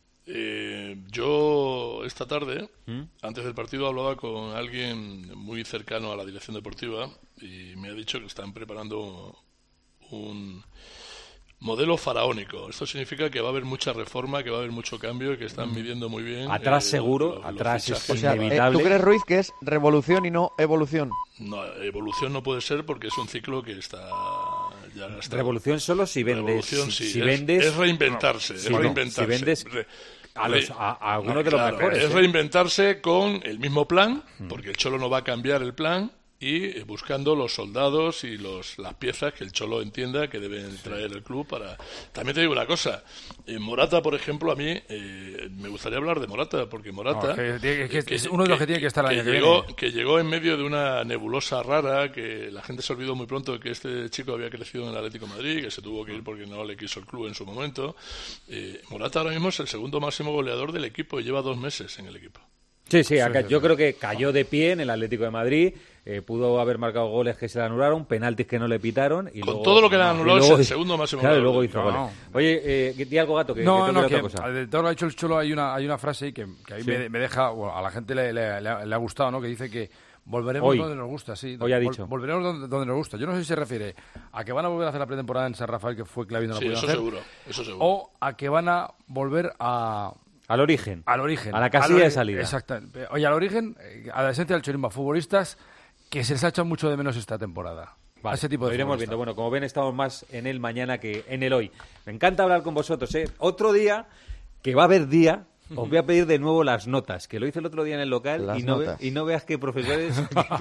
Yo esta tarde, antes del partido, hablaba con alguien muy cercano a la dirección deportiva y me ha dicho que están preparando un modelo faraónico. Esto significa que va a haber mucha reforma, que va a haber mucho cambio y que están midiendo muy bien. Atrás seguro, atrás es inevitable. ¿Tú crees, Ruiz, que es revolución y no evolución? No, evolución no puede ser porque es un ciclo que está ya gastado. Revolución solo si vendes. Revolución sí, si vendes, es reinventarse. Es reinventarse. Si vendes a algunos de los mejores. Es reinventarse con el mismo plan, porque el Cholo no va a cambiar el plan, y buscando los soldados y las piezas que el Cholo entienda que deben traer el club para... También te digo una cosa, Morata, por ejemplo, a mí me gustaría hablar de Morata, porque Morata... es uno de los que tiene que estar el año que viene. Que llegó en medio de una nebulosa rara, que la gente se olvidó muy pronto de que este chico había crecido en el Atlético de Madrid, que se tuvo que ir porque no le quiso el club en su momento. Morata ahora mismo es el segundo máximo goleador del equipo y lleva 2 meses en el equipo. Sí, yo creo que cayó de pie en el Atlético de Madrid, pudo haber marcado goles que se le anularon, penaltis que no le pitaron. Y con luego, todo lo que le anuló es el segundo máximo goleador. Claro, luego hizo goles. Oye, di algo, Gato, que otra cosa. De todo lo que ha hecho el Cholo hay una frase que a mí me deja, a la gente le ha gustado, ¿no? Que dice que volveremos donde nos gusta, sí. Hoy ha dicho. Volveremos donde nos gusta. Yo no sé si se refiere a que van a volver a hacer la pretemporada en San Rafael, que fue clave y no la pudieron hacer. Eso seguro. O a que van a volver al origen. A la casilla de salida. Exactamente. Oye, al origen, a la esencia del cholismo, futbolistas que se les ha echado mucho de menos esta temporada. Vale, ese tipo de lo iremos viendo. Bueno, como ven, estamos más en el mañana que en el hoy. Me encanta hablar con vosotros, ¿eh? Otro día, que va a haber día, os voy a pedir de nuevo las notas, que lo hice el otro día en el local y no veas qué profesores...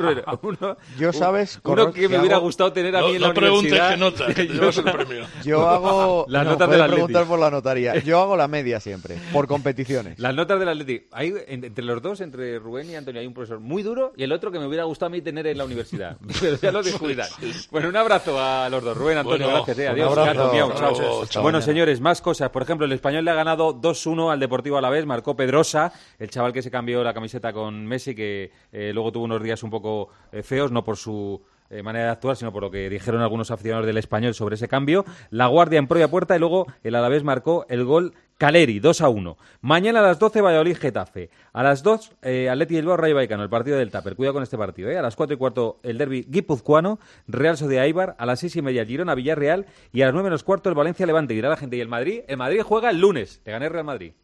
uno que me hubiera gustado tener a mí en la universidad. No preguntes qué nota, te llevas el premio. Yo hago... Las notas del Atleti. Preguntar por la notaría. Yo hago la media siempre, por competiciones. Las notas del Atleti. Hay, entre los dos, entre Rubén y Antonio, hay un profesor muy duro y el otro que me hubiera gustado a mí tener en la universidad. Pero ya lo descubrirán. Bueno, un abrazo a los dos. Rubén, Antonio, gracias. Adiós. Chao. Bueno, señores, más cosas. Por ejemplo, el Español le ha ganado 2-1 al Deportivo Alavés. Marcó Pedrosa, el chaval que se cambió la camiseta con Messi, que luego tuvo unos días un poco feos, no por su manera de actuar, sino por lo que dijeron algunos aficionados del Español sobre ese cambio. La Guardia en propia puerta y luego el Alavés marcó el gol Caleri, 2-1. Mañana a las 12, Valladolid-Getafe. A las 2, Athletic Bilbao, Rayo Vallecano, el partido del Tupper. Cuidado con este partido, ¿eh? A las 4:15, el derbi guipuzcoano, Real Sociedad Eibar. A las 6:30, el Girona-Villarreal. Y a las 9:15, el Valencia-Levante. Y dirá la gente, ¿y el Madrid? El Madrid juega el lunes. Le gané el Real Madrid.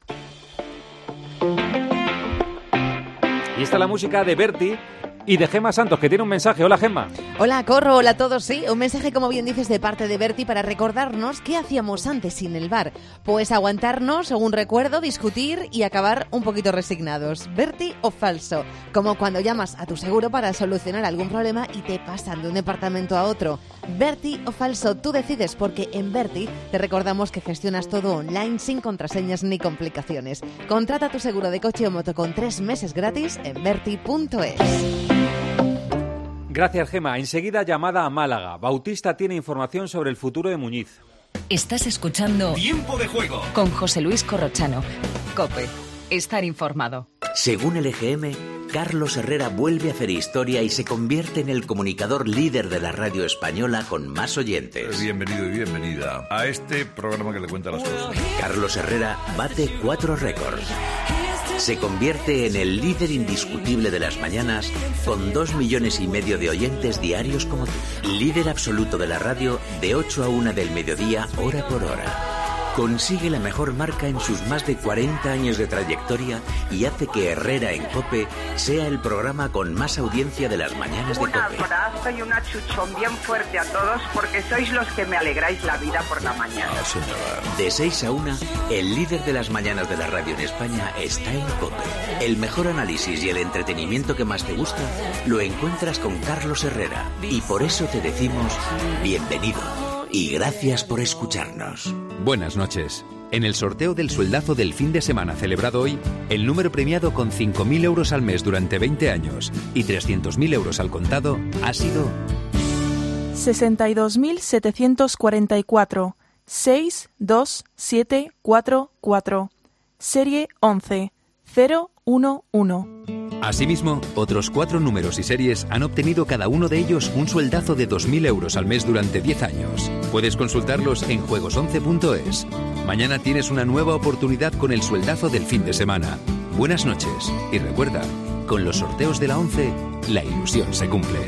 Y esta es la música de Berti y de Gemma Santos, que tiene un mensaje. Hola, Gemma. Hola, Corro. Hola a todos. Sí, un mensaje, como bien dices, de parte de Berti para recordarnos qué hacíamos antes sin el bar. Pues aguantarnos, según recuerdo, discutir y acabar un poquito resignados. ¿Berti o falso? Como cuando llamas a tu seguro para solucionar algún problema y te pasan de un departamento a otro. ¿Berti o falso? Tú decides, porque en Berti te recordamos que gestionas todo online sin contraseñas ni complicaciones. Contrata tu seguro de coche o moto con 3 meses gratis en berti.es. Gracias, Gemma. Enseguida, llamada a Málaga. Bautista tiene información sobre el futuro de Muñiz. Estás escuchando Tiempo de Juego con José Luis Corrochano. COPE. Estar informado. Según el EGM, Carlos Herrera vuelve a hacer historia y se convierte en el comunicador líder de la radio española con más oyentes. Bienvenido y bienvenida a este programa que le cuenta las cosas. Carlos Herrera bate 4 récords. Se convierte en el líder indiscutible de las mañanas con 2,5 millones de oyentes diarios como tú. Líder absoluto de la radio de 8 a 1 del mediodía, hora por hora. Consigue la mejor marca en sus más de 40 años de trayectoria y hace que Herrera en COPE sea el programa con más audiencia de las mañanas de COPE. Un abrazo y un achuchón bien fuerte a todos porque sois los que me alegráis la vida por la mañana. De 6 a 1, el líder de las mañanas de la radio en España está en COPE. El mejor análisis y el entretenimiento que más te gusta lo encuentras con Carlos Herrera. Y por eso te decimos bienvenido y gracias por escucharnos. Buenas noches. En el sorteo del sueldazo del fin de semana celebrado hoy, el número premiado con 5.000 euros al mes durante 20 años y 300.000 euros al contado ha sido 62.744 62744, serie 11 011. Asimismo, otros 4 números y series han obtenido cada uno de ellos un sueldazo de 2.000 euros al mes durante 10 años. Puedes consultarlos en juegos11.es. Mañana tienes una nueva oportunidad con el sueldazo del fin de semana. Buenas noches y recuerda, con los sorteos de la 11, la ilusión se cumple.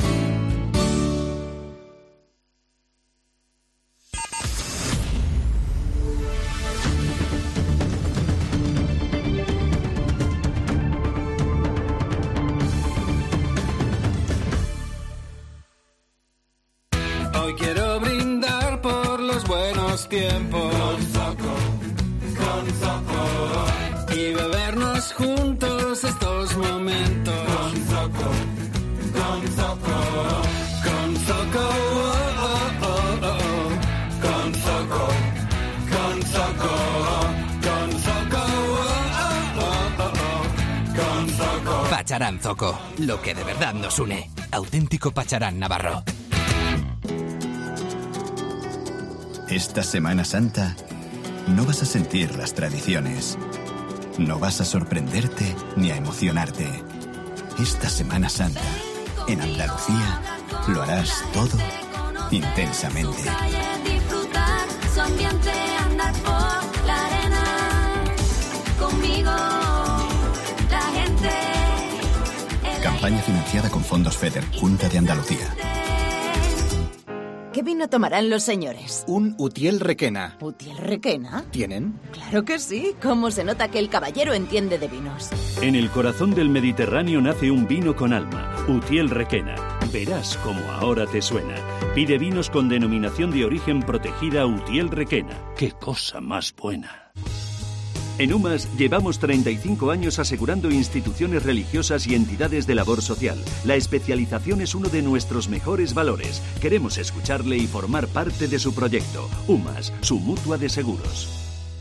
Tiempos con Zoco y bebernos juntos estos momentos con Zoco con Zoco con Zoco con Zoco con Zoco con Zoco. Pacharán Zoco, lo que de verdad nos une. Auténtico Pacharán navarro. Esta Semana Santa no vas a sentir las tradiciones, no vas a sorprenderte ni a emocionarte. Esta Semana Santa, en Andalucía, lo harás todo intensamente. Disfrutar su ambiente, andar por la arena, conmigo, la gente. Campaña financiada con fondos FEDER, Junta de Andalucía. ¿Qué vino tomarán los señores? Un Utiel Requena. ¿Utiel Requena? ¿Tienen? Claro que sí. ¿Cómo se nota que el caballero entiende de vinos? En el corazón del Mediterráneo nace un vino con alma, Utiel Requena. Verás cómo ahora te suena. Pide vinos con denominación de origen protegida Utiel Requena. ¡Qué cosa más buena! En UMAS llevamos 35 años asegurando instituciones religiosas y entidades de labor social. La especialización es uno de nuestros mejores valores. Queremos escucharle y formar parte de su proyecto. UMAS, su mutua de seguros.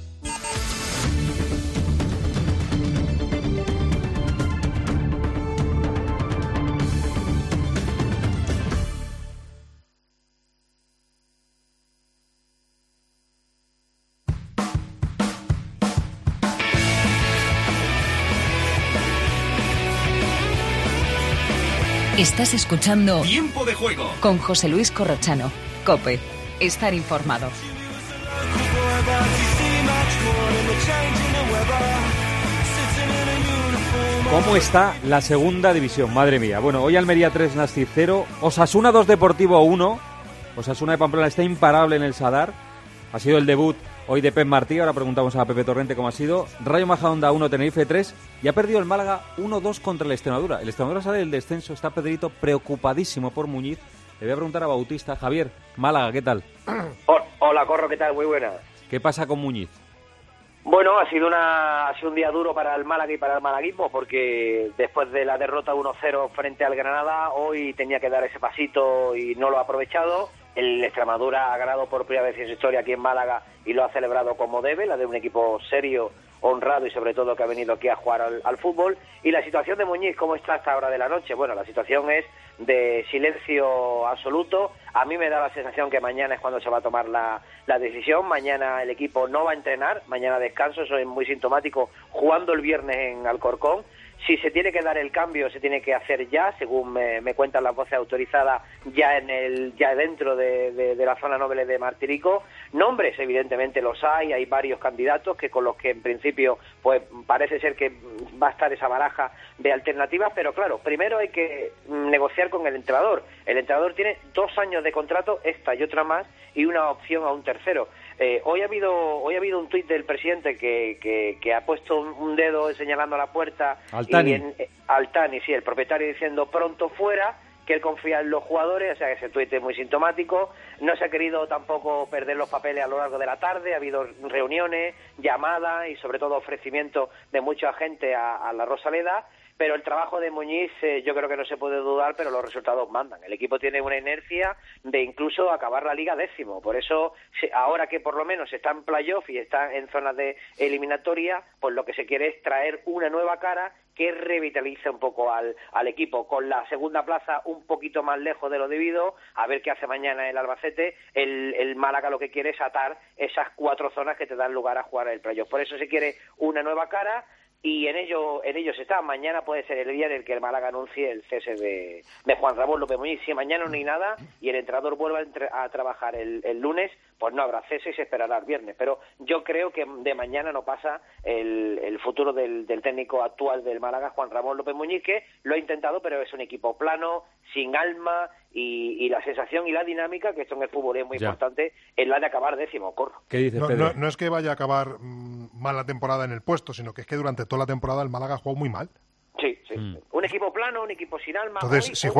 Estás escuchando Tiempo de Juego con José Luis Corrochano. COPE. Estar informado. ¿Cómo está la segunda división? Madre mía. Bueno, hoy Almería 3, Nastic 0. Osasuna 2, Deportivo 1. Osasuna de Pamplona está imparable en el Sadar. Ha sido el debut hoy de Pep Martí. Ahora preguntamos a Pepe Torrente cómo ha sido. Rayo Majadahonda 1, Tenerife 3. Y ha perdido el Málaga 1-2 contra el Extremadura. El Extremadura sale del descenso. Está Pedrito preocupadísimo por Muñiz. Le voy a preguntar a Bautista. Javier, Málaga, ¿qué tal? Hola, Corro, ¿qué tal? Muy buena. ¿Qué pasa con Muñiz? Bueno, ha sido un día duro para el Málaga y para el malaguismo, porque después de la derrota 1-0 frente al Granada, hoy tenía que dar ese pasito y no lo ha aprovechado. El Extremadura ha ganado por primera vez en su historia aquí en Málaga y lo ha celebrado como debe, la de un equipo serio, honrado y sobre todo que ha venido aquí a jugar al fútbol. Y la situación de Muñiz, ¿cómo está a esta hora de la noche? Bueno, la situación es de silencio absoluto. A mí me da la sensación que mañana es cuando se va a tomar la decisión. Mañana el equipo no va a entrenar, mañana descanso, eso es muy sintomático, jugando el viernes en Alcorcón. Si se tiene que dar el cambio, se tiene que hacer ya, según me cuentan las voces autorizadas, ya dentro de la zona noble de Martirico. Nombres, evidentemente los hay varios candidatos que con los que en principio pues parece ser que va a estar esa baraja de alternativas, pero claro, primero hay que negociar con el entrenador. El entrenador tiene 2 años de contrato, esta y otra más, y una opción a un tercero. Hoy ha habido un tuit del presidente que ha puesto un dedo señalando a la puerta. Altani, sí, el propietario, diciendo pronto fuera, que él confía en los jugadores, o sea que ese tuit es muy sintomático. No se ha querido tampoco perder los papeles a lo largo de la tarde, ha habido reuniones, llamadas y sobre todo ofrecimientos de mucha gente a la Rosaleda. Pero el trabajo de Muñiz yo creo que no se puede dudar, pero los resultados mandan. El equipo tiene una inercia de incluso acabar la Liga 10º. Por eso, ahora que por lo menos está en playoff y está en zonas de eliminatoria, pues lo que se quiere es traer una nueva cara que revitalice un poco al equipo. Con la segunda plaza un poquito más lejos de lo debido, a ver qué hace mañana el Albacete. El Málaga lo que quiere es atar esas 4 zonas que te dan lugar a jugar el playoff. Por eso se quiere una nueva cara. Y en ello se está. Mañana puede ser el día en el que el Málaga anuncie el cese de Juan Ramón López Muñiz. Si mañana no hay nada y el entrenador vuelve a trabajar el lunes, pues no habrá cese y se esperará el viernes. Pero yo creo que de mañana no pasa el futuro del técnico actual del Málaga, Juan Ramón López Muñiz, que lo ha intentado, pero es un equipo plano, sin alma, y la sensación y la dinámica, que esto en el fútbol es muy importante, es la de acabar 10º, Corro. ¿Qué dices, Pedro? No es que vaya a acabar mal la temporada en el puesto, sino que es que durante toda la temporada el Málaga ha jugado muy mal. Sí. Un equipo plano, un equipo sin alma. Entonces, si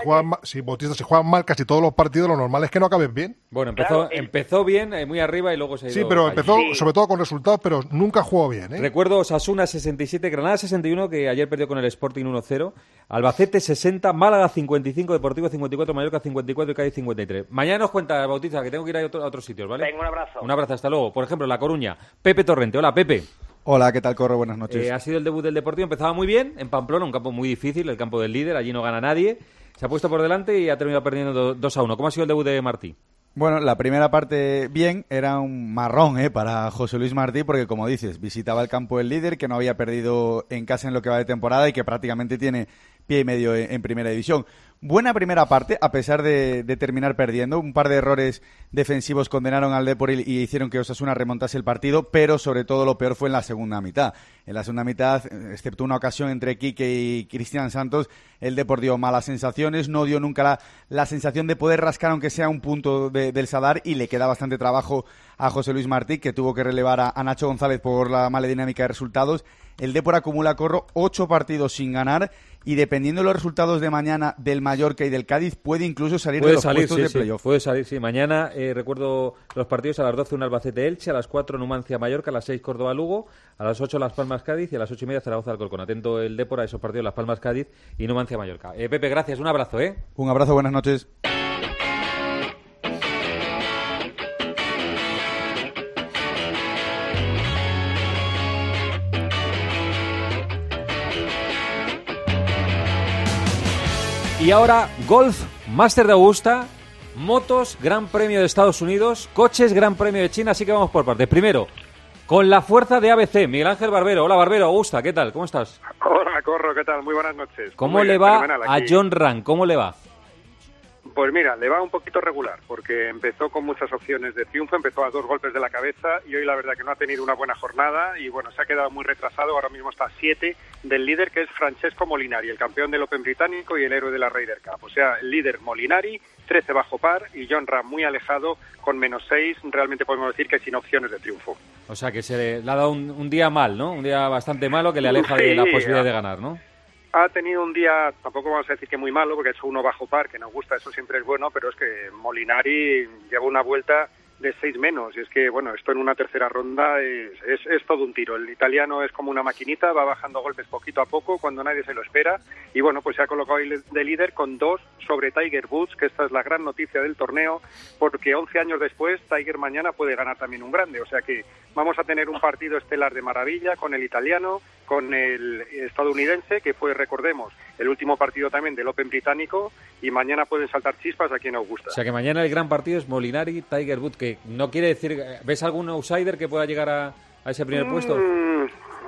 juegan mal casi todos los partidos, lo normal es que no acaben bien. Bueno, empezó bien, muy arriba y luego se ha ido. Sí, pero empezó sobre todo con resultados, pero nunca jugó bien, ¿eh? Recuerdo Osasuna 67, Granada 61, que ayer perdió con el Sporting 1-0. Albacete 60, Málaga 55, Deportivo 54, Mallorca 54 y Cádiz 53. Mañana nos cuenta, Bautista, que tengo que ir a otros sitios, ¿vale? Venga, un abrazo. Un abrazo, hasta luego. Por ejemplo, La Coruña, Pepe Torrente. Hola, Pepe. Hola, ¿qué tal, Corro? Buenas noches. Ha sido el debut del Deportivo, empezaba muy bien en Pamplona, un campo muy difícil, el campo del líder, allí no gana nadie. Se ha puesto por delante y ha terminado perdiendo 2-1. ¿Cómo ha sido el debut de Martí? Bueno, la primera parte bien, era un marrón para José Luis Martí, porque como dices, visitaba el campo del líder, que no había perdido en casa en lo que va de temporada y que prácticamente tiene pie y medio en primera división. Buena primera parte, a pesar de terminar perdiendo. Un par de errores defensivos condenaron al Depor y hicieron que Osasuna remontase el partido, pero sobre todo lo peor fue en la segunda mitad. En la segunda mitad, excepto una ocasión entre Quique y Cristian Santos, el Depor dio malas sensaciones, no dio nunca la sensación de poder rascar aunque sea un punto del Sadar, y le queda bastante trabajo a José Luis Martí, que tuvo que relevar a Nacho González por la mala dinámica de resultados. El Depor acumula, Corro, 8 partidos sin ganar, y dependiendo de los resultados de mañana del Mallorca y del Cádiz, puede incluso salir de los puestos de playoff. Puede salir, sí. Mañana recuerdo los partidos: a las 12 un Albacete-Elche, a las 4 Numancia-Mallorca, a las 6 Córdoba-Lugo, a las 8 Las Palmas-Cádiz y a las 8:30 Zaragoza-Alcorcón. Atento el Depor a esos partidos: Las Palmas-Cádiz y Numancia-Mallorca. Pepe, gracias, un abrazo. Un abrazo, buenas noches. Y ahora, golf, Máster de Augusta, motos, Gran Premio de Estados Unidos, coches, Gran Premio de China, así que vamos por partes. Primero, con la fuerza de ABC, Miguel Ángel Barbero. Hola, Barbero, Augusta, ¿qué tal? ¿Cómo estás? Hola, Corro, ¿qué tal? Muy buenas noches. ¿Cómo le va a John Ram? ¿Cómo le va? Pues mira, le va un poquito regular, porque empezó con muchas opciones de triunfo, empezó a 2 golpes de la cabeza y hoy la verdad que no ha tenido una buena jornada y bueno, se ha quedado muy retrasado, ahora mismo está a 7 del líder, que es Francesco Molinari, el campeón del Open británico y el héroe de la Ryder Cup. O sea, el líder Molinari, 13 bajo par, y John Ram muy alejado con -6, realmente podemos decir que sin opciones de triunfo. O sea, que se le ha dado un día mal, ¿no? Un día bastante malo que le aleja de la posibilidad de ganar, ¿no? Ha tenido un día, tampoco vamos a decir que muy malo, porque ha hecho 1 bajo par, que nos gusta, eso siempre es bueno, pero es que Molinari lleva una vuelta de 6 menos, y es que, bueno, esto en una tercera ronda es todo un tiro. El italiano es como una maquinita, va bajando golpes poquito a poco, cuando nadie se lo espera, y bueno, pues se ha colocado de líder con 2 sobre Tiger Woods, que esta es la gran noticia del torneo, porque 11 años después, Tiger mañana puede ganar también un grande, o sea que vamos a tener un partido estelar de maravilla con el italiano, con el estadounidense, que fue, recordemos, el último partido también del Open británico, y mañana pueden saltar chispas a quien nos gusta. O sea que mañana el gran partido es Molinari, Tiger Woods, que no quiere decir... ¿Ves algún outsider que pueda llegar a ese primer puesto?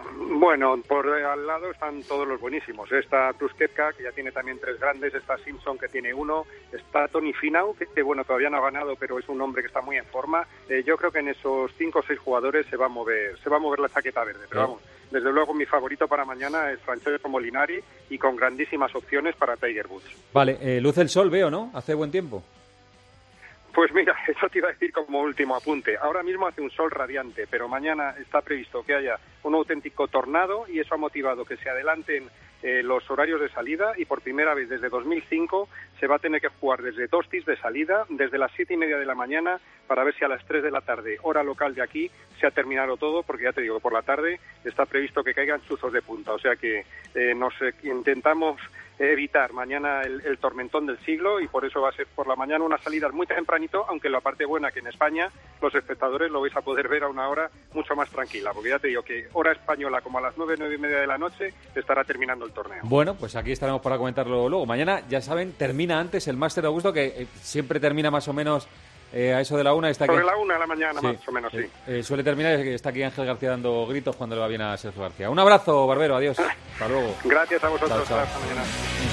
Bueno, por al lado están todos los buenísimos. Está Bruce Koepka, que ya tiene también 3 grandes, está Simpson, que tiene 1, está Tony Finau, que bueno, todavía no ha ganado, pero es un hombre que está muy en forma. Yo creo que en esos 5 o 6 jugadores se va a mover la chaqueta verde, pero vamos, desde luego mi favorito para mañana es Francesco Molinari y con grandísimas opciones para Tiger Woods. Vale, luce el sol, veo, ¿no? Hace buen tiempo. Pues mira, eso te iba a decir como último apunte. Ahora mismo hace un sol radiante, pero mañana está previsto que haya un auténtico tornado y eso ha motivado que se adelanten los horarios de salida y por primera vez desde 2005 se va a tener que jugar desde 2 tees de salida, desde las 7:30 de la mañana, para ver si a las 3 de la tarde, hora local de aquí, se ha terminado todo, porque ya te digo, por la tarde está previsto que caigan chuzos de punta. O sea que intentamos evitar mañana el tormentón del siglo y por eso va a ser por la mañana una salida muy tempranito, aunque la parte buena que en España los espectadores lo vais a poder ver a una hora mucho más tranquila, porque ya te digo que hora española como a las 9:30 de la noche estará terminando el torneo. Bueno, pues aquí estaremos para comentarlo luego. Mañana, ya saben, termina antes el Máster de Augusto, que siempre termina más o menos a eso de la 1. Está sobre aquí... la 1 de la mañana, sí, más o menos, sí. Suele terminar, está aquí Ángel García dando gritos cuando le va bien a Sergio García. Un abrazo, Barbero, adiós. Hasta luego. Gracias a vosotros. Chao, chao. Hasta mañana.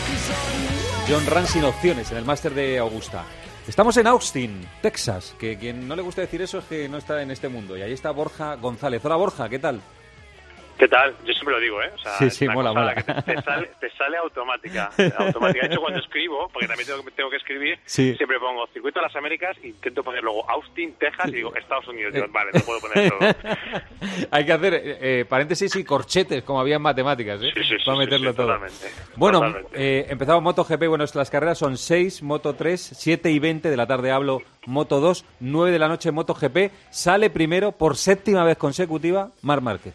John Ram sin opciones en el Máster de Augusta. Estamos en Austin, Texas, que quien no le gusta decir eso es que no está en este mundo. Y ahí está Borja González. Hola, Borja, ¿qué tal? ¿Qué tal? Yo siempre lo digo, ¿eh? O sea, sí, es una mola, cosa mola. Que te sale automática. De hecho, cuando escribo, porque también tengo que escribir, siempre pongo Circuito de las Américas, intento poner luego Austin, Texas, y digo Estados Unidos. Digo, vale, no puedo poner todo. Hay que hacer paréntesis y corchetes, como había en matemáticas, ¿eh? Sí, para meterlo todo. Totalmente. Bueno, Totalmente. Empezamos MotoGP. Bueno, las carreras son 6, Moto 3, 7 y 20 de la tarde hablo Moto 2, 9 de la noche MotoGP. Sale primero por 7ª vez consecutiva Marc Márquez.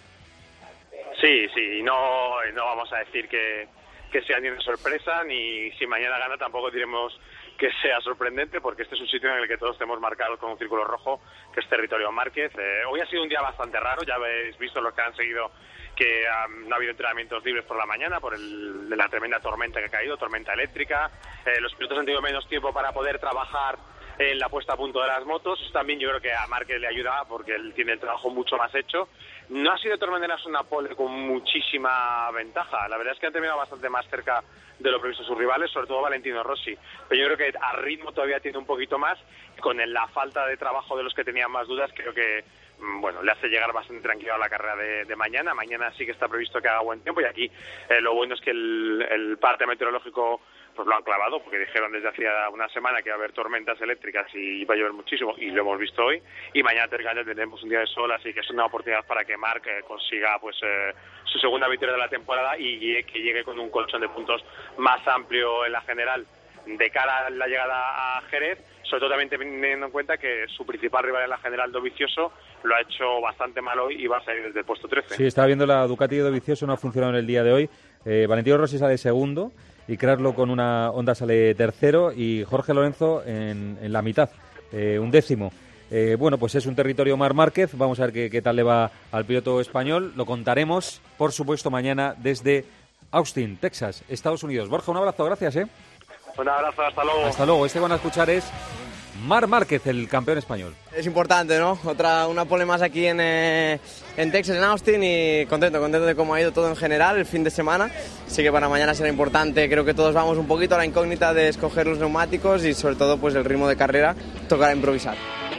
Sí, no vamos a decir que sea ni una sorpresa, ni si mañana gana tampoco diremos que sea sorprendente, porque este es un sitio en el que todos tenemos marcados con un círculo rojo, que es territorio Márquez. Hoy ha sido un día bastante raro, ya habéis visto los que han seguido que no ha habido entrenamientos libres por la mañana por la tremenda tormenta que ha caído, tormenta eléctrica. Los pilotos han tenido menos tiempo para poder trabajar en la puesta a punto de las motos. También yo creo que a Márquez le ayuda porque él tiene el trabajo mucho más hecho. No ha sido de todas maneras una pole con muchísima ventaja. La verdad es que han terminado bastante más cerca de lo previsto sus rivales, sobre todo Valentino Rossi. Pero yo creo que a ritmo todavía tiene un poquito más. Con la falta de trabajo de los que tenían más dudas, creo que le hace llegar bastante tranquilo a la carrera de mañana. Mañana sí que está previsto que haga buen tiempo y aquí lo bueno es que el parte meteorológico pues lo han clavado, porque dijeron desde hacía una semana que iba a haber tormentas eléctricas y iba a llover muchísimo, y lo hemos visto hoy. Y mañana tenemos un día de sol, así que es una oportunidad para que Marc consiga su segunda victoria de la temporada y que llegue con un colchón de puntos más amplio en la general de cara a la llegada a Jerez, sobre todo también teniendo en cuenta que su principal rival en la general, Dovizioso, lo ha hecho bastante mal hoy y va a salir desde el puesto 13. Sí, estaba viendo la Ducati de Dovizioso, no ha funcionado en el día de hoy. Valentino Rossi sale segundo y Kraslo con una Honda sale tercero y Jorge Lorenzo en la mitad, 11º. Bueno, pues es un territorio Marc Márquez. Vamos a ver qué tal le va al piloto español. Lo contaremos, por supuesto, mañana desde Austin, Texas, Estados Unidos. Borja, un abrazo, gracias, ¿eh? Un abrazo, hasta luego. Hasta luego. Este que van a escuchar es Marc Márquez, el campeón español. Es importante, ¿no? Una pole más aquí en Texas, en Austin, y contento de cómo ha ido todo en general el fin de semana. Así que para mañana será importante. Creo que todos vamos un poquito a la incógnita de escoger los neumáticos y sobre todo pues el ritmo de carrera tocará improvisar.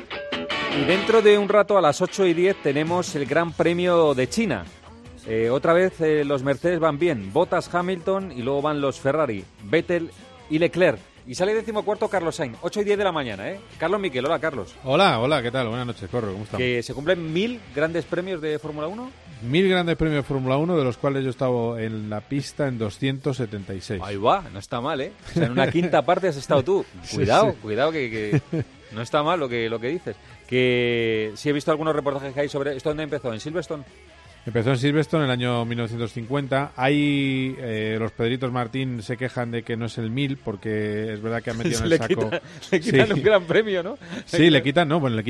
Y dentro de un rato, a las 8:10, tenemos el Gran Premio de China. Otra vez los Mercedes van bien, Bottas, Hamilton, y luego van los Ferrari, Vettel y Leclerc. Y sale 14º Carlos Sainz, 8:10 de la mañana, ¿eh? Carlos Miquel, hola Carlos. Hola, ¿qué tal? Buenas noches, Corro, ¿cómo estamos? Que se cumplen 1000 grandes premios de Fórmula 1. 1000 grandes premios de Fórmula 1, de los cuales yo he estado en la pista en 276. Ahí va, no está mal, ¿eh? O sea, en una quinta parte has estado tú. Cuidado, sí. Cuidado que no está mal lo que dices. Que sí he visto algunos reportajes que hay sobre... ¿Esto dónde empezó? ¿En Silverstone? Empezó en Silverstone en el año 1950. Ahí los Pedritos Martín se quejan de que no es el 1000 porque es verdad que han metido en el saco... Le quitan un gran premio, ¿no? Sí, le quitan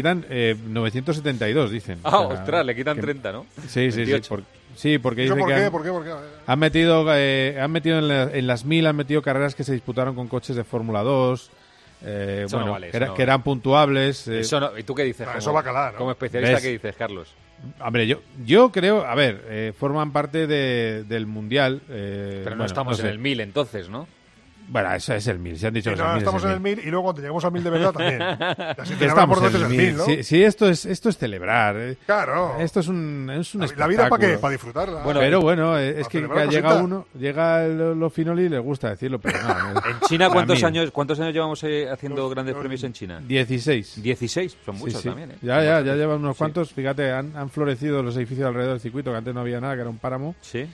972, dicen. Ostras, le quitan 30, ¿no? Sí. Sí, porque dicen ¿Por que qué? Han metido en las 1000 han metido carreras que se disputaron con coches de Fórmula 2, Eso bueno, no vale, que eran puntuables. Eso no, ¿y tú qué dices? Eso va a calar, ¿no? Como especialista, ¿Ves? ¿qué dices, Carlos? Hombre, yo creo, a ver, forman parte del Mundial. Pero no estamos en el 1000 entonces, ¿no? Bueno, eso es el 1000, se han dicho que no, estamos en el 1000 y luego cuando lleguemos al 1000 de verdad también. Así que estamos por en el 1000, ¿no? Sí, esto es celebrar. Claro. Esto es un espectáculo. La vida, ¿para qué? Para disfrutarla. Bueno, pero bueno, es que llega lo finoli y le gusta decirlo, pero no. ¿En China cuántos años llevamos haciendo grandes premios en China? 16. 16, son muchos sí. también, ¿eh? Ya llevan unos cuantos. Fíjate, han florecido los edificios alrededor del circuito, que antes no había nada, que era un páramo. Sí.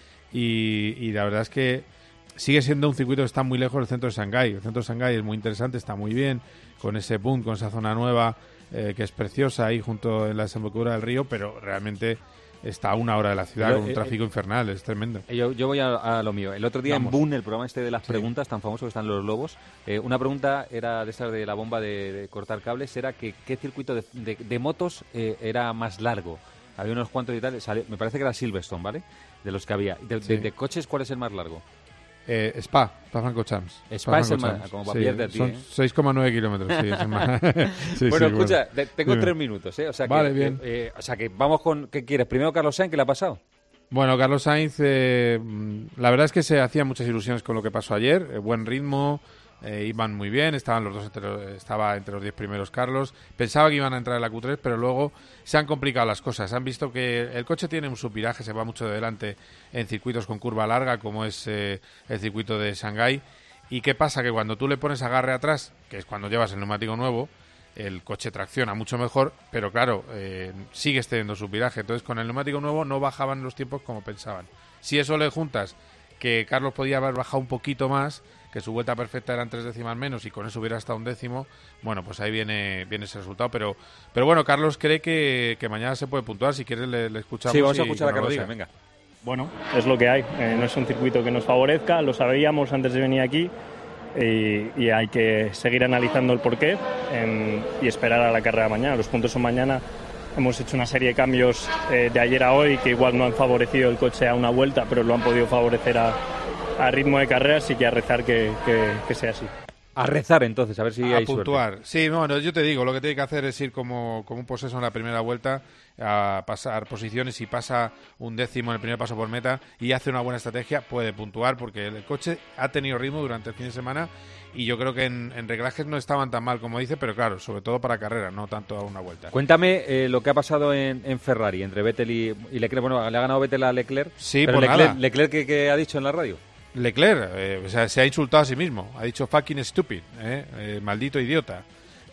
Y la verdad es que sigue siendo un circuito que está muy lejos del centro de Shanghái. El centro de Shanghái es muy interesante, está muy bien, con ese punt, con esa zona nueva, que es preciosa ahí junto en la desembocadura del río, pero realmente está a 1 hora de la ciudad con un tráfico infernal, es tremendo. Yo voy a lo mío. El otro día en Boom, el programa de las preguntas, tan famoso que están los lobos, una pregunta era de esas de la bomba de cortar cables, era que qué circuito de motos era más largo. Había unos cuantos y tal, me parece que era Silverstone, ¿vale? De los que había. De coches, ¿cuál es el más largo? Spa-Francorchamps. Spa es el más, como para pierderte. Son 6,9 kilómetros, sí, es el más. Bueno, escucha, tengo 3 minutos, ¿eh? O sea, vale, bien. O sea, que vamos con... ¿Qué quieres? Primero Carlos Sainz, ¿qué le ha pasado? Bueno, Carlos Sainz, la verdad es que se hacían muchas ilusiones con lo que pasó ayer. Buen ritmo, iban muy bien, estaban los dos estaba entre los 10 primeros Carlos. Pensaba que iban a entrar en la Q3, pero luego se han complicado las cosas. Han visto que el coche tiene un subviraje, se va mucho de delante en circuitos con curva larga, como es el circuito de Shanghái. ¿Y qué pasa? Que cuando tú le pones agarre atrás, que es cuando llevas el neumático nuevo, el coche tracciona mucho mejor, pero claro, sigues teniendo subviraje. Entonces, con el neumático nuevo no bajaban los tiempos como pensaban. Si eso le juntas que Carlos podía haber bajado un poquito más, que su vuelta perfecta eran 3 décimas menos y con eso hubiera estado 1/10, bueno, pues ahí viene ese resultado. Pero bueno, Carlos cree que mañana se puede puntuar. Si quieres le escuchamos. Sí, vamos a escuchar a Carlos, venga. Bueno, es lo que hay. No es un circuito que nos favorezca, lo sabíamos antes de venir aquí y hay que seguir analizando el porqué y esperar a la carrera mañana. Los puntos son mañana. Hemos hecho una serie de cambios de ayer a hoy que igual no han favorecido el coche a una vuelta, pero lo han podido favorecer a ritmo de carrera, así que a rezar que sea así. A rezar entonces, a ver si hay puntuar. Suerte. Sí, bueno, yo te digo, lo que tiene que hacer es ir como un poseso en la primera vuelta, a pasar posiciones. Si pasa 1/10 en el primer paso por meta y hace una buena estrategia, puede puntuar, porque el coche ha tenido ritmo durante el fin de semana y yo creo que en reglajes no estaban tan mal como dice, pero claro, sobre todo para carrera, no tanto a una vuelta. Cuéntame lo que ha pasado en Ferrari, entre Vettel y Leclerc. Bueno, le ha ganado Vettel a Leclerc. Sí, pero por nada. Leclerc ¿qué ha dicho en la radio? Leclerc, o sea, se ha insultado a sí mismo, ha dicho fucking stupid, maldito idiota.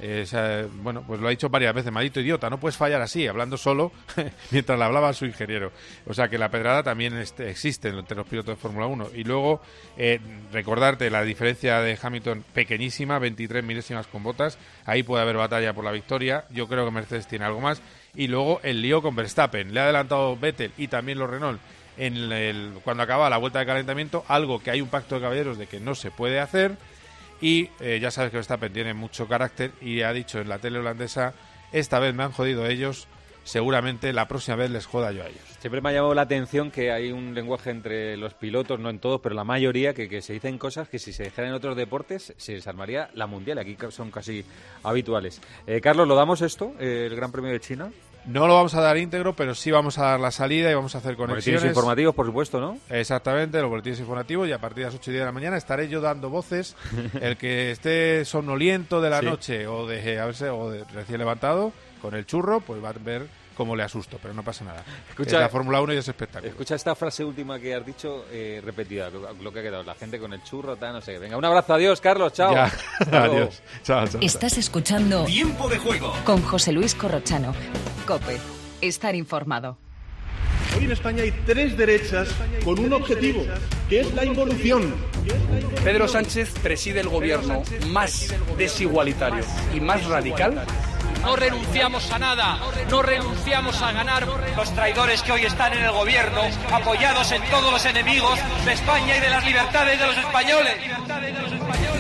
Bueno, pues lo ha dicho varias veces, maldito idiota, no puedes fallar así, hablando solo mientras le hablaba a su ingeniero. O sea que la pedrada también existe entre los pilotos de Fórmula 1. Y luego, recordarte la diferencia de Hamilton pequeñísima, 23 milésimas con Bottas, ahí puede haber batalla por la victoria. Yo creo que Mercedes tiene algo más. Y luego el lío con Verstappen, le ha adelantado Vettel y también los Renault cuando acaba la vuelta de calentamiento, algo que hay un pacto de caballeros de que no se puede hacer. Y ya sabes que Verstappen tiene mucho carácter y ha dicho en la tele holandesa: esta vez me han jodido ellos, seguramente la próxima vez les joda yo a ellos. Siempre me ha llamado la atención que hay un lenguaje entre los pilotos, no en todos, pero la mayoría, que se dicen cosas que si se dijeran en otros deportes se desarmaría la mundial. Aquí son casi habituales. Carlos, ¿lo damos esto, el Gran Premio de China? No lo vamos a dar íntegro, pero sí vamos a dar la salida y vamos a hacer conexiones. Boletines informativos, por supuesto, ¿no? Exactamente, los boletines informativos, y a partir de las 8:10 de la mañana estaré yo dando voces. El que esté somnoliento de la noche o de recién levantado con el churro, pues va a ver cómo le asusto, pero no pasa nada. Escucha, la Fórmula 1 y es espectáculo. Escucha esta frase última que has dicho, repetida, lo que ha quedado, la gente con el churro, no sé qué. Venga, un abrazo, adiós, Carlos, chao. Adiós, chao. Estás escuchando Tiempo de Juego con José Luis Corrochano. COPE, estar informado. Hoy en España hay 3 derechas con un objetivo, que es la involución. Pedro Sánchez preside el gobierno más desigualitario y más radical. No renunciamos a nada, no renunciamos a ganar. Los traidores que hoy están en el gobierno, apoyados en todos los enemigos de España y de las libertades de los españoles.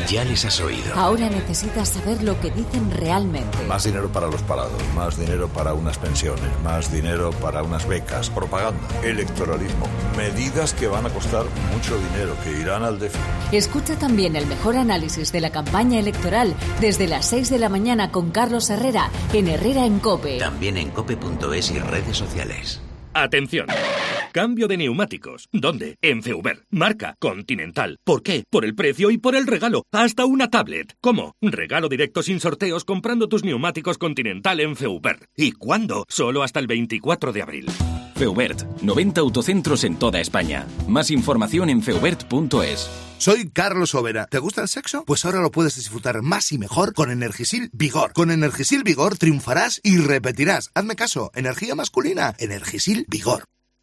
Ya les has oído. Ahora necesitas saber lo que dicen realmente. Más dinero para los parados, más dinero para unas pensiones, más dinero para unas becas, propaganda, electoralismo, medidas que van a costar mucho dinero, que irán al déficit. Escucha también el mejor análisis de la campaña electoral desde las 6 de la mañana con Carlos Herrera en Herrera en COPE. También en cope.es y redes sociales. Atención. Cambio de neumáticos. ¿Dónde? En Feuber. Marca Continental. ¿Por qué? Por el precio y por el regalo. Hasta una tablet. ¿Cómo? Regalo directo sin sorteos comprando tus neumáticos Continental en Feuber. ¿Y cuándo? Solo hasta el 24 de abril. Feubert. 90 autocentros en toda España. Más información en feubert.es. Soy Carlos Overa. ¿Te gusta el sexo? Pues ahora lo puedes disfrutar más y mejor con Energisil Vigor. Con Energisil Vigor triunfarás y repetirás. Hazme caso. Energía masculina. Energisil Vigor.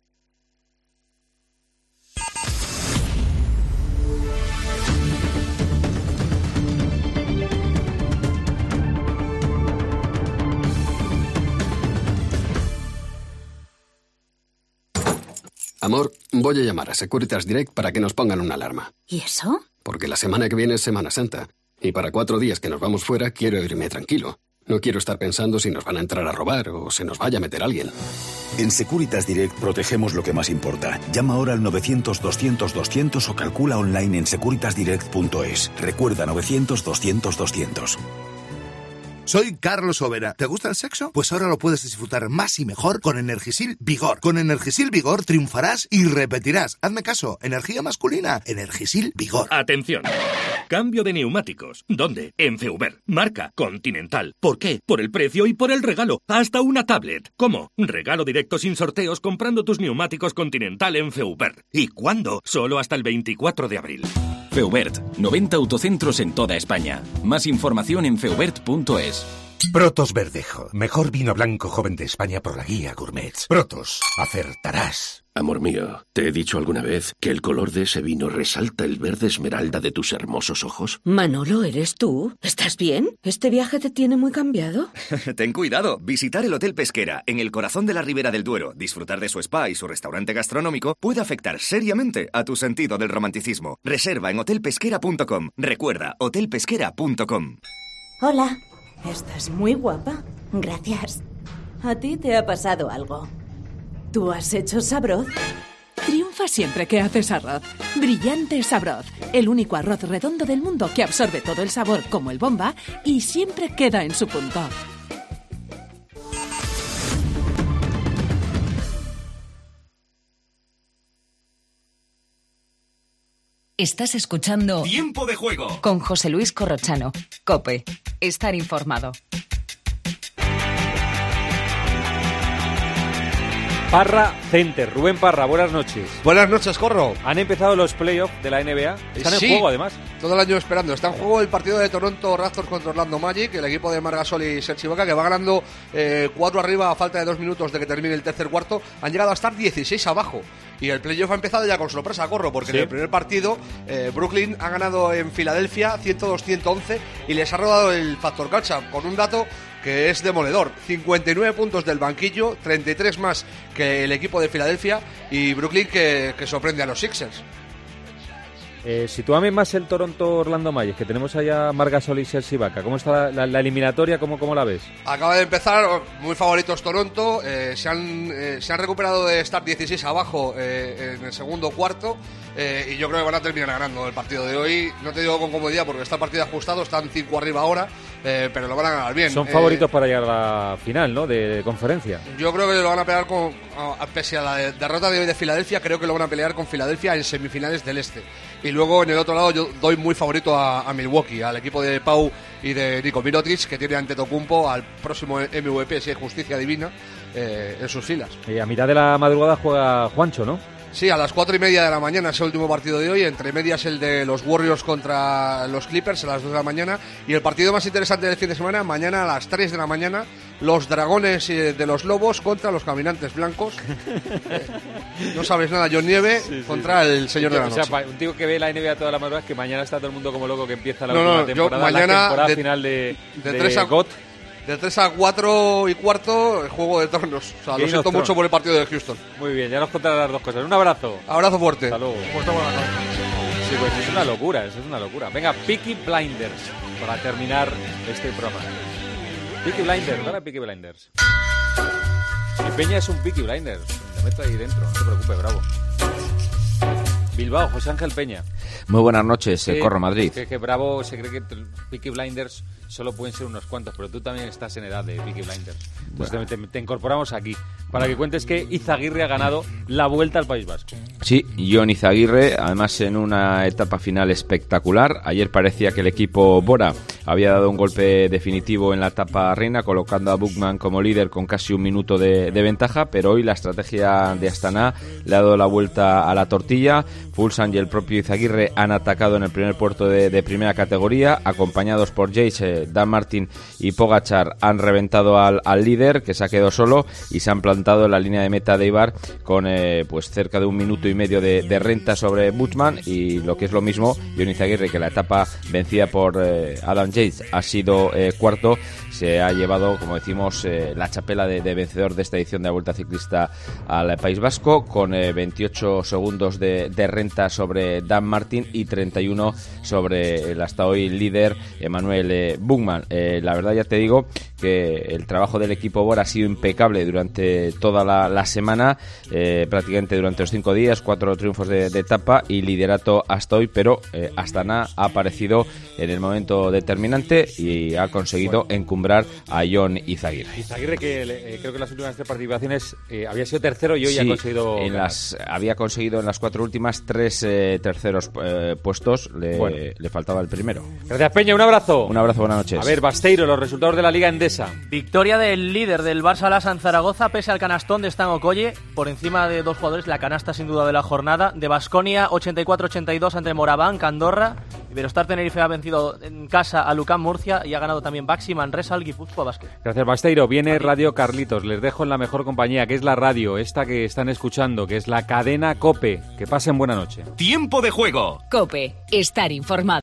Amor, voy a llamar a Securitas Direct para que nos pongan una alarma. ¿Y eso? Porque la semana que viene es Semana Santa. Y para 4 días que nos vamos fuera, quiero irme tranquilo. No quiero estar pensando si nos van a entrar a robar o se nos vaya a meter alguien. En Securitas Direct protegemos lo que más importa. Llama ahora al 900-200-200 o calcula online en securitasdirect.es. Recuerda 900-200-200. Soy Carlos Overa. ¿Te gusta el sexo? Pues ahora lo puedes disfrutar más y mejor con Energisil Vigor. Con Energisil Vigor triunfarás y repetirás. Hazme caso. Energía masculina. Energisil Vigor. Atención. Cambio de neumáticos. ¿Dónde? En Feuber. Marca Continental. ¿Por qué? Por el precio y por el regalo. Hasta una tablet. ¿Cómo? Regalo directo sin sorteos comprando tus neumáticos Continental en Feuber. ¿Y cuándo? Solo hasta el 24 de abril. Feubert. 90 autocentros en toda España. Más información en feubert.es. Protos Verdejo. Mejor vino blanco joven de España por la guía Gourmets. Protos. Acertarás. Amor mío, ¿te he dicho alguna vez que el color de ese vino resalta el verde esmeralda de tus hermosos ojos? Manolo, ¿eres tú? ¿Estás bien? ¿Este viaje te tiene muy cambiado? Ten cuidado. Visitar el Hotel Pesquera en el corazón de la Ribera del Duero, disfrutar de su spa y su restaurante gastronómico puede afectar seriamente a tu sentido del romanticismo. Reserva en hotelpesquera.com. Recuerda, hotelpesquera.com. Hola. Estás muy guapa. Gracias. ¿A ti te ha pasado algo? ¿Tú has hecho Sabroz? Triunfa siempre que haces arroz. Brillante Sabroz. El único arroz redondo del mundo que absorbe todo el sabor como el bomba y siempre queda en su punto. Estás escuchando Tiempo de Juego con José Luis Corrochano. COPE. Estar informado. Parra Center. Rubén Parra, buenas noches. Buenas noches, Corro. Han empezado los playoffs de la NBA. Están en juego, además. Todo el año esperando. Está en juego el partido de Toronto Raptors contra Orlando Magic, el equipo de Marc Gasol y Serge Ibaka, que va ganando 4 arriba a falta de 2 minutos de que termine el tercer cuarto. Han llegado a estar 16 abajo. Y el playoff ha empezado ya con sorpresa, Corro, porque en el primer partido Brooklyn ha ganado en Filadelfia 102-111 y les ha rodado el factor cancha con un dato que es demoledor. 59 puntos del banquillo, 33 más que el equipo de Filadelfia, y Brooklyn que sorprende a los Sixers. Sitúame más el Toronto-Orlando Magic, que tenemos allá Marc Gasol y Serge Ibaka. ¿Cómo está la eliminatoria? ¿Cómo la ves? Acaba de empezar, muy favoritos Toronto. Se han recuperado de estar 16 abajo en el segundo cuarto, y yo creo que van a terminar ganando el partido de hoy. No te digo con comodidad porque está el partido ajustado, están 5 arriba ahora, pero lo van a ganar bien. Son favoritos para llegar a la final, ¿no?, de conferencia. Yo creo que lo van a pelear pese a la derrota de hoy de Filadelfia, creo que lo van a pelear con Filadelfia en semifinales del Este. Y luego en el otro lado yo doy muy favorito a Milwaukee, al equipo de Pau y de Nico Mirotic, que tiene ante Antetokounmpo al próximo MVP, si hay justicia divina, en sus filas. Y a mitad de la madrugada juega Juancho, ¿no? Sí, a las 4:30 de la mañana es el último partido de hoy, entre medias el de los Warriors contra los Clippers a las 2 de la mañana, y el partido más interesante del fin de semana, mañana a las 3 de la mañana, los Dragones de los Lobos contra los Caminantes Blancos. No sabes nada, John Nieve contra el Señor de la Noche. O sea, un tío que ve la NBA toda la madrugada, es que mañana está todo el mundo como loco, que empieza la última temporada, mañana, la temporada final de 3 a GOT. De 3 a 4 y cuarto, el Juego de Tronos. O sea, lo siento mucho por el partido de Houston. Muy bien, ya nos contarás las dos cosas. Un abrazo. Abrazo fuerte. Hasta luego. Pues Sí, pues es una locura, eso es una locura. Venga, Peaky Blinders, para terminar este programa. Peaky Blinders, dale a Peaky Blinders. Mi Peña es un Peaky Blinders, me meto ahí dentro, no te preocupes, bravo. Bilbao, José Ángel Peña. Muy buenas noches, Corro Madrid. Que Bravo se cree que Peaky Blinders solo pueden ser unos cuantos, pero tú también estás en edad de Peaky Blinders. Entonces te incorporamos aquí para que cuentes que Izaguirre ha ganado la Vuelta al País Vasco. Sí, Jon Izaguirre, además en una etapa final espectacular. Ayer parecía que el equipo Bora había dado un golpe definitivo en la etapa reina, colocando a Buchmann como líder con casi un minuto de ventaja, pero hoy la estrategia de Astana le ha dado la vuelta a la tortilla. Fulsan y el propio Izaguirre han atacado en el primer puerto de primera categoría, acompañados por Yates, Dan Martin y Pogačar. Han reventado al líder, que se ha quedado solo, y se han plantado en la línea de meta de Eibar con pues cerca de un minuto y medio de renta sobre Buchmann, y lo que es lo mismo, Jon Izaguirre, que la etapa vencida por Adam Yates ha sido cuarto, se ha llevado, como decimos, la chapela de vencedor de esta edición de la Vuelta Ciclista al País Vasco, con 28 segundos de renta sobre Dan Martin y 31 sobre el hasta hoy líder Emmanuel Buchmann. La verdad, ya te digo que el trabajo del equipo Bora ha sido impecable durante toda la semana, prácticamente durante los 5 días, 4 triunfos de etapa y liderato hasta hoy, pero Astana ha aparecido en el momento determinante y ha conseguido encumbrar a Jon Izaguirre. Izaguirre, que creo que en las últimas 3 participaciones había sido tercero y hoy ha conseguido... había conseguido en las 4 últimas 3 terceros puestos, le faltaba el primero. Gracias, Peña, un abrazo. Un abrazo, buenas noches. A ver, Basteiro, los resultados de la Liga Endesa. Victoria del líder del Barça Lassa en Zaragoza, pese al canastón de Stan Okoye, por encima de 2 jugadores, la canasta sin duda de la jornada. De Baskonia, 84-82 ante Moraván, Andorra. Iberostar Tenerife ha vencido en casa a Lucán Murcia y ha ganado también Baxi Manresa al Guipúzcoa Basket. Gracias, Basteiro. Viene Radio Carlitos. Les dejo en la mejor compañía, que es la radio, esta que están escuchando, que es la cadena COPE. Que pasen buena noche. Tiempo de juego. COPE. Estar informado.